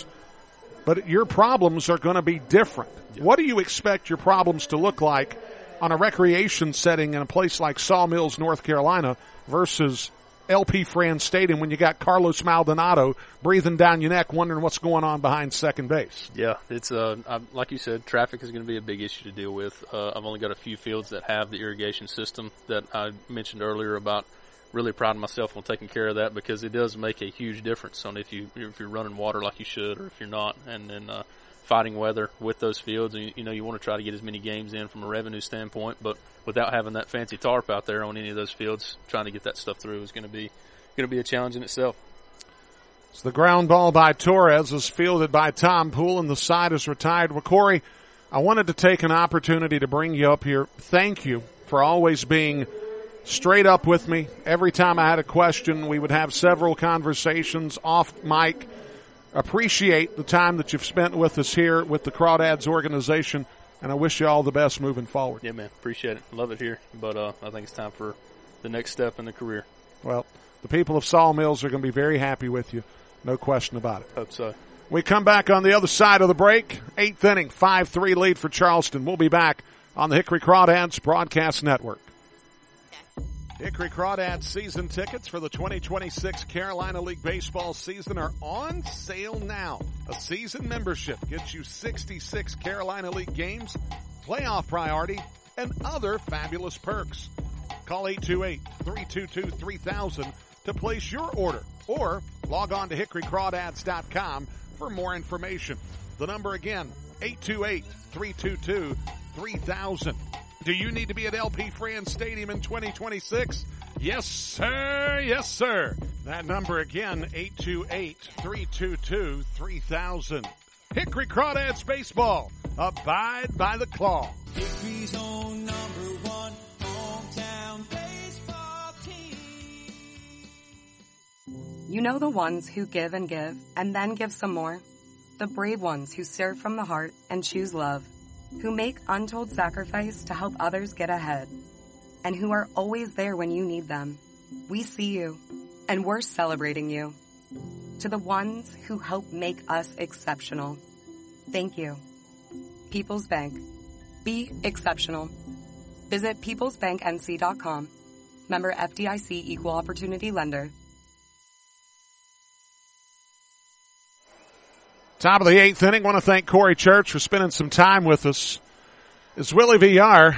but your problems are going to be different. Yeah. What do you expect your problems to look like on a recreation setting in a place like Sawmills, North Carolina, versus L P Friends Stadium when you got Carlos Maldonado breathing down your neck wondering what's going on behind second base? Yeah, it's uh, I'm, like you said, traffic is going to be a big issue to deal with. Uh, I've only got a few fields that have the irrigation system that I mentioned earlier about. Really priding myself on taking care of that because it does make a huge difference on if you if you're running water like you should or if you're not, and then uh, fighting weather with those fields. And you know you want to try to get as many games in from a revenue standpoint, but without having that fancy tarp out there on any of those fields, trying to get that stuff through is going to be going to be a challenge in itself. It's the ground ball by Torres is fielded by Tom Poole, and the side is retired. Well, Corey, I wanted to take an opportunity to bring you up here. Thank you for always being straight up with me. Every time I had a question, we would have several conversations off mic. Appreciate the time that you've spent with us here with the Crawdads organization, and I wish you all the best moving forward. Yeah, man. Appreciate it. Love it here, but uh, I think it's time for the next step in the career. Well, the people of Sawmills are going to be very happy with you. No question about it. Hope so. We come back on the other side of the break. Eighth inning, five three lead for Charleston. We'll be back on the Hickory Crawdads Broadcast Network. Hickory Crawdads season tickets for the twenty twenty-six Carolina League baseball season are on sale now. A season membership gets you sixty-six Carolina League games, playoff priority, and other fabulous perks. Call eight two eight, three two two, three thousand to place your order or log on to hickory crawdads dot com for more information. The number again, eight two eight, three two two, three thousand. Do you need to be at L P Friends Stadium in twenty twenty-six? Yes, sir. Yes, sir. That number again, eight two eight, three two two, three thousand. Hickory Crawdads Baseball. Abide by the claw. Hickory's own number one hometown baseball team. You know the ones who give and give and then give some more? The brave ones who serve from the heart and choose love, who make untold sacrifice to help others get ahead, and who are always there when you need them. We see you, and we're celebrating you. To the ones who help make us exceptional, Thank you. People's Bank. Be exceptional. Visit peoples bank n c dot com. Member F D I C Equal Opportunity Lender. Top of the eighth inning. Want to thank Corey Church for spending some time with us. As Willie Villar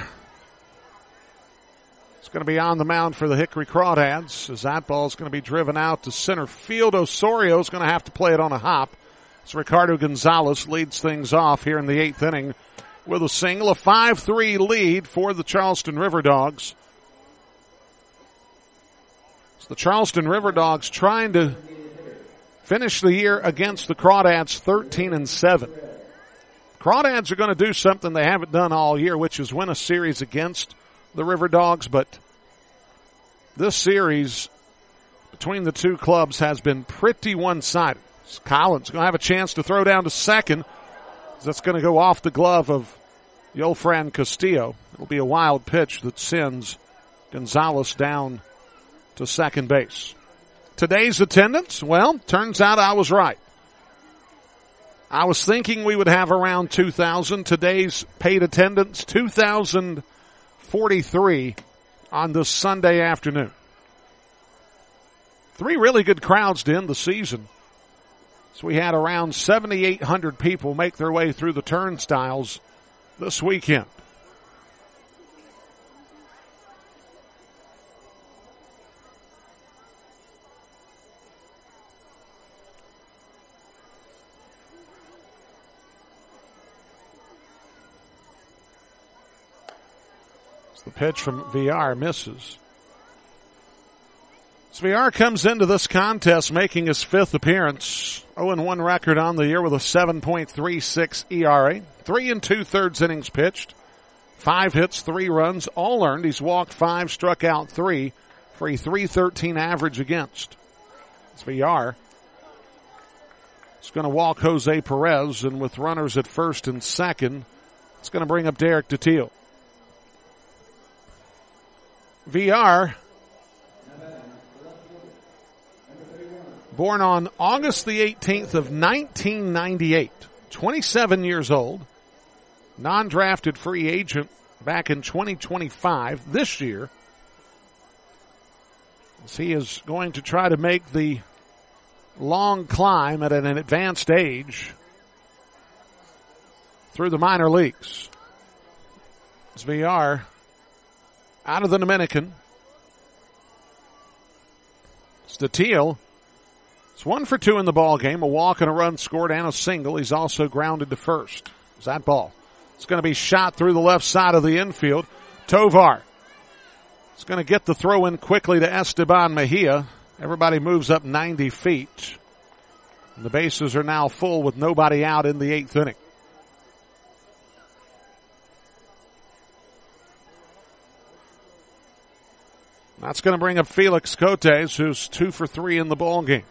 is going to be on the mound for the Hickory Crawdads, as that ball is going to be driven out to center field. Osorio is going to have to play it on a hop. As Ricardo Gonzalez leads things off here in the eighth inning with a single, a five three lead for the Charleston River Dogs. So the Charleston River Dogs trying to finish the year against the Crawdads thirteen and seven. Crawdads are going to do something they haven't done all year, which is win a series against the River Dogs, but this series between the two clubs has been pretty one-sided. Collins going to have a chance to throw down to second. That's going to go off the glove of Yolfran Castillo. It'll be a wild pitch that sends Gonzalez down to second base. Today's attendance, well, turns out I was right. I was thinking we would have around two thousand. Today's paid attendance, two thousand forty-three on this Sunday afternoon. Three really good crowds to end the season. So we had around seventy-eight hundred people make their way through the turnstiles this weekend. The pitch from Villar misses. So Villar comes into this contest making his fifth appearance. oh and one record on the year with a seven point three six E R A. Three and two-thirds innings pitched. Five hits, three runs, all earned. He's walked five, struck out three for a three thirteen average against. It's Villar. It's going to walk Jose Perez, and with runners at first and second, it's going to bring up Derek Detiel. Villar, born on August the eighteenth of nineteen ninety-eight, twenty-seven years old, non-drafted free agent back in twenty twenty-five, this year. As he is going to try to make the long climb at an advanced age through the minor leagues. As Villar out of the Dominican. Detiel, it's one for two in the ball game. A walk and a run scored and a single. He's also grounded to first. Is that ball? It's going to be shot through the left side of the infield. Tovar is going to get the throw in quickly to Esteban Mejia. Everybody moves up ninety feet. And the bases are now full with nobody out in the eighth inning. That's going to bring up Felix Cotes, who's two for three in the ball game.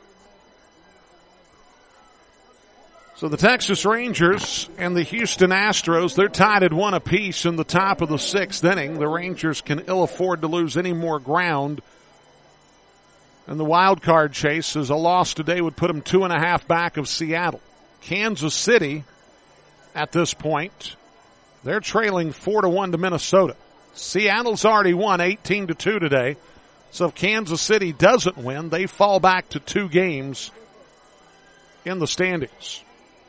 So the Texas Rangers and the Houston Astros, they're tied at one apiece in the top of the sixth inning. The Rangers can ill afford to lose any more ground. And the wild card chase, as a loss today would put them two and a half back of Seattle. Kansas City, at this point, they're trailing four to one to Minnesota. Seattle's already won eighteen to two today. So if Kansas City doesn't win, they fall back to two games in the standings.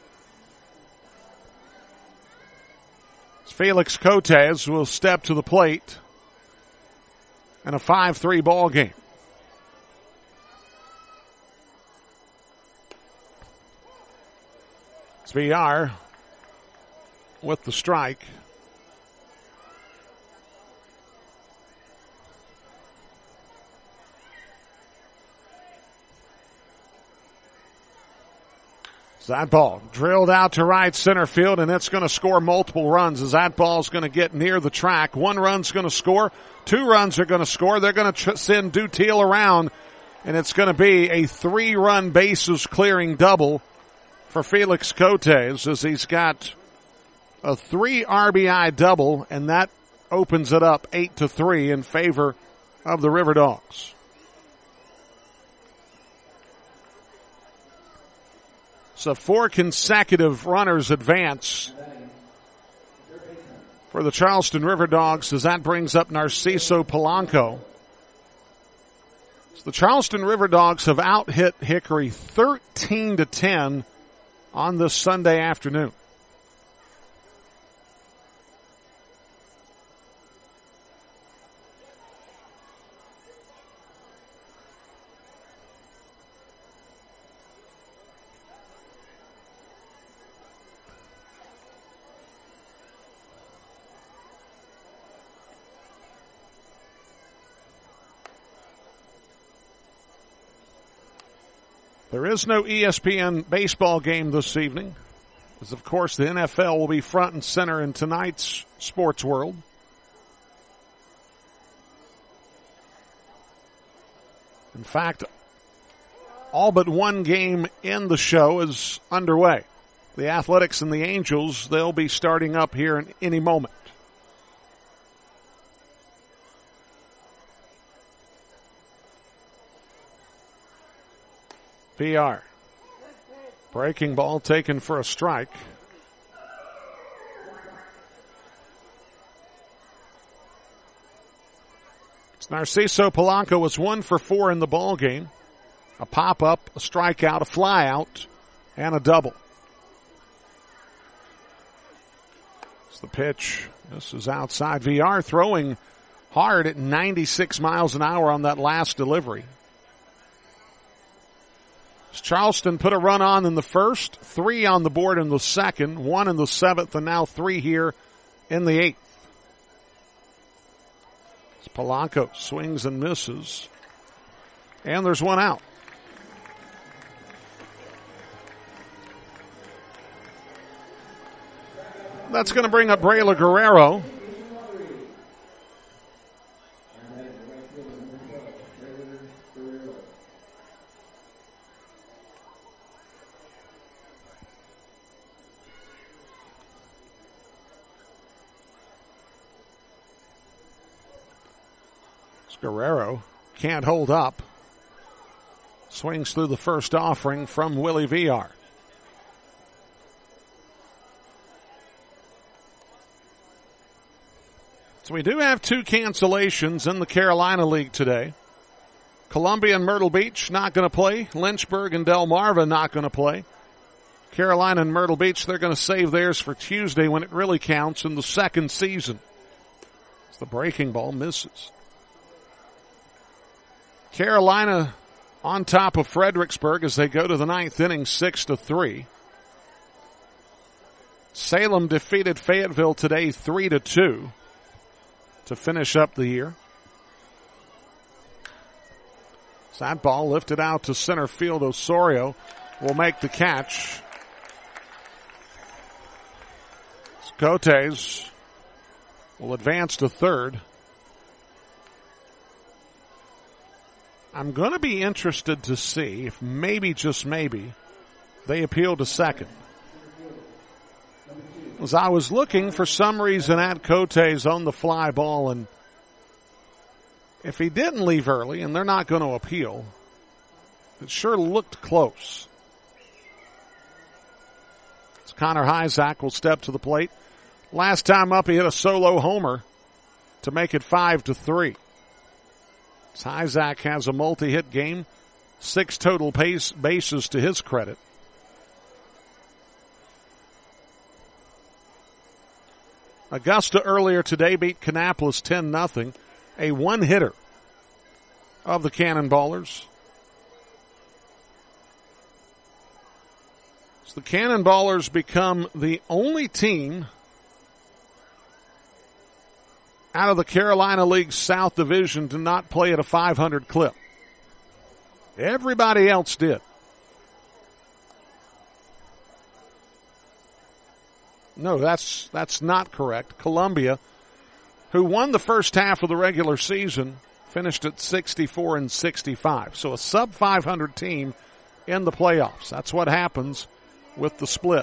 Felix Cotes will step to the plate in a five three ball game. It's Villar with the strike. That ball drilled out to right center field, and it's going to score multiple runs as that ball's going to get near the track. One run's going to score. Two runs are going to score. They're going to tr- send Dutiel around, and it's going to be a three-run bases clearing double for Felix Cotes as he's got a three R B I double, and that opens it up eight to three in favor of the River Dogs. So four consecutive runners advance for the Charleston River Dogs as that brings up Narciso Polanco. So the Charleston River Dogs have out-hit Hickory thirteen to ten on this Sunday afternoon. There is no E S P N baseball game this evening, as of course the N F L will be front and center in tonight's sports world. In fact, all but one game in the show is underway. The Athletics and the Angels, they'll be starting up here in any moment. V R. Breaking ball taken for a strike. It's Narciso Polanco was one for four in the ball game. A pop-up, a strikeout, a flyout, and a double. It's the pitch. This is outside. V R throwing hard at ninety-six miles an hour on that last delivery. Charleston put a run on in the first, three on the board in the second, one in the seventh, and now three here in the eighth. Polanco swings and misses. And there's one out. That's going to bring up Braylon Guerrero. Guerrero can't hold up. Swings through the first offering from Willie V R. So we do have two cancellations in the Carolina League today. Columbia and Myrtle Beach not going to play. Lynchburg and Delmarva not going to play. Carolina and Myrtle Beach, they're going to save theirs for Tuesday when it really counts in the second season. As the breaking ball misses. Carolina on top of Fredericksburg as they go to the ninth inning, six to three. Salem defeated Fayetteville today, three to two, to finish up the year. So that ball lifted out to center field. Osorio will make the catch. Cotes will advance to third. I'm going to be interested to see if maybe, just maybe, they appeal to second. As I was looking for some reason at Cotes on the fly ball, and if he didn't leave early and they're not going to appeal, it sure looked close. As Connor Hyzak will step to the plate. Last time up, he hit a solo homer to make it five to three. Hyzak has a multi-hit game, six total base, bases to his credit. Augusta earlier today beat Kannapolis ten nothing, a one-hitter of the Cannonballers. So the Cannonballers become the only team out of the Carolina League South Division to not play at a five hundred clip. Everybody else did. No, that's that's not correct. Columbia, who won the first half of the regular season, finished at sixty-four and sixty-five. So a sub five hundred team in the playoffs. That's what happens with the split.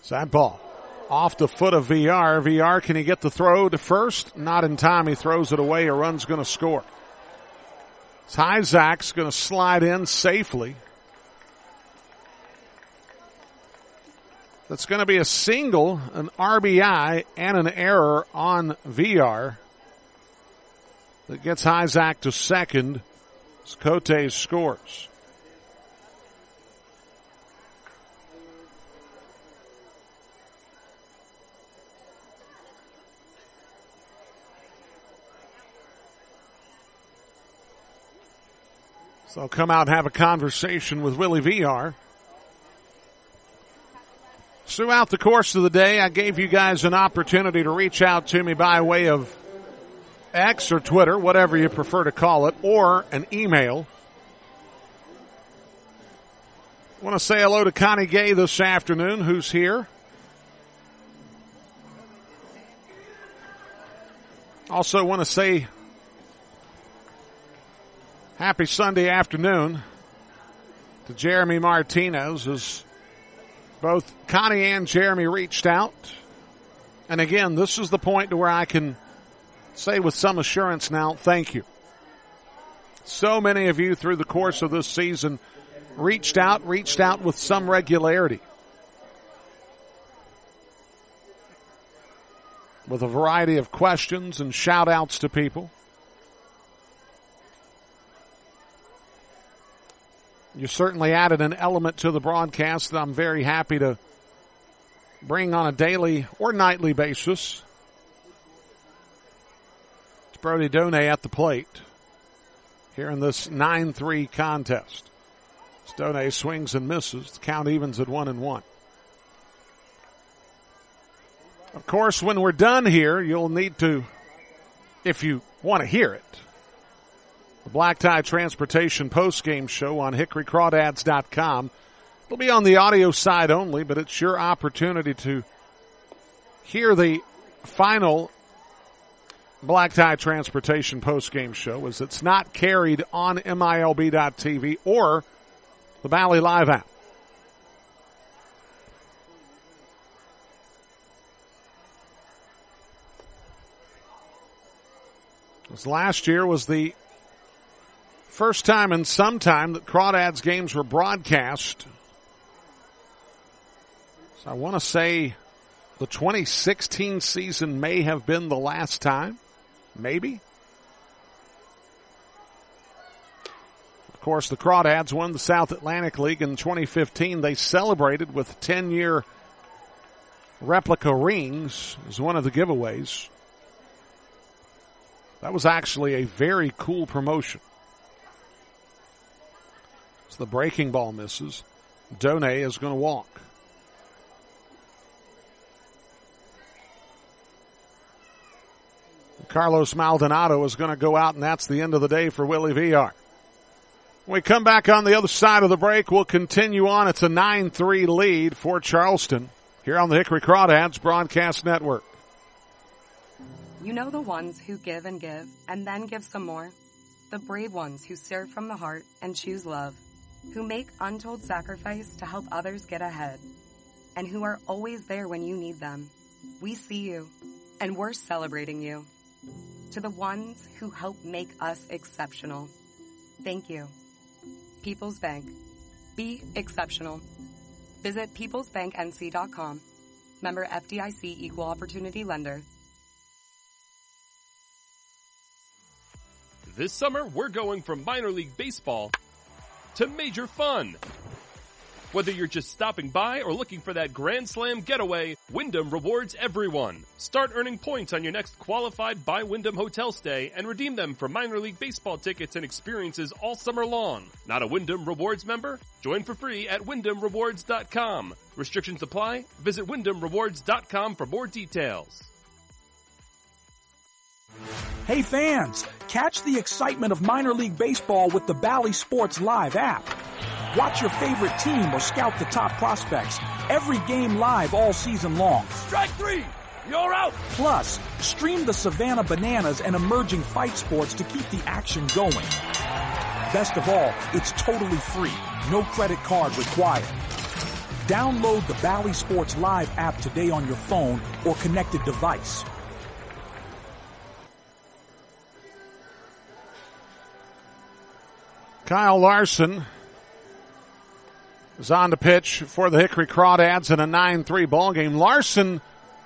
So that ball off the foot of V R. V R, can he get the throw to first? Not in time. He throws it away. A run's going to score. Tyzak's going to slide in safely. That's going to be a single, an R B I, and an error on V R. That gets Tyzak to second as Cote scores. So I'll come out and have a conversation with Willie V R. Throughout the course of the day, I gave you guys an opportunity to reach out to me by way of X or Twitter, whatever you prefer to call it, or an email. I want to say hello to Connie Gay this afternoon, who's here. Also want to say happy Sunday afternoon to Jeremy Martinez, as both Connie and Jeremy reached out. And again, this is the point to where I can say with some assurance now, thank you. So many of you through the course of this season reached out, reached out with some regularity, with a variety of questions and shout outs to people. You certainly added an element to the broadcast that I'm very happy to bring on a daily or nightly basis. It's Brody Done at the plate here in this nine three contest. Done swings and misses. The count evens at one and one. Of course, when we're done here, you'll need to, if you want to hear it, the Black Tie Transportation postgame show on hickory crawdads dot com. It'll be on the audio side only, but it's your opportunity to hear the final Black Tie Transportation postgame show, as it's not carried on M I L B dot T V or the Valley Live app. This last year was the first time in some time that Crawdads games were broadcast. So I want to say the twenty sixteen season may have been the last time. Maybe. Of course, the Crawdads won the South Atlantic League in twenty fifteen. They celebrated with ten-year replica rings as one of the giveaways. That was actually a very cool promotion. So the breaking ball misses. Done is going to walk. Carlos Maldonado is going to go out, and that's the end of the day for Willie V R. When we come back on the other side of the break, we'll continue on. It's a nine three lead for Charleston here on the Hickory Crawdads Broadcast Network. You know the ones who give and give and then give some more? The brave ones who serve from the heart and choose love, who make untold sacrifice to help others get ahead, and who are always there when you need them. We see you, and we're celebrating you. To the ones who help make us exceptional, thank you. People's Bank. Be exceptional. Visit peoples bank n c dot com. Member F D I C Equal Opportunity Lender. This summer, we're going from minor league baseball to major fun. Whether you're just stopping by or looking for that Grand Slam getaway, Wyndham rewards everyone. Start earning points on your next qualified by Wyndham hotel stay and redeem them for minor league baseball tickets and experiences all summer long. Not a Wyndham Rewards member? Join for free at wyndham rewards dot com. Restrictions apply. Visit wyndham rewards dot com for more details. Hey fans, catch the excitement of minor league baseball with the Bally Sports Live app. Watch your favorite team or scout the top prospects. Every game live all season long. Strike three! You're out! Plus, stream the Savannah Bananas and emerging fight sports to keep the action going. Best of all, it's totally free. No credit card required. Download the Bally Sports Live app today on your phone or connected device. Kyle Larson is on the pitch for the Hickory Crawdads in a nine three ball game. Larson,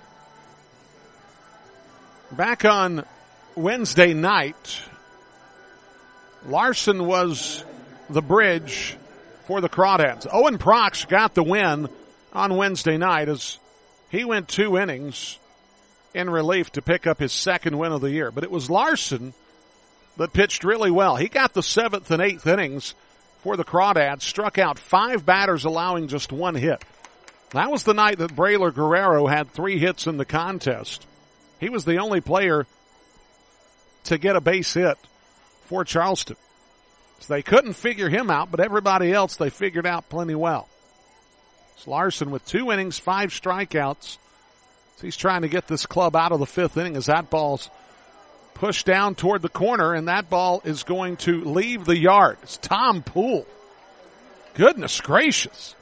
back on Wednesday night, Larson was the bridge for the Crawdads. Owen Prox got the win on Wednesday night as he went two innings in relief to pick up his second win of the year. But it was Larson that pitched really well. He got the seventh and eighth innings for the Crawdads, struck out five batters, allowing just one hit. That was the night that Braylor Guerrero had three hits in the contest. He was the only player to get a base hit for Charleston. So they couldn't figure him out, but everybody else they figured out plenty well. It's Larson with two innings, five strikeouts. So he's trying to get this club out of the fifth inning as that ball's pushed down toward the corner, and that ball is going to leave the yard. It's Tom Poole. Goodness gracious.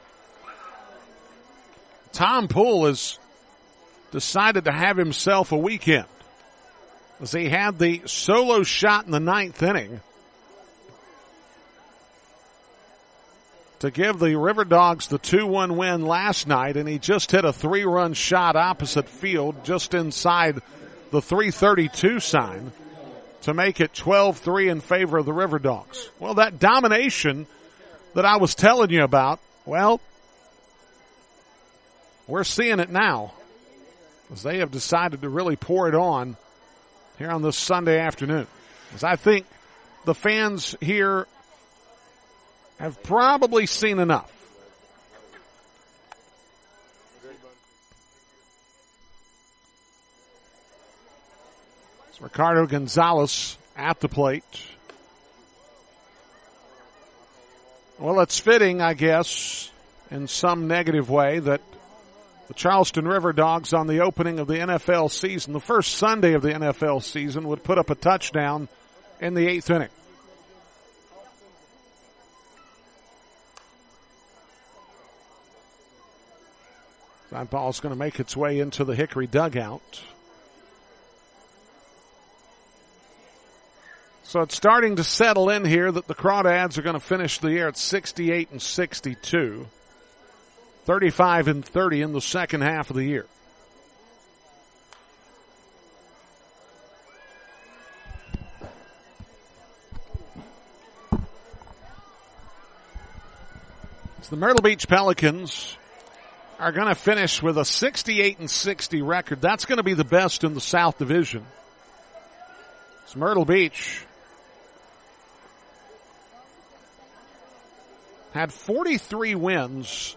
Tom Poole has decided to have himself a weekend as he had the solo shot in the ninth inning to give the River Dogs the two one win last night, and he just hit a three-run shot opposite field just inside the three thirty-two sign to make it twelve three in favor of the River Dogs. Well, that domination that I was telling you about, well, we're seeing it now as they have decided to really pour it on here on this Sunday afternoon. As I think the fans here have probably seen enough. It's Ricardo Gonzalez at the plate. Well, it's fitting, I guess, in some negative way, that the Charleston River Dogs on the opening of the N F L season, the first Sunday of the N F L season, would put up a touchdown in the eighth inning. That ball's going to make its way into the Hickory dugout. So it's starting to settle in here that the Crawdads are going to finish the year at sixty-eight and sixty-two. thirty-five and thirty in the second half of the year. So the Myrtle Beach Pelicans are going to finish with a sixty-eight and sixty record. That's going to be the best in the South Division. It's Myrtle Beach had forty-three wins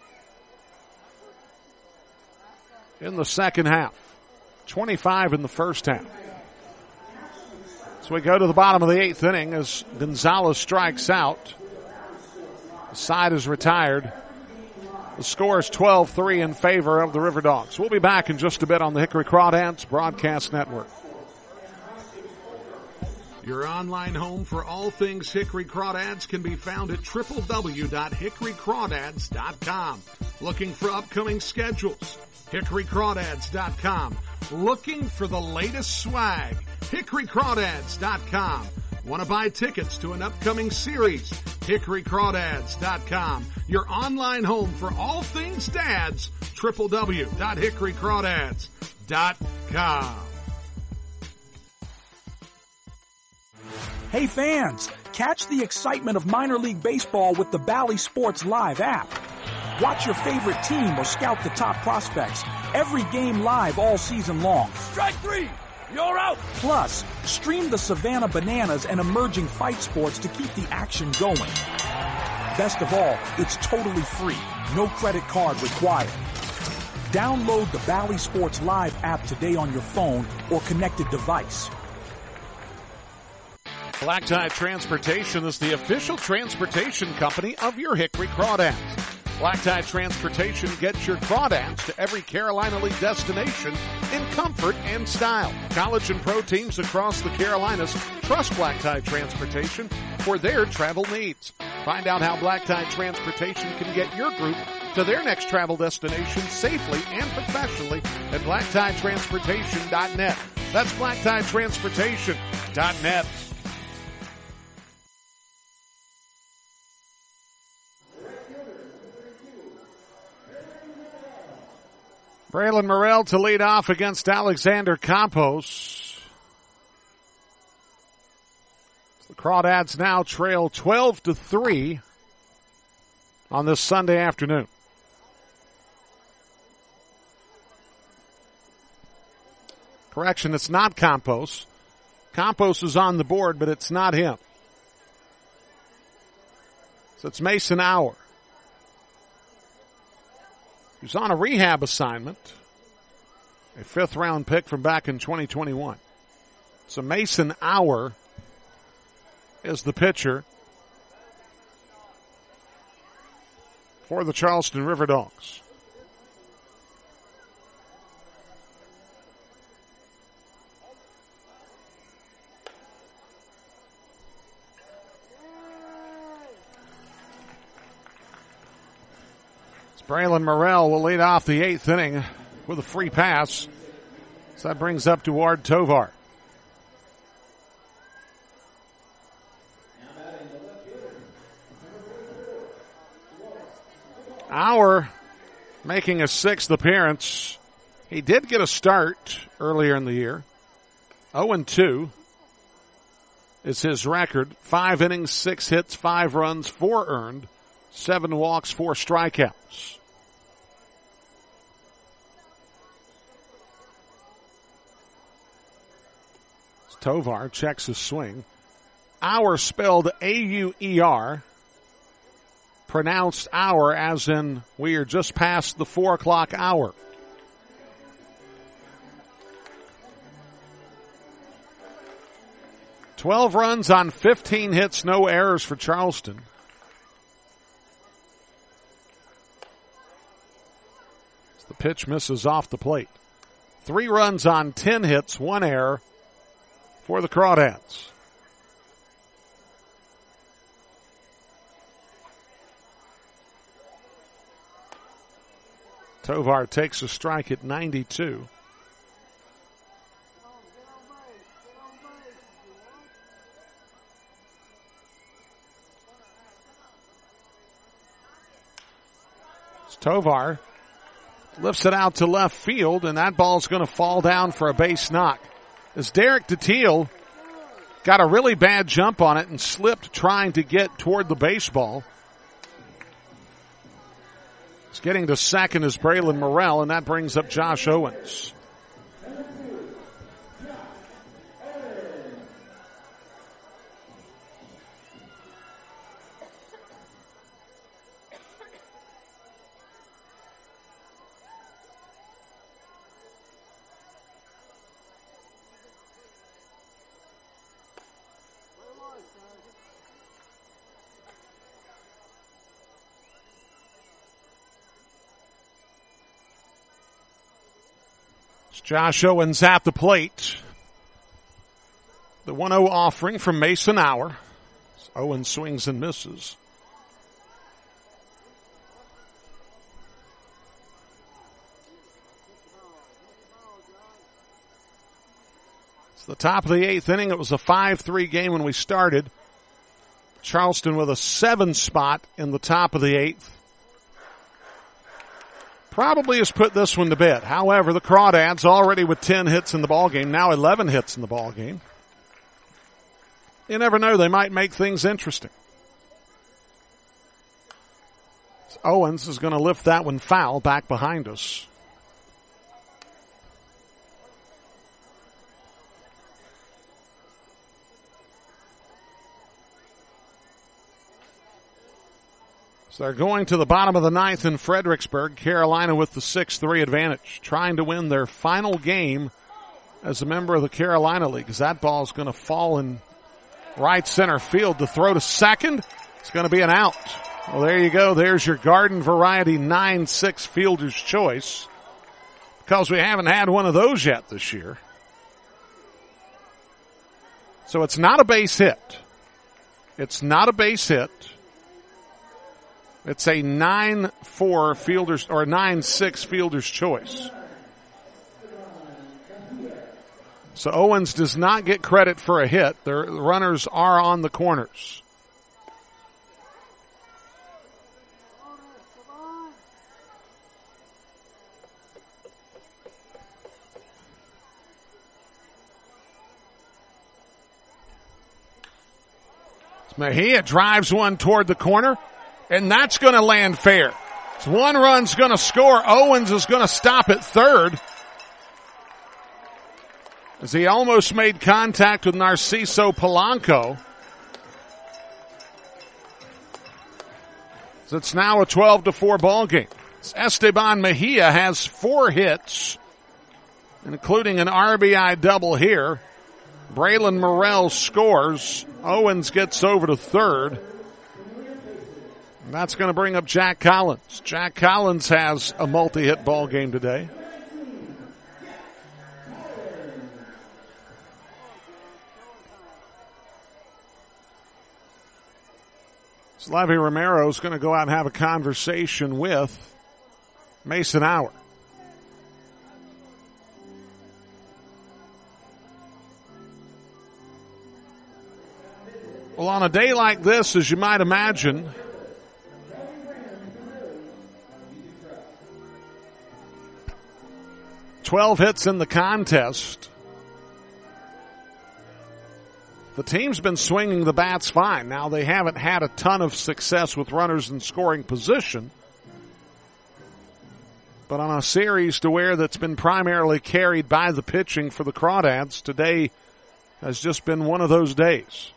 in the second half, twenty-five in the first half. So we go to the bottom of the eighth inning as Gonzalez strikes out. The side is retired. The score is twelve three in favor of the River Dogs. We'll be back in just a bit on the Hickory Crawdads Broadcast Network. Your online home for all things Hickory Crawdads can be found at w w w dot hickory crawdads dot com. Looking for upcoming schedules? hickory crawdads dot com. Looking for the latest swag? hickory crawdads dot com. Want to buy tickets to an upcoming series? hickory crawdads dot com. Your online home for all things dads, w w w dot hickory crawdads dot com. Hey fans, catch the excitement of minor league baseball with the Bally Sports Live app. Watch your favorite team or scout the top prospects. Every game live all season long. Strike three! You're out! Plus, stream the Savannah Bananas and emerging fight sports to keep the action going. Best of all, it's totally free. No credit card required. Download the Bally Sports Live app today on your phone or connected device. Black Tide Transportation is the official transportation company of your Hickory Crawdads. Black Tide Transportation gets your Crawdads to every Carolina League destination in comfort and style. College and pro teams across the Carolinas trust Black Tide Transportation for their travel needs. Find out how Black Tie Transportation can get your group to their next travel destination safely and professionally at black tie transportation dot net. That's black tie transportation dot net. Braylon Morrell to lead off against Alexander Campos. The Crawdads now trail twelve to three on this Sunday afternoon. Correction, it's not Campos. Campos is on the board, but it's not him. So it's Mason Hour. He's on a rehab assignment, a fifth round pick from back in twenty twenty-one. So Mason Hour is the pitcher for the Charleston River Dogs. Braylon Morrell will lead off the eighth inning with a free pass. So that brings up Duard Tovar. Auer making a sixth appearance. He did get a start earlier in the year. oh and two is his record. Five innings, six hits, five runs, four earned, seven walks, four strikeouts. Tovar checks his swing. Auer spelled A U E R. Pronounced hour as in we are just past the four o'clock hour. Twelve runs on fifteen hits, no errors for Charleston. The pitch misses off the plate. Three runs on ten hits, one error for the Crawdads. Tovar takes a strike at ninety-two. Tovar lifts it out to left field, and that ball's going to fall down for a base knock. As Derek DeTeal got a really bad jump on it and slipped trying to get toward the baseball. He's getting to second is Braylon Morrell, and that brings up Josh Owens. Josh Owens at the plate. The one oh offering from Mason Hour. Owens swings and misses. It's the top of the eighth inning. It was a five three game when we started. Charleston with a seven spot in the top of the eighth. Probably has put this one to bed. However, the Crawdads already with ten hits in the ballgame, now eleven hits in the ballgame. You never know, they might make things interesting. So Owens is going to lift that one foul back behind us. They're going to the bottom of the ninth in Fredericksburg. Carolina with the six three advantage, trying to win their final game as a member of the Carolina League, as that ball is going to fall in right center field. To throw to second, it's going to be an out. Well, there you go. There's your garden variety nine six fielder's choice, because we haven't had one of those yet this year. So it's not a base hit. It's not a base hit. It's a nine four fielder's or nine six fielder's choice. So Owens does not get credit for a hit. The runners are on the corners. Mejia drives one toward the corner, and that's going to land fair. So one run's going to score. Owens is going to stop at third, as he almost made contact with Narciso Polanco. So it's now a twelve to four ball game. Esteban Mejia has four hits, including an R B I double here. Braylon Morrell scores. Owens gets over to third. And that's going to bring up Jack Collins. Jack Collins has a multi-hit ball game today. Slavy Romero is going to go out and have a conversation with Mason Hour. Well, on a day like this, as you might imagine, twelve hits in the contest. The team's been swinging the bats fine. Now, they haven't had a ton of success with runners in scoring position. But on a series to where that's been primarily carried by the pitching for the Crawdads, today has just been one of those days.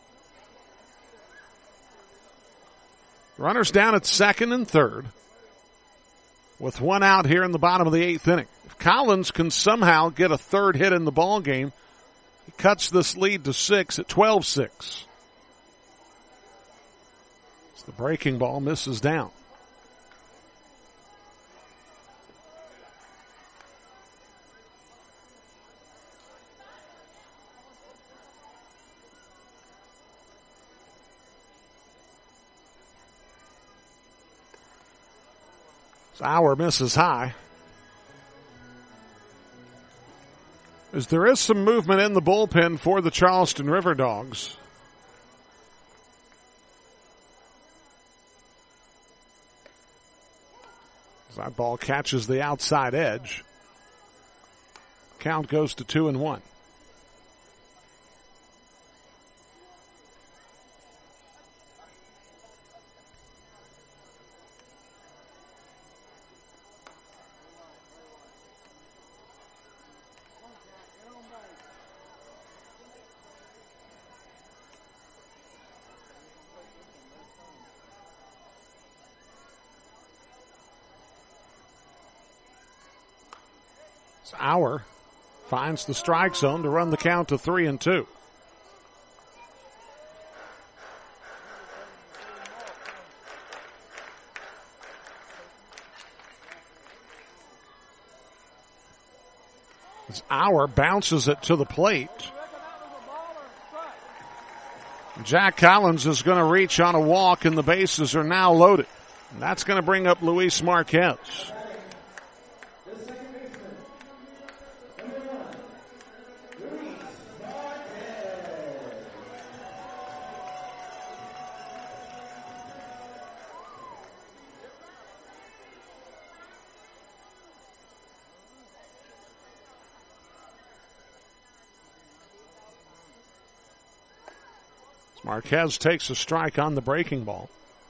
Runners down at second and third with one out here in the bottom of the eighth inning. If Collins can somehow get a third hit in the ball game, he cuts this lead to six at twelve six. So the breaking ball misses down. Sauer misses high. As there is some movement in the bullpen for the Charleston River Dogs. As that ball catches the outside edge. Count goes to two and one. Sauer finds the strike zone to run the count to three and two. As Auer bounces it to the plate. Jack Collins is going to reach on a walk, and the bases are now loaded. And that's going to bring up Luis Marquez. Marquez takes a strike on the breaking ball.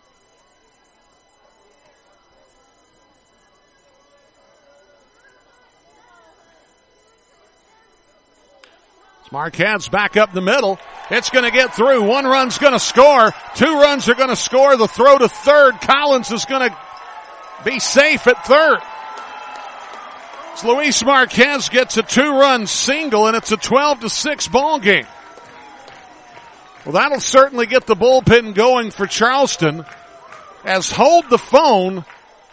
Marquez back up the middle. It's going to get through. One run's going to score. Two runs are going to score. The throw to third. Collins is going to be safe at third. So Luis Marquez gets a two-run single, and it's a twelve to six ball game. Well, that'll certainly get the bullpen going for Charleston. As hold the phone,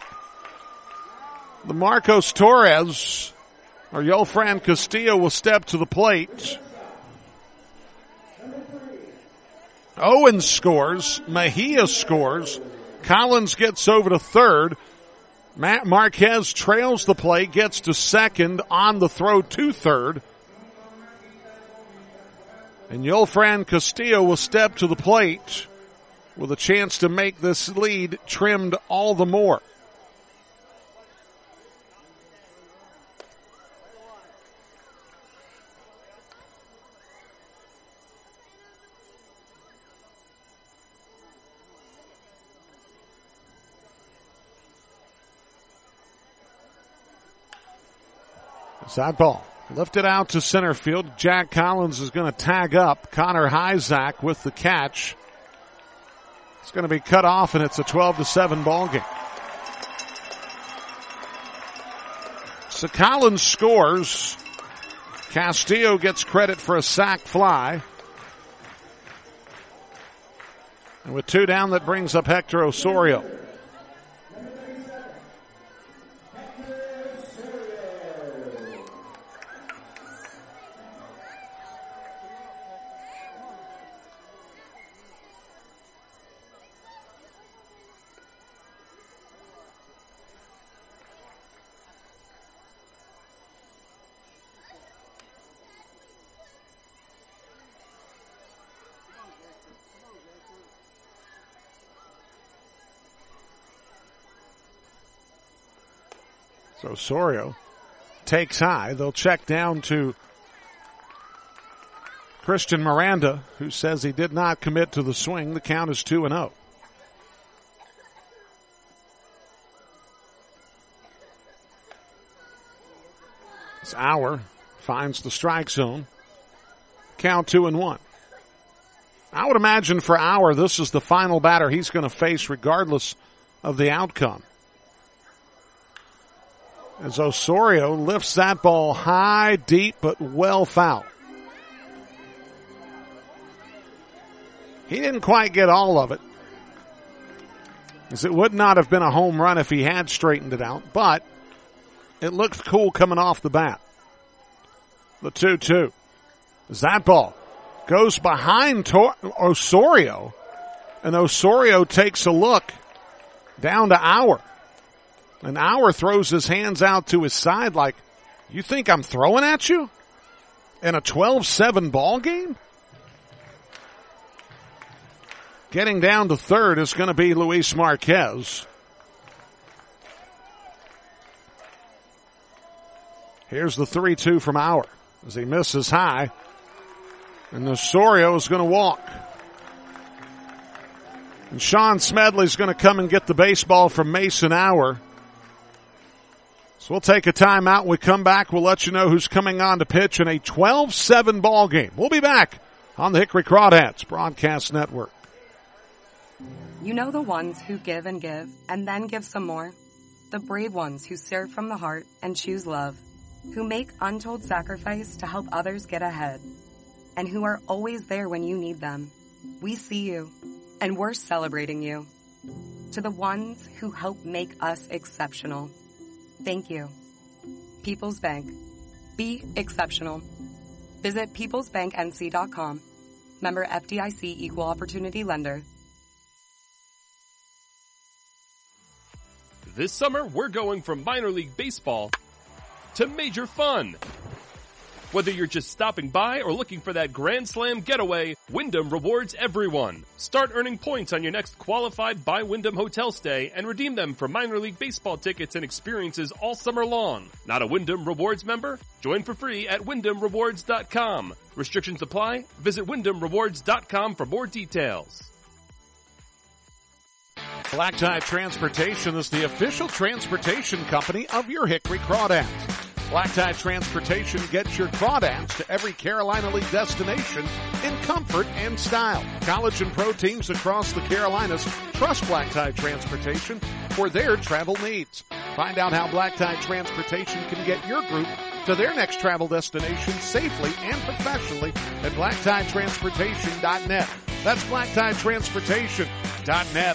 the Marcos Torres, or Yolfran Castillo, will step to the plate. Owens scores. Mejia scores. Collins gets over to third. Matt Marquez trails the play, gets to second on the throw to third. And Yulfran Castillo will step to the plate with a chance to make this lead trimmed all the more. That ball lifted out to center field. Jack Collins is going to tag up. Connor Hyzak with the catch. It's going to be cut off, and it's a twelve to seven ball game. So Collins scores. Castillo gets credit for a sac fly. And with two down, that brings up Hector Osorio. So Osorio takes high. They'll check down to Christian Miranda, who says he did not commit to the swing. The count is two and oh. This Auer finds the strike zone. Count two and one. I would imagine for Auer, this is the final batter he's going to face regardless of the outcome. As Osorio lifts that ball high, deep, but well foul. He didn't quite get all of it, as it would not have been a home run if he had straightened it out, but it looked cool coming off the bat. The two two. As that ball goes behind Tor- Osorio, and Osorio takes a look down to Auer. And Auer throws his hands out to his side like, you think I'm throwing at you? In a twelve seven ball game? Getting down to third is going to be Luis Marquez. Here's the three two from Auer as he misses high. And Osorio is going to walk. And Sean Smedley's going to come and get the baseball from Mason Auer. So we'll take a timeout. When we come back, we'll let you know who's coming on to pitch in a twelve seven ball game. We'll be back on the Hickory Crawdads Broadcast Network. You know the ones who give and give and then give some more? The brave ones who serve from the heart and choose love, who make untold sacrifice to help others get ahead, and who are always there when you need them. We see you, and we're celebrating you. To the ones who help make us exceptional, thank you. People's Bank. Be exceptional. Visit peoples bank n c dot com. Member F D I C Equal Opportunity Lender. This summer, we're going from minor league baseball to major fun. Whether you're just stopping by or looking for that Grand Slam getaway, Wyndham rewards everyone. Start earning points on your next qualified by Wyndham hotel stay and redeem them for minor league baseball tickets and experiences all summer long. Not a Wyndham Rewards member? Join for free at wyndham rewards dot com. Restrictions apply. Visit wyndham rewards dot com for more details. Black Tie Transportation is the official transportation company of your Hickory Crawdads. Black Tie Transportation gets your crawdads to every Carolina League destination in comfort and style. College and pro teams across the Carolinas trust Black Tie Transportation for their travel needs. Find out how Black Tie Transportation can get your group to their next travel destination safely and professionally at black tie transportation dot net. That's black tie transportation dot net.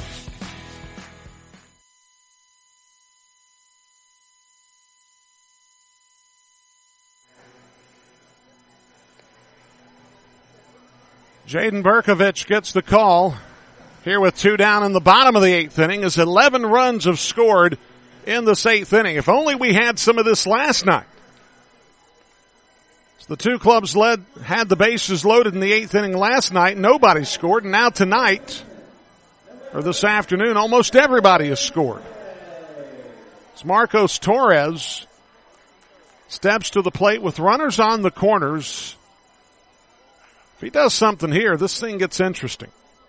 Jaden Berkovich gets the call. here with two down in the bottom of the eighth inning as eleven runs have scored in this eighth inning. If only we had some of this last night. So the two clubs led, had the bases loaded in the eighth inning last night. Nobody scored. And now tonight, or this afternoon, almost everybody has scored. It's Marcos Torres steps to the plate with runners on the corners. If he does something here, this thing gets interesting.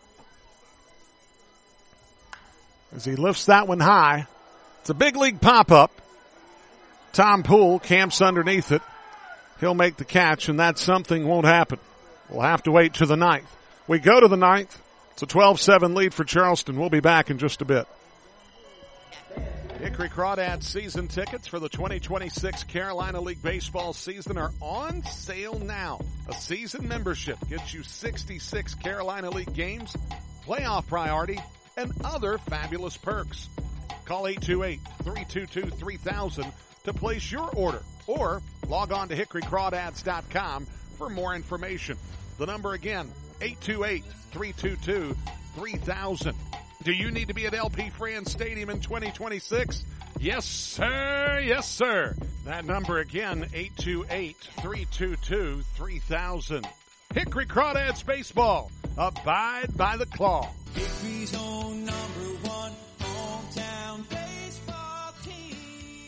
As he lifts that one high. It's a big league pop-up. Tom Poole camps underneath it. He'll make the catch, and that something won't happen. We'll have to wait to the ninth. We go to the ninth. It's a twelve seven lead for Charleston. We'll be back in just a bit. Hickory Crawdad season tickets for the twenty twenty-six Carolina League baseball season are on sale now. A season membership gets you sixty-six Carolina League games, playoff priority, and other fabulous perks. Call eight two eight, three two two, three thousand to place your order or log on to hickory crawdads dot com for more information. The number again, eight two eight, three two two, three thousand. Do you need to be at L P Franz Stadium in twenty twenty-six? Yes, sir. Yes, sir. That number again, eight two eight, three two two, three thousand. Hickory Crawdads Baseball. Abide by the claw. Hickory's own number one hometown baseball team.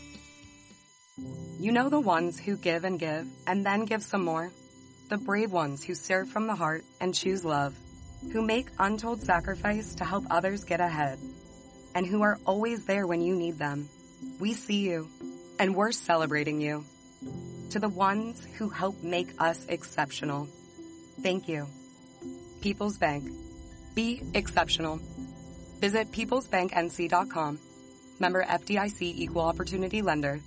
You know the ones who give and give and then give some more? The brave ones who serve from the heart and choose love, who make untold sacrifice to help others get ahead, and who are always there when you need them. We see you, and we're celebrating you. To the ones who help make us exceptional, thank you. People's Bank. Be exceptional. Visit peoples bank n c dot com. Member F D I C Equal Opportunity Lender.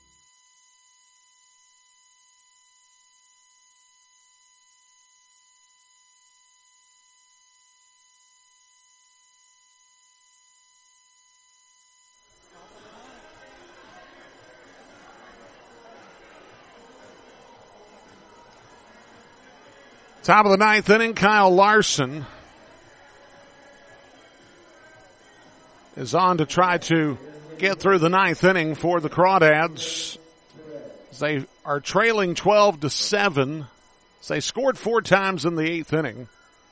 Top of the ninth inning, Kyle Larson is on to try to get through the ninth inning for the Crawdads. They are trailing twelve to seven. They scored four times in the eighth inning.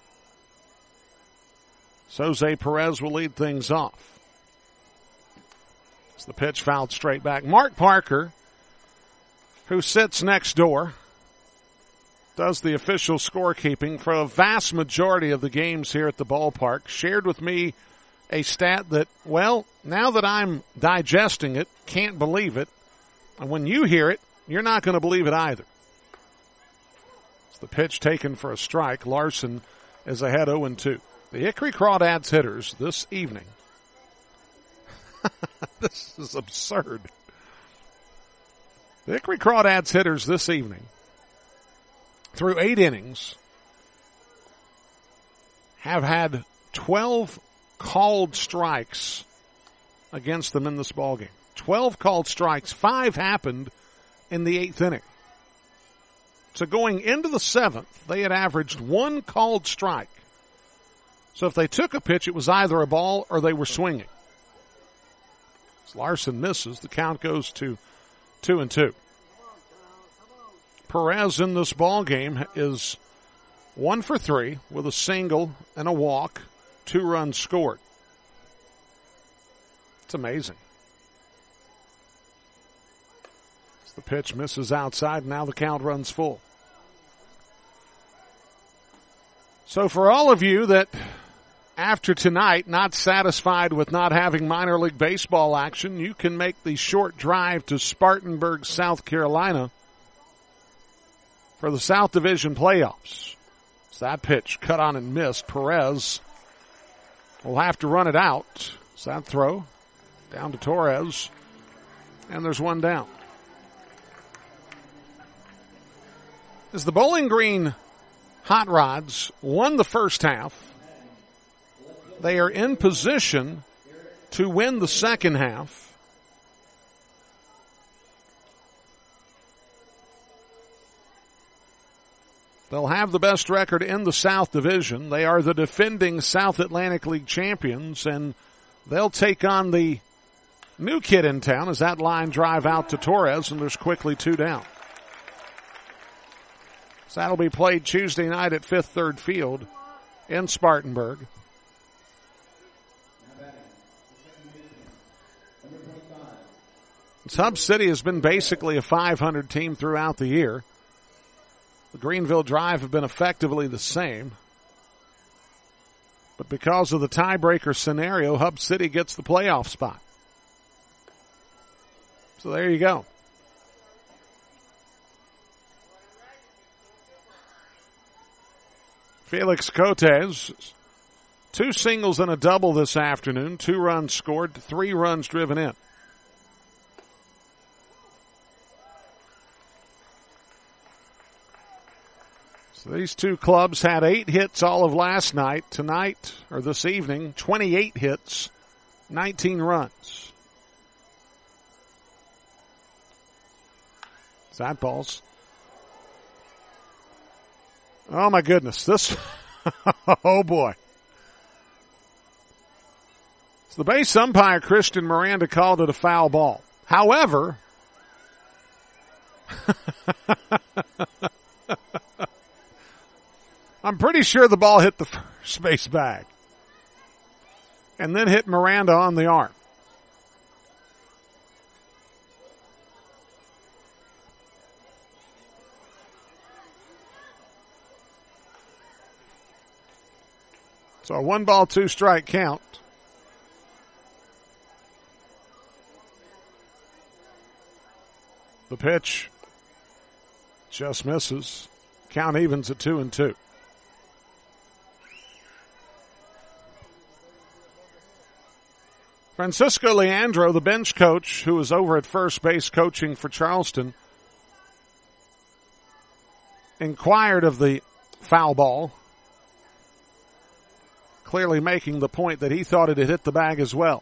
So Jose Perez will lead things off. It's the pitch fouled straight back. Mark Parker, who sits next door, does the official scorekeeping for a vast majority of the games here at the ballpark, shared with me a stat that, well, now that I'm digesting it, can't believe it. And when you hear it, you're not going to believe it either. It's the pitch taken for a strike. Larson is ahead oh and two. The Hickory Crawdads hitters this evening. This is absurd. The Hickory Crawdads hitters this evening, through eight innings, have had twelve called strikes against them in this ballgame. twelve called strikes. Five happened in the eighth inning. So going into the seventh, they had averaged one called strike. So if they took a pitch, it was either a ball or they were swinging. As Larson misses, the count goes to two and two. Perez in this ball game is one for three with a single and a walk, two runs scored. It's amazing. As the pitch misses outside, now the count runs full. So for all of you that, after tonight, not satisfied with not having minor league baseball action, you can make the short drive to Spartanburg, South Carolina, for the South Division playoffs. So that pitch cut on and missed. Perez will have to run it out. So that throw down to Torres. And there's one down. As the Bowling Green Hot Rods won the first half, they are in position to win the second half. They'll have the best record in the South Division. They are the defending South Atlantic League champions, and they'll take on the new kid in town as that line drive out to Torres, and there's quickly two down. So that'll be played Tuesday night at Fifth Third Field in Spartanburg. Hub City has been basically a five hundred team throughout the year. The Greenville Drive have been effectively the same. But because of the tiebreaker scenario, Hub City gets the playoff spot. So there you go. Felix Cotes, two singles and a double this afternoon. Two runs scored, three runs driven in. So these two clubs had eight hits all of last night. Tonight, or this evening, twenty-eight hits, nineteen runs. That ball's. Oh my goodness, this, oh boy. So the base umpire, Christian Miranda, called it a foul ball. However, I'm pretty sure the ball hit the first base bag and then hit Miranda on the arm. So a one ball, two strike count. The pitch just misses. Count evens at two and two. Francisco Leandro, the bench coach, who was over at first base coaching for Charleston, inquired of the foul ball, clearly making the point that he thought it had hit the bag as well.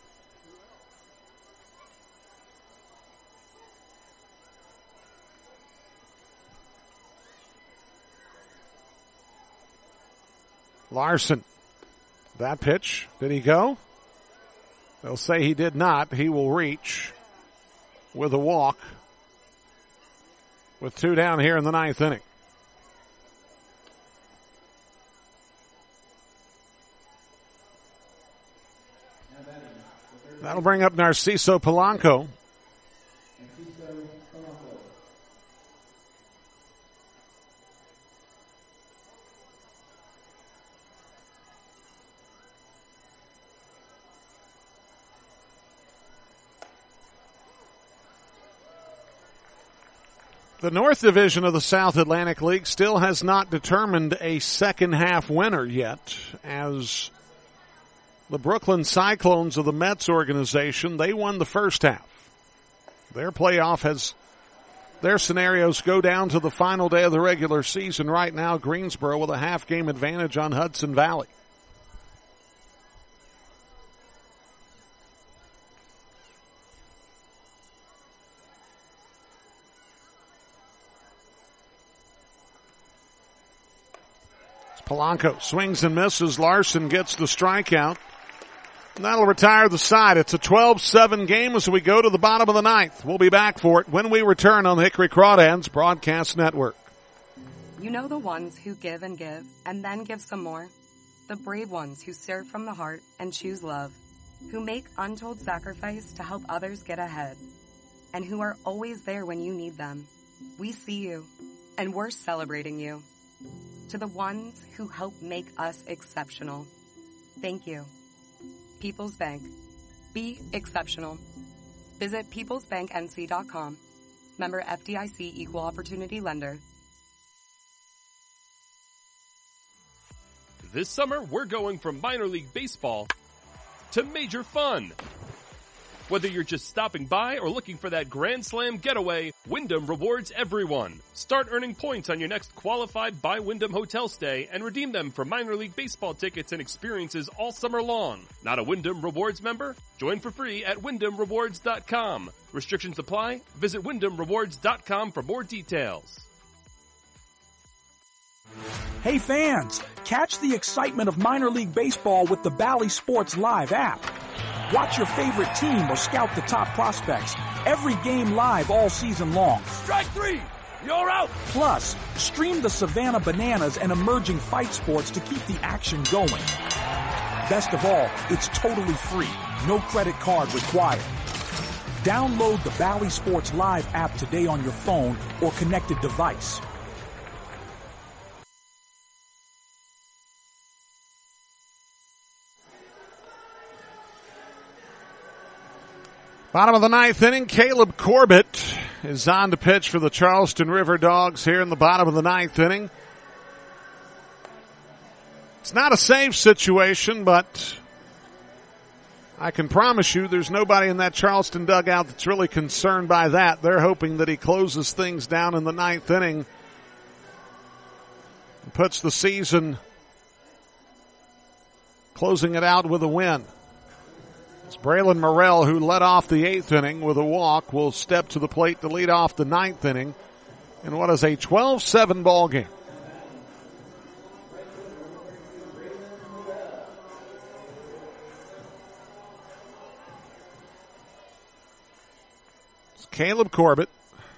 Larson, that pitch, did he go? They'll say he did not. He will reach with a walk with two down here in the ninth inning. That'll bring up Narciso Polanco. The North Division of the South Atlantic League still has not determined a second half winner yet, as the Brooklyn Cyclones of the Mets organization, they won the first half. Their playoff has, their scenarios go down to the final day of the regular season. Right now, Greensboro with a half game advantage on Hudson Valley. Polanco swings and misses. Larson gets the strikeout. And that'll retire the side. It's a twelve seven game as we go to the bottom of the ninth. We'll be back for it when we return on the Hickory Crawdads Broadcast Network. You know the ones who give and give and then give some more? The brave ones who serve from the heart and choose love, who make untold sacrifice to help others get ahead, and who are always there when you need them. We see you, and we're celebrating you. To the ones who help make us exceptional, thank you. People's Bank. Be exceptional. Visit peoples bank n c dot com. Member F D I C Equal Opportunity Lender. This summer, we're going from minor league baseball to major fun. Whether you're just stopping by or looking for that Grand Slam getaway, Wyndham rewards everyone. Start earning points on your next qualified by Wyndham hotel stay and redeem them for minor league baseball tickets and experiences all summer long. Not a Wyndham Rewards member? Join for free at wyndham rewards dot com. Restrictions apply. Visit wyndham rewards dot com for more details. Hey fans, catch the excitement of minor league baseball with the Bally Sports Live app. Watch your favorite team or scout the top prospects. Every game live all season long. Strike three! You're out! Plus, stream the Savannah Bananas and emerging fight sports to keep the action going. Best of all, it's totally free. No credit card required. Download the Bally Sports Live app today on your phone or connected device. Bottom of the ninth inning, Caleb Corbett is on to pitch for the Charleston River Dogs here in the bottom of the ninth inning. It's not a save situation, but I can promise you there's nobody in that Charleston dugout that's really concerned by that. They're hoping that he closes things down in the ninth inning and puts the season, closing it out with a win. It's Braylon Morrell, who led off the eighth inning with a walk, will step to the plate to lead off the ninth inning in what is a twelve seven ball game. It's Caleb Corbett.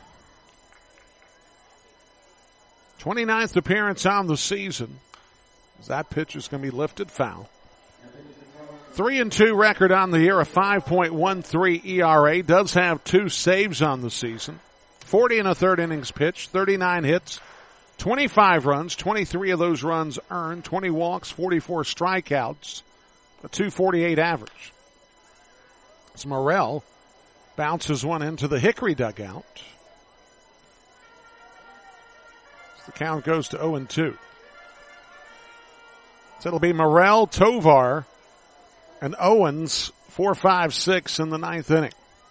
twenty-ninth appearance on the season. That pitch is going to be lifted foul. Three and two record on the year, a five point one three E R A. Does have two saves on the season. forty and a third innings pitched, thirty-nine hits, twenty-five runs, twenty-three of those runs earned, twenty walks, forty-four strikeouts, a two forty-eight average. As Morrell bounces one into the Hickory dugout. The count goes to oh and two. So it'll be Morrell, Tovar, and Owens, four, five, six in the ninth inning.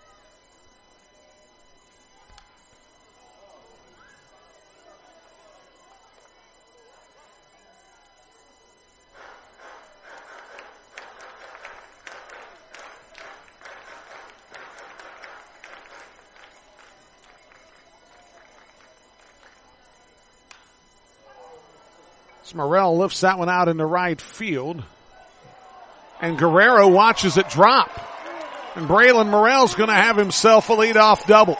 Morrell lifts that one out into right field. And Guerrero watches it drop. And Braylon Morrell's going to have himself a leadoff double.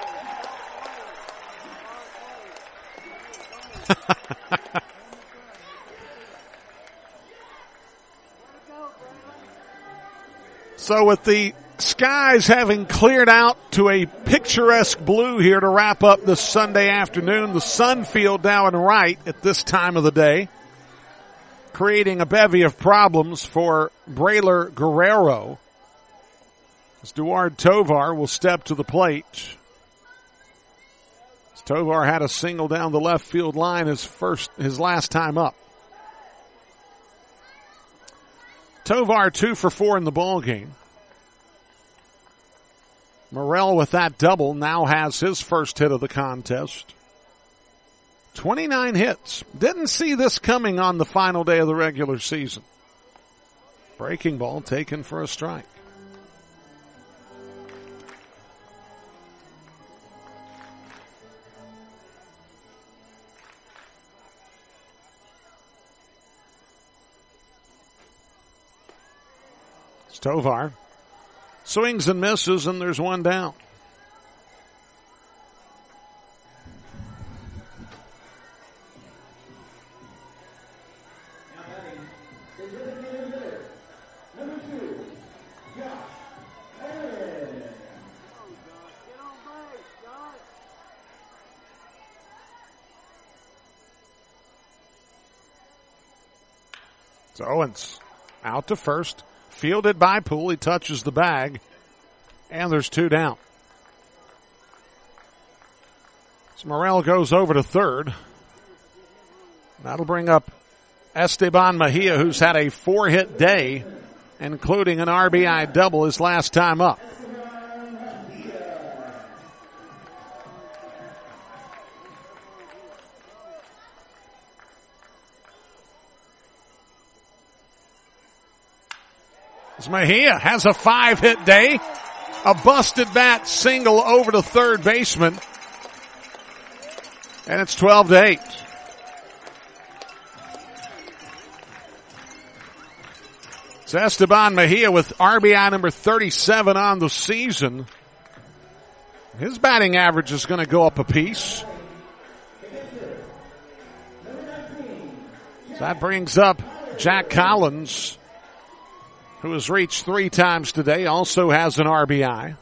So with the skies having cleared out to a picturesque blue here to wrap up this Sunday afternoon, the sun field now and right at this time of the day, creating a bevy of problems for Braylor Guerrero. As Duard Tovar will step to the plate. As Tovar had a single down the left field line his first, his last time up. Tovar two for four in the ball game. Morrell with that double now has his first hit of the contest. twenty-nine hits. Didn't see this coming on the final day of the regular season. Breaking ball taken for a strike. It's Tovar. Swings and misses, and there's one down. It's Owens out to first. Fielded by Poole. He touches the bag. And there's two down. So Morrell goes over to third. That'll bring up Esteban Mejia, who's had a four-hit day, including an R B I double his last time up. Mejia has a five-hit day. A busted bat single over to third baseman. And it's twelve to eight. It's Esteban Mejia with R B I number thirty-seven on the season. His batting average is going to go up a piece. That brings up Jack Collins, who has reached three times today, also has an R B I.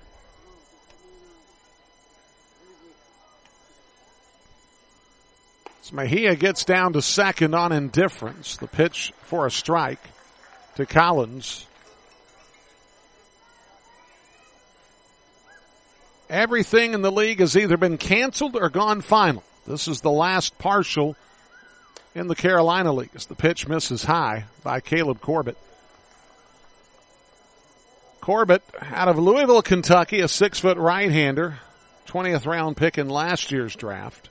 As Mejia gets down to second on indifference, the pitch for a strike to Collins. Everything in the league has either been canceled or gone final. This is the last partial in the Carolina League as the pitch misses high by Caleb Corbett. Corbett out of Louisville, Kentucky, a six-foot right-hander, twentieth round pick in last year's draft.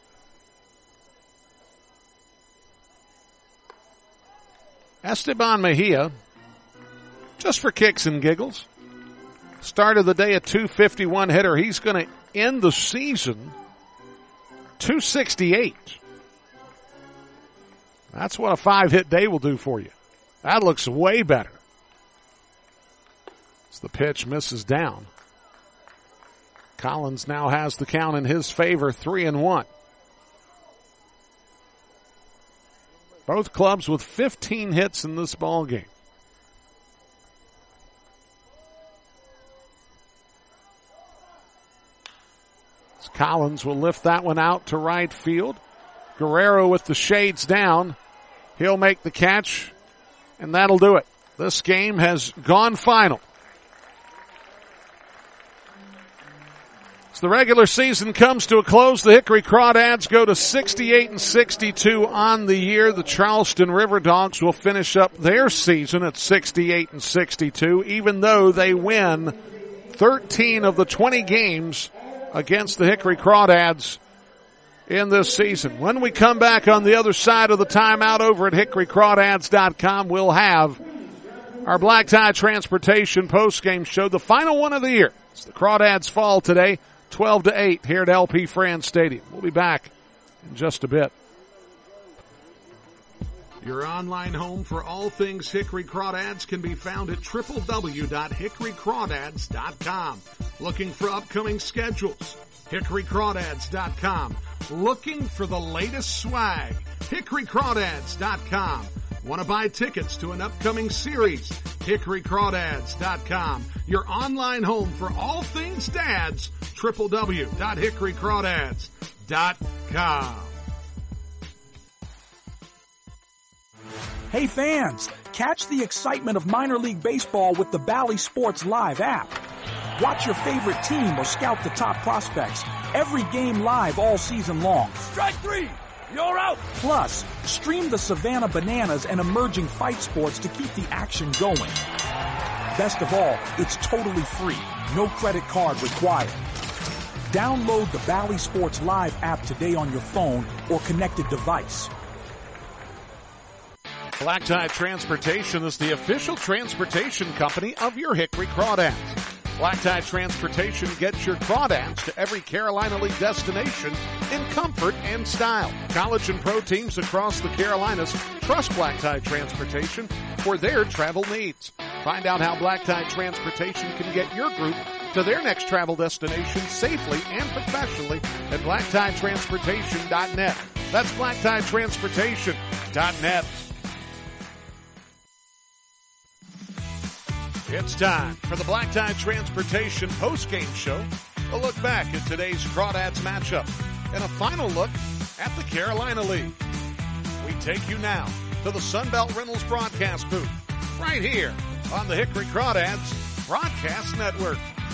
Esteban Mejia, just for kicks and giggles, started the day at two fifty-one hitter. He's going to end the season two sixty-eight. That's what a five-hit day will do for you. That looks way better. As the pitch misses down. Collins now has the count in his favor, three and one. Both clubs with fifteen hits in this ball game. Collins will lift that one out to right field. Guerrero with the shades down. He'll make the catch, and that'll do it. This game has gone final. As the regular season comes to a close, the Hickory Crawdads go to sixty-eight and sixty-two on the year. The Charleston River Dogs will finish up their season at sixty-eight and sixty-two, even though they win thirteen of the twenty games against the Hickory Crawdads in this season. When we come back on the other side of the timeout over at hickory crawdads dot com, we'll have our Black Tie Transportation postgame show, the final one of the year. It's the Crawdads fall today, twelve to eight here at L P Franz Stadium. We'll be back in just a bit. Your online home for all things Hickory Crawdads can be found at w w w dot hickory crawdads dot com. Looking for upcoming schedules? hickory crawdads dot com. Looking for the latest swag? hickory crawdads dot com. Want to buy tickets to an upcoming series? hickory crawdads dot com. Your online home for all things dads, w w w dot hickory crawdads dot com. Hey fans, catch the excitement of minor league baseball with the Bally Sports Live app. Watch your favorite team or scout the top prospects. Every game live all season long. Strike three! You're out! Plus, stream the Savannah Bananas and emerging fight sports to keep the action going. Best of all, it's totally free. No credit card required. Download the Bally Sports Live app today on your phone or connected device. Black Tie Transportation is the official transportation company of your Hickory Crawdads. Black Tie Transportation gets your crawdads to every Carolina League destination in comfort and style. College and pro teams across the Carolinas trust Black Tie Transportation for their travel needs. Find out how Black Tie Transportation can get your group to their next travel destination safely and professionally at black tie transportation dot net. That's black tie transportation dot net. It's time for the Black Tie Transportation postgame show. A look back at today's Crawdads matchup and a final look at the Carolina League. We take you now to the Sunbelt Rentals broadcast booth right here on the Hickory Crawdads Broadcast Network.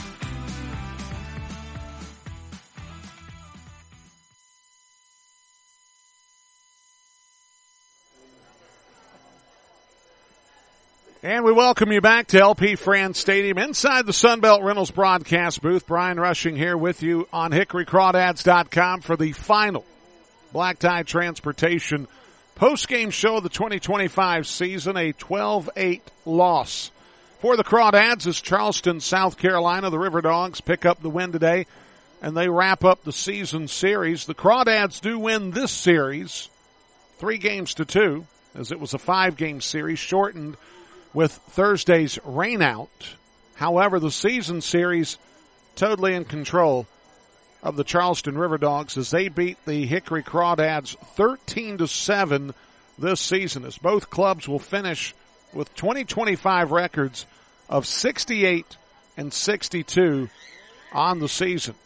And we welcome you back to L P Franz Stadium inside the Sunbelt Rentals broadcast booth. Brian Rushing here with you on hickory crawdads dot com for the final Black Tie Transportation postgame show of the twenty twenty-five season, a twelve eight loss for the Crawdads as Charleston, South Carolina, the River Dogs pick up the win today, and they wrap up the season series. The Crawdads do win this series three games to two, as it was a five-game series shortened with Thursday's rainout. However, the season series totally in control of the Charleston River Dogs as they beat the Hickory Crawdads thirteen to seven this season, as both clubs will finish with twenty twenty-five records of sixty-eight and sixty-two on the season.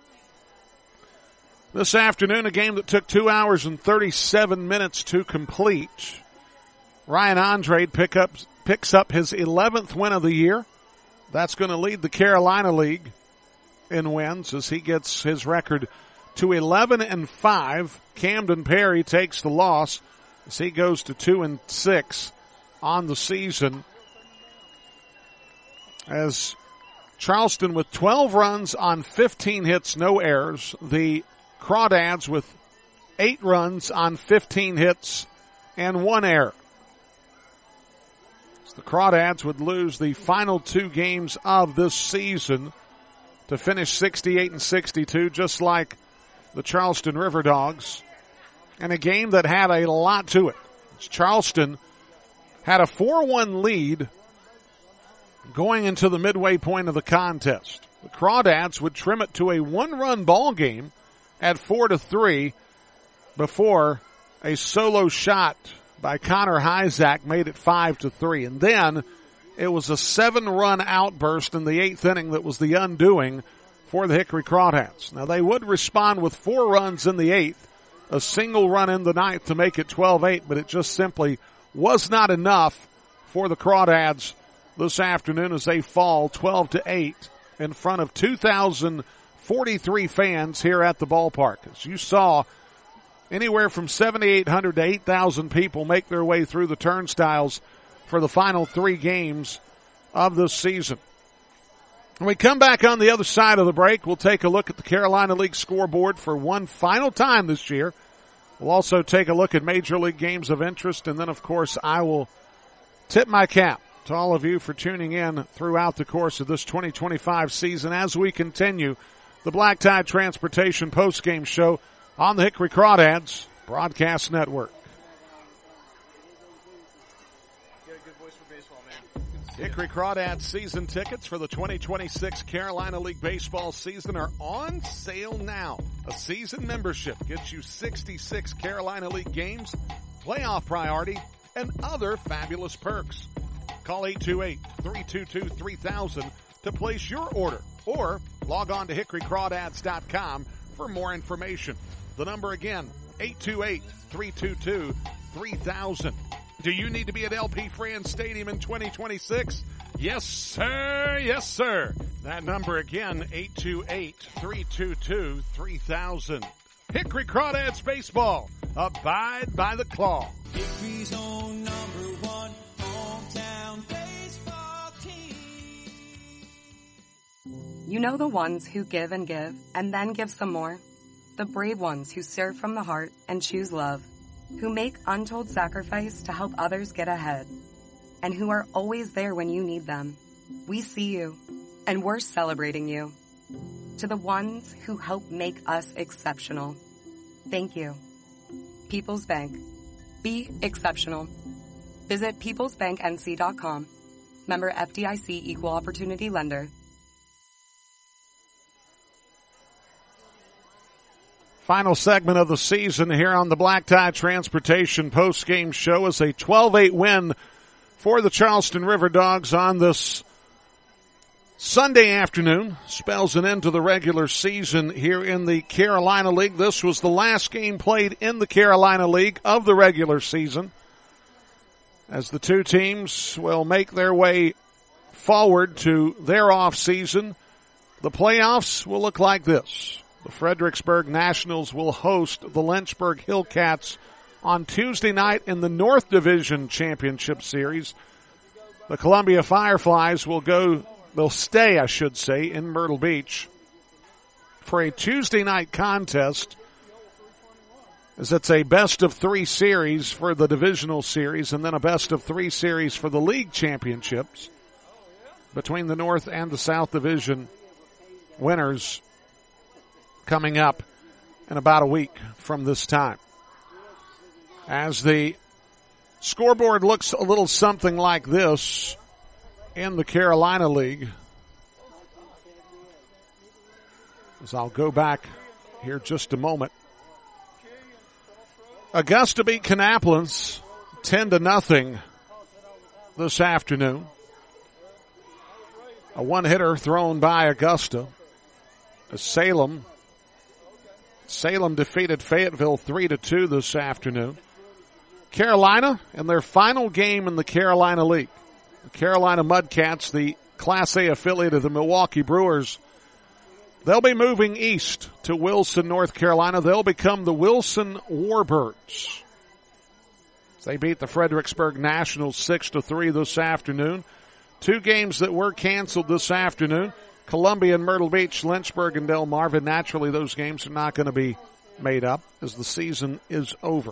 This afternoon, a game that took two hours and thirty-seven minutes to complete. Ryan Andrade pick up, picks up his eleventh win of the year. That's going to lead the Carolina League in wins as he gets his record to eleven and five. Camden Perry takes the loss as he goes to two and six on the season. As Charleston with twelve runs on fifteen hits, no errors. The Crawdads with eight runs on fifteen hits and one error. The Crawdads would lose the final two games of this season to finish sixty-eight and sixty-two, just like the Charleston River Dogs, and a game that had a lot to it. Charleston had a four one lead going into the midway point of the contest. The Crawdads would trim it to a one-run ball game at four to three before a solo shot by Connor Hyzak made it five to three, and then it was a seven-run outburst in the eighth inning that was the undoing for the Hickory Crawdads. Now, they would respond with four runs in the eighth, a single run in the ninth to make it twelve eight, but it just simply was not enough for the Crawdads this afternoon as they fall twelve to eight in front of two thousand forty-three fans here at the ballpark. As you saw, anywhere from seventy-eight hundred to eight thousand people make their way through the turnstiles for the final three games of this season. When we come back on the other side of the break, we'll take a look at the Carolina League scoreboard for one final time this year. We'll also take a look at Major League games of interest, and then, of course, I will tip my cap to all of you for tuning in throughout the course of this twenty twenty-five season as we continue the Black Tide Transportation postgame show on the Hickory Crawdads Broadcast Network. Hickory Crawdads season tickets for the twenty twenty-six Carolina League baseball season are on sale now. A season membership gets you sixty-six Carolina League games, playoff priority, and other fabulous perks. Call eight two eight, three two two, three thousand to place your order, or log on to hickory crawdads dot com for more information. The number again, eight two eight, three two two, three thousand. Do you need to be at L P Friends Stadium in twenty twenty-six? Yes, sir. Yes, sir. That number again, eight two eight, three two two, three thousand. Hickory Crawdads Baseball. Abide by the claw. Hickory's own number one hometown baseball team. You know the ones who give and give and then give some more? The brave ones who serve from the heart and choose love, who make untold sacrifice to help others get ahead, and who are always there when you need them. We see you, and we're celebrating you. To the ones who help make us exceptional, thank you. People's Bank. Be exceptional. Visit peoples bank n c dot com. Member F D I C Equal Opportunity Lender. Final segment of the season here on the Black Tie Transportation postgame show is a twelve eight win for the Charleston River Dogs on this Sunday afternoon. Spells an end to the regular season here in the Carolina League. This was the last game played in the Carolina League of the regular season, as the two teams will make their way forward to their off season. The playoffs will look like this. The Fredericksburg Nationals will host the Lynchburg Hillcats on Tuesday night in the North Division Championship Series. The Columbia Fireflies will go, they'll stay, I should say, in Myrtle Beach for a Tuesday night contest, as it's a best of three series for the divisional series and then a best of three series for the league championships between the North and the South Division winners coming up in about a week from this time. As the Scoreboard looks a little something like this in the Carolina League. As I'll go back here just a moment. Augusta beat Kannapolis ten to nothing this afternoon. A one-hitter thrown by Augusta. As Salem, Salem defeated Fayetteville three to two this afternoon. Carolina in their final game in the Carolina League. The Carolina Mudcats, the Class A affiliate of the Milwaukee Brewers, they'll be moving east to Wilson, North Carolina. They'll become the Wilson Warbirds. They beat the Fredericksburg Nationals six to three this afternoon. Two games that were canceled this afternoon. Columbia and Myrtle Beach, Lynchburg and Delmarva. Naturally, those games are not going to be made up as the season is over.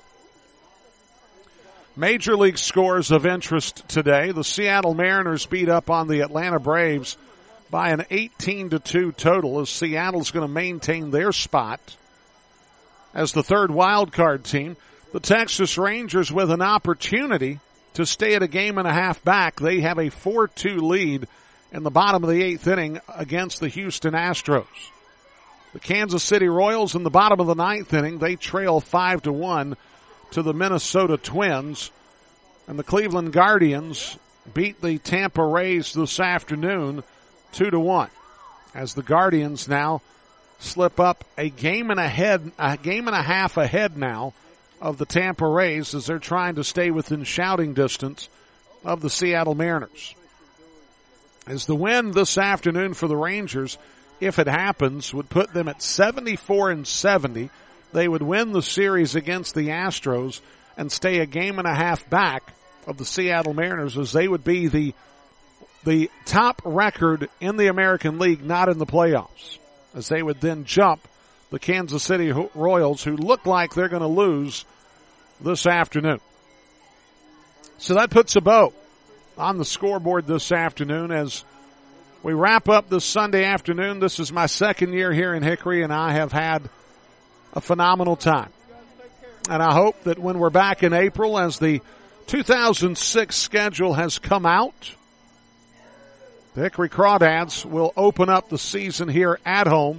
Major league scores of interest today. The Seattle Mariners beat up on the Atlanta Braves by an eighteen to two total as Seattle's going to maintain their spot as the third wild card team. The Texas Rangers with an opportunity to stay at a game and a half back. They have a four two lead in the bottom of the eighth inning against the Houston Astros. The Kansas City Royals in the bottom of the ninth inning, they trail five to one to the Minnesota Twins. And the Cleveland Guardians beat the Tampa Rays this afternoon two to one. As the Guardians now slip up a game and a head, a game and a half ahead now of the Tampa Rays as they're trying to stay within shouting distance of the Seattle Mariners. As the win this afternoon for the Rangers, if it happens, would put them at seventy-four and seventy. They would win the series against the Astros and stay a game and a half back of the Seattle Mariners as they would be the the top record in the American League, not in the playoffs, as they would then jump the Kansas City Royals, who look like they're going to lose this afternoon. So that puts a bow on the scoreboard this afternoon as we wrap up this Sunday afternoon. This is my second year here in Hickory, and I have had a phenomenal time. And I hope that when we're back in April, as the two thousand six schedule has come out, the Hickory Crawdads will open up the season here at home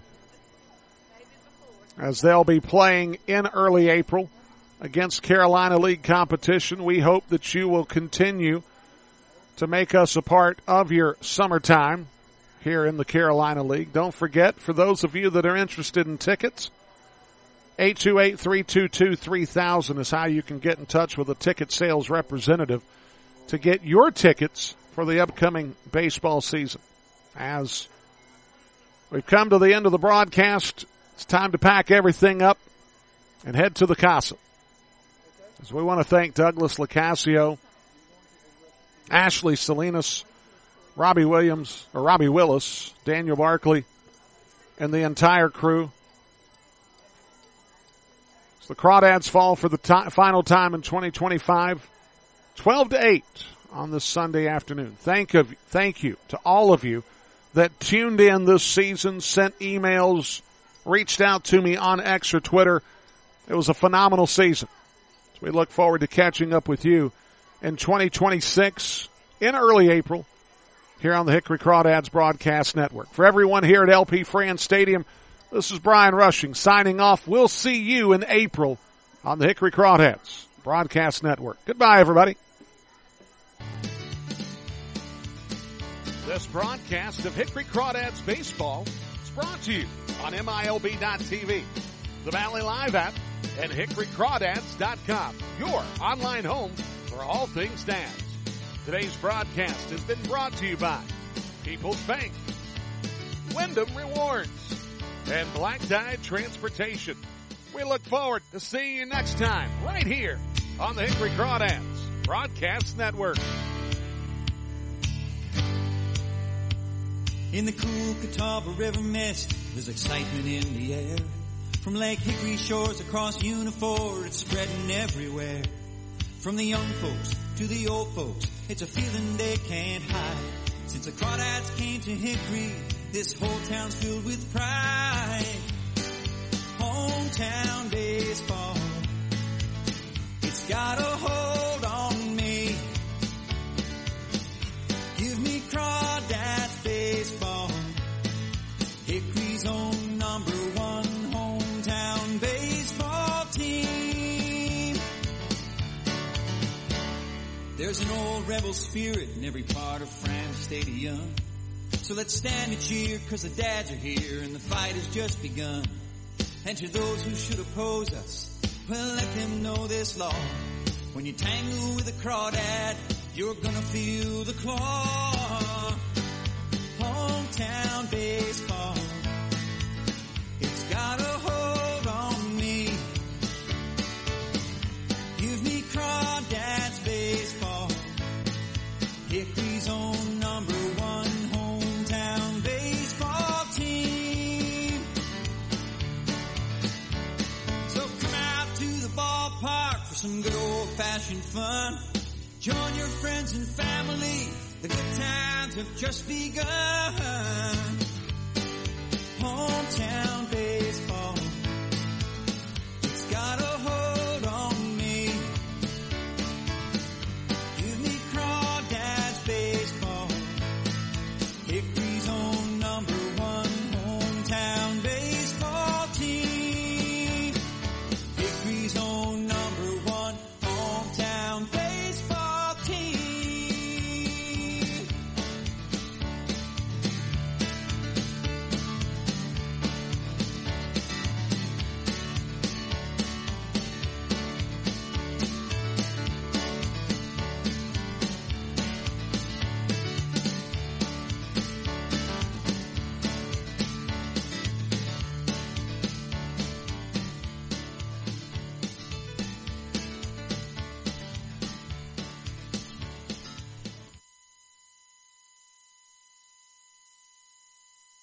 as they'll be playing in early April against Carolina League competition. We hope that you will continue to make us a part of your summertime here in the Carolina League. Don't forget, for those of you that are interested in tickets, eight two eight, three two two, three thousand is how you can get in touch with a ticket sales representative to get your tickets for the upcoming baseball season. As we've come to the end of the broadcast, it's time to pack everything up and head to the Casa. As we want to thank Douglas Lacasio, Ashley Salinas, Robbie Williams, or Robbie Willis, Daniel Barkley, and the entire crew. So the Crawdads fall for the t- final time in twenty twenty-five, twelve to eight on this Sunday afternoon. Thank you, thank you to all of you that tuned in this season, sent emails, reached out to me on X or Twitter. It was a phenomenal season. So we look forward to catching up with you in twenty twenty-six in early April here on the Hickory Crawdads Broadcast Network. For everyone here at L P France Stadium, this is Brian Rushing signing off. We'll see you in April on the Hickory Crawdads Broadcast Network. Goodbye, everybody. This broadcast of Hickory Crawdads Baseball is brought to you on M I L B dot T V, the Valley Live app, and Hickory Crawdads dot com, your online home for all things Dads. Today's broadcast has been brought to you by People's Bank, Wyndham Rewards, and Black Tide Transportation. We look forward to seeing you next time right here on the Hickory Crawdads Broadcast Network. In the cool Catawba River mist, there's excitement in the air. From Lake Hickory shores across Unifor, it's spreading everywhere. From the young folks to the old folks, it's a feeling they can't hide. Since the Crawdads came to Hickory, this whole town's filled with pride. Hometown baseball, it's got a hold There's an old rebel spirit in every part of France Stadium. So let's stand and cheer, cause the dads are here and the fight has just begun. And to those who should oppose us, well, let them know this law. When you tangle with a crawdad, you're gonna feel the claw. Hometown baseball, it's got a hold on me. Give me crawdads baseball, Hickory's own number one hometown baseball team. So come out to the ballpark for some good old-fashioned fun. Join your friends and family, the good times have just begun.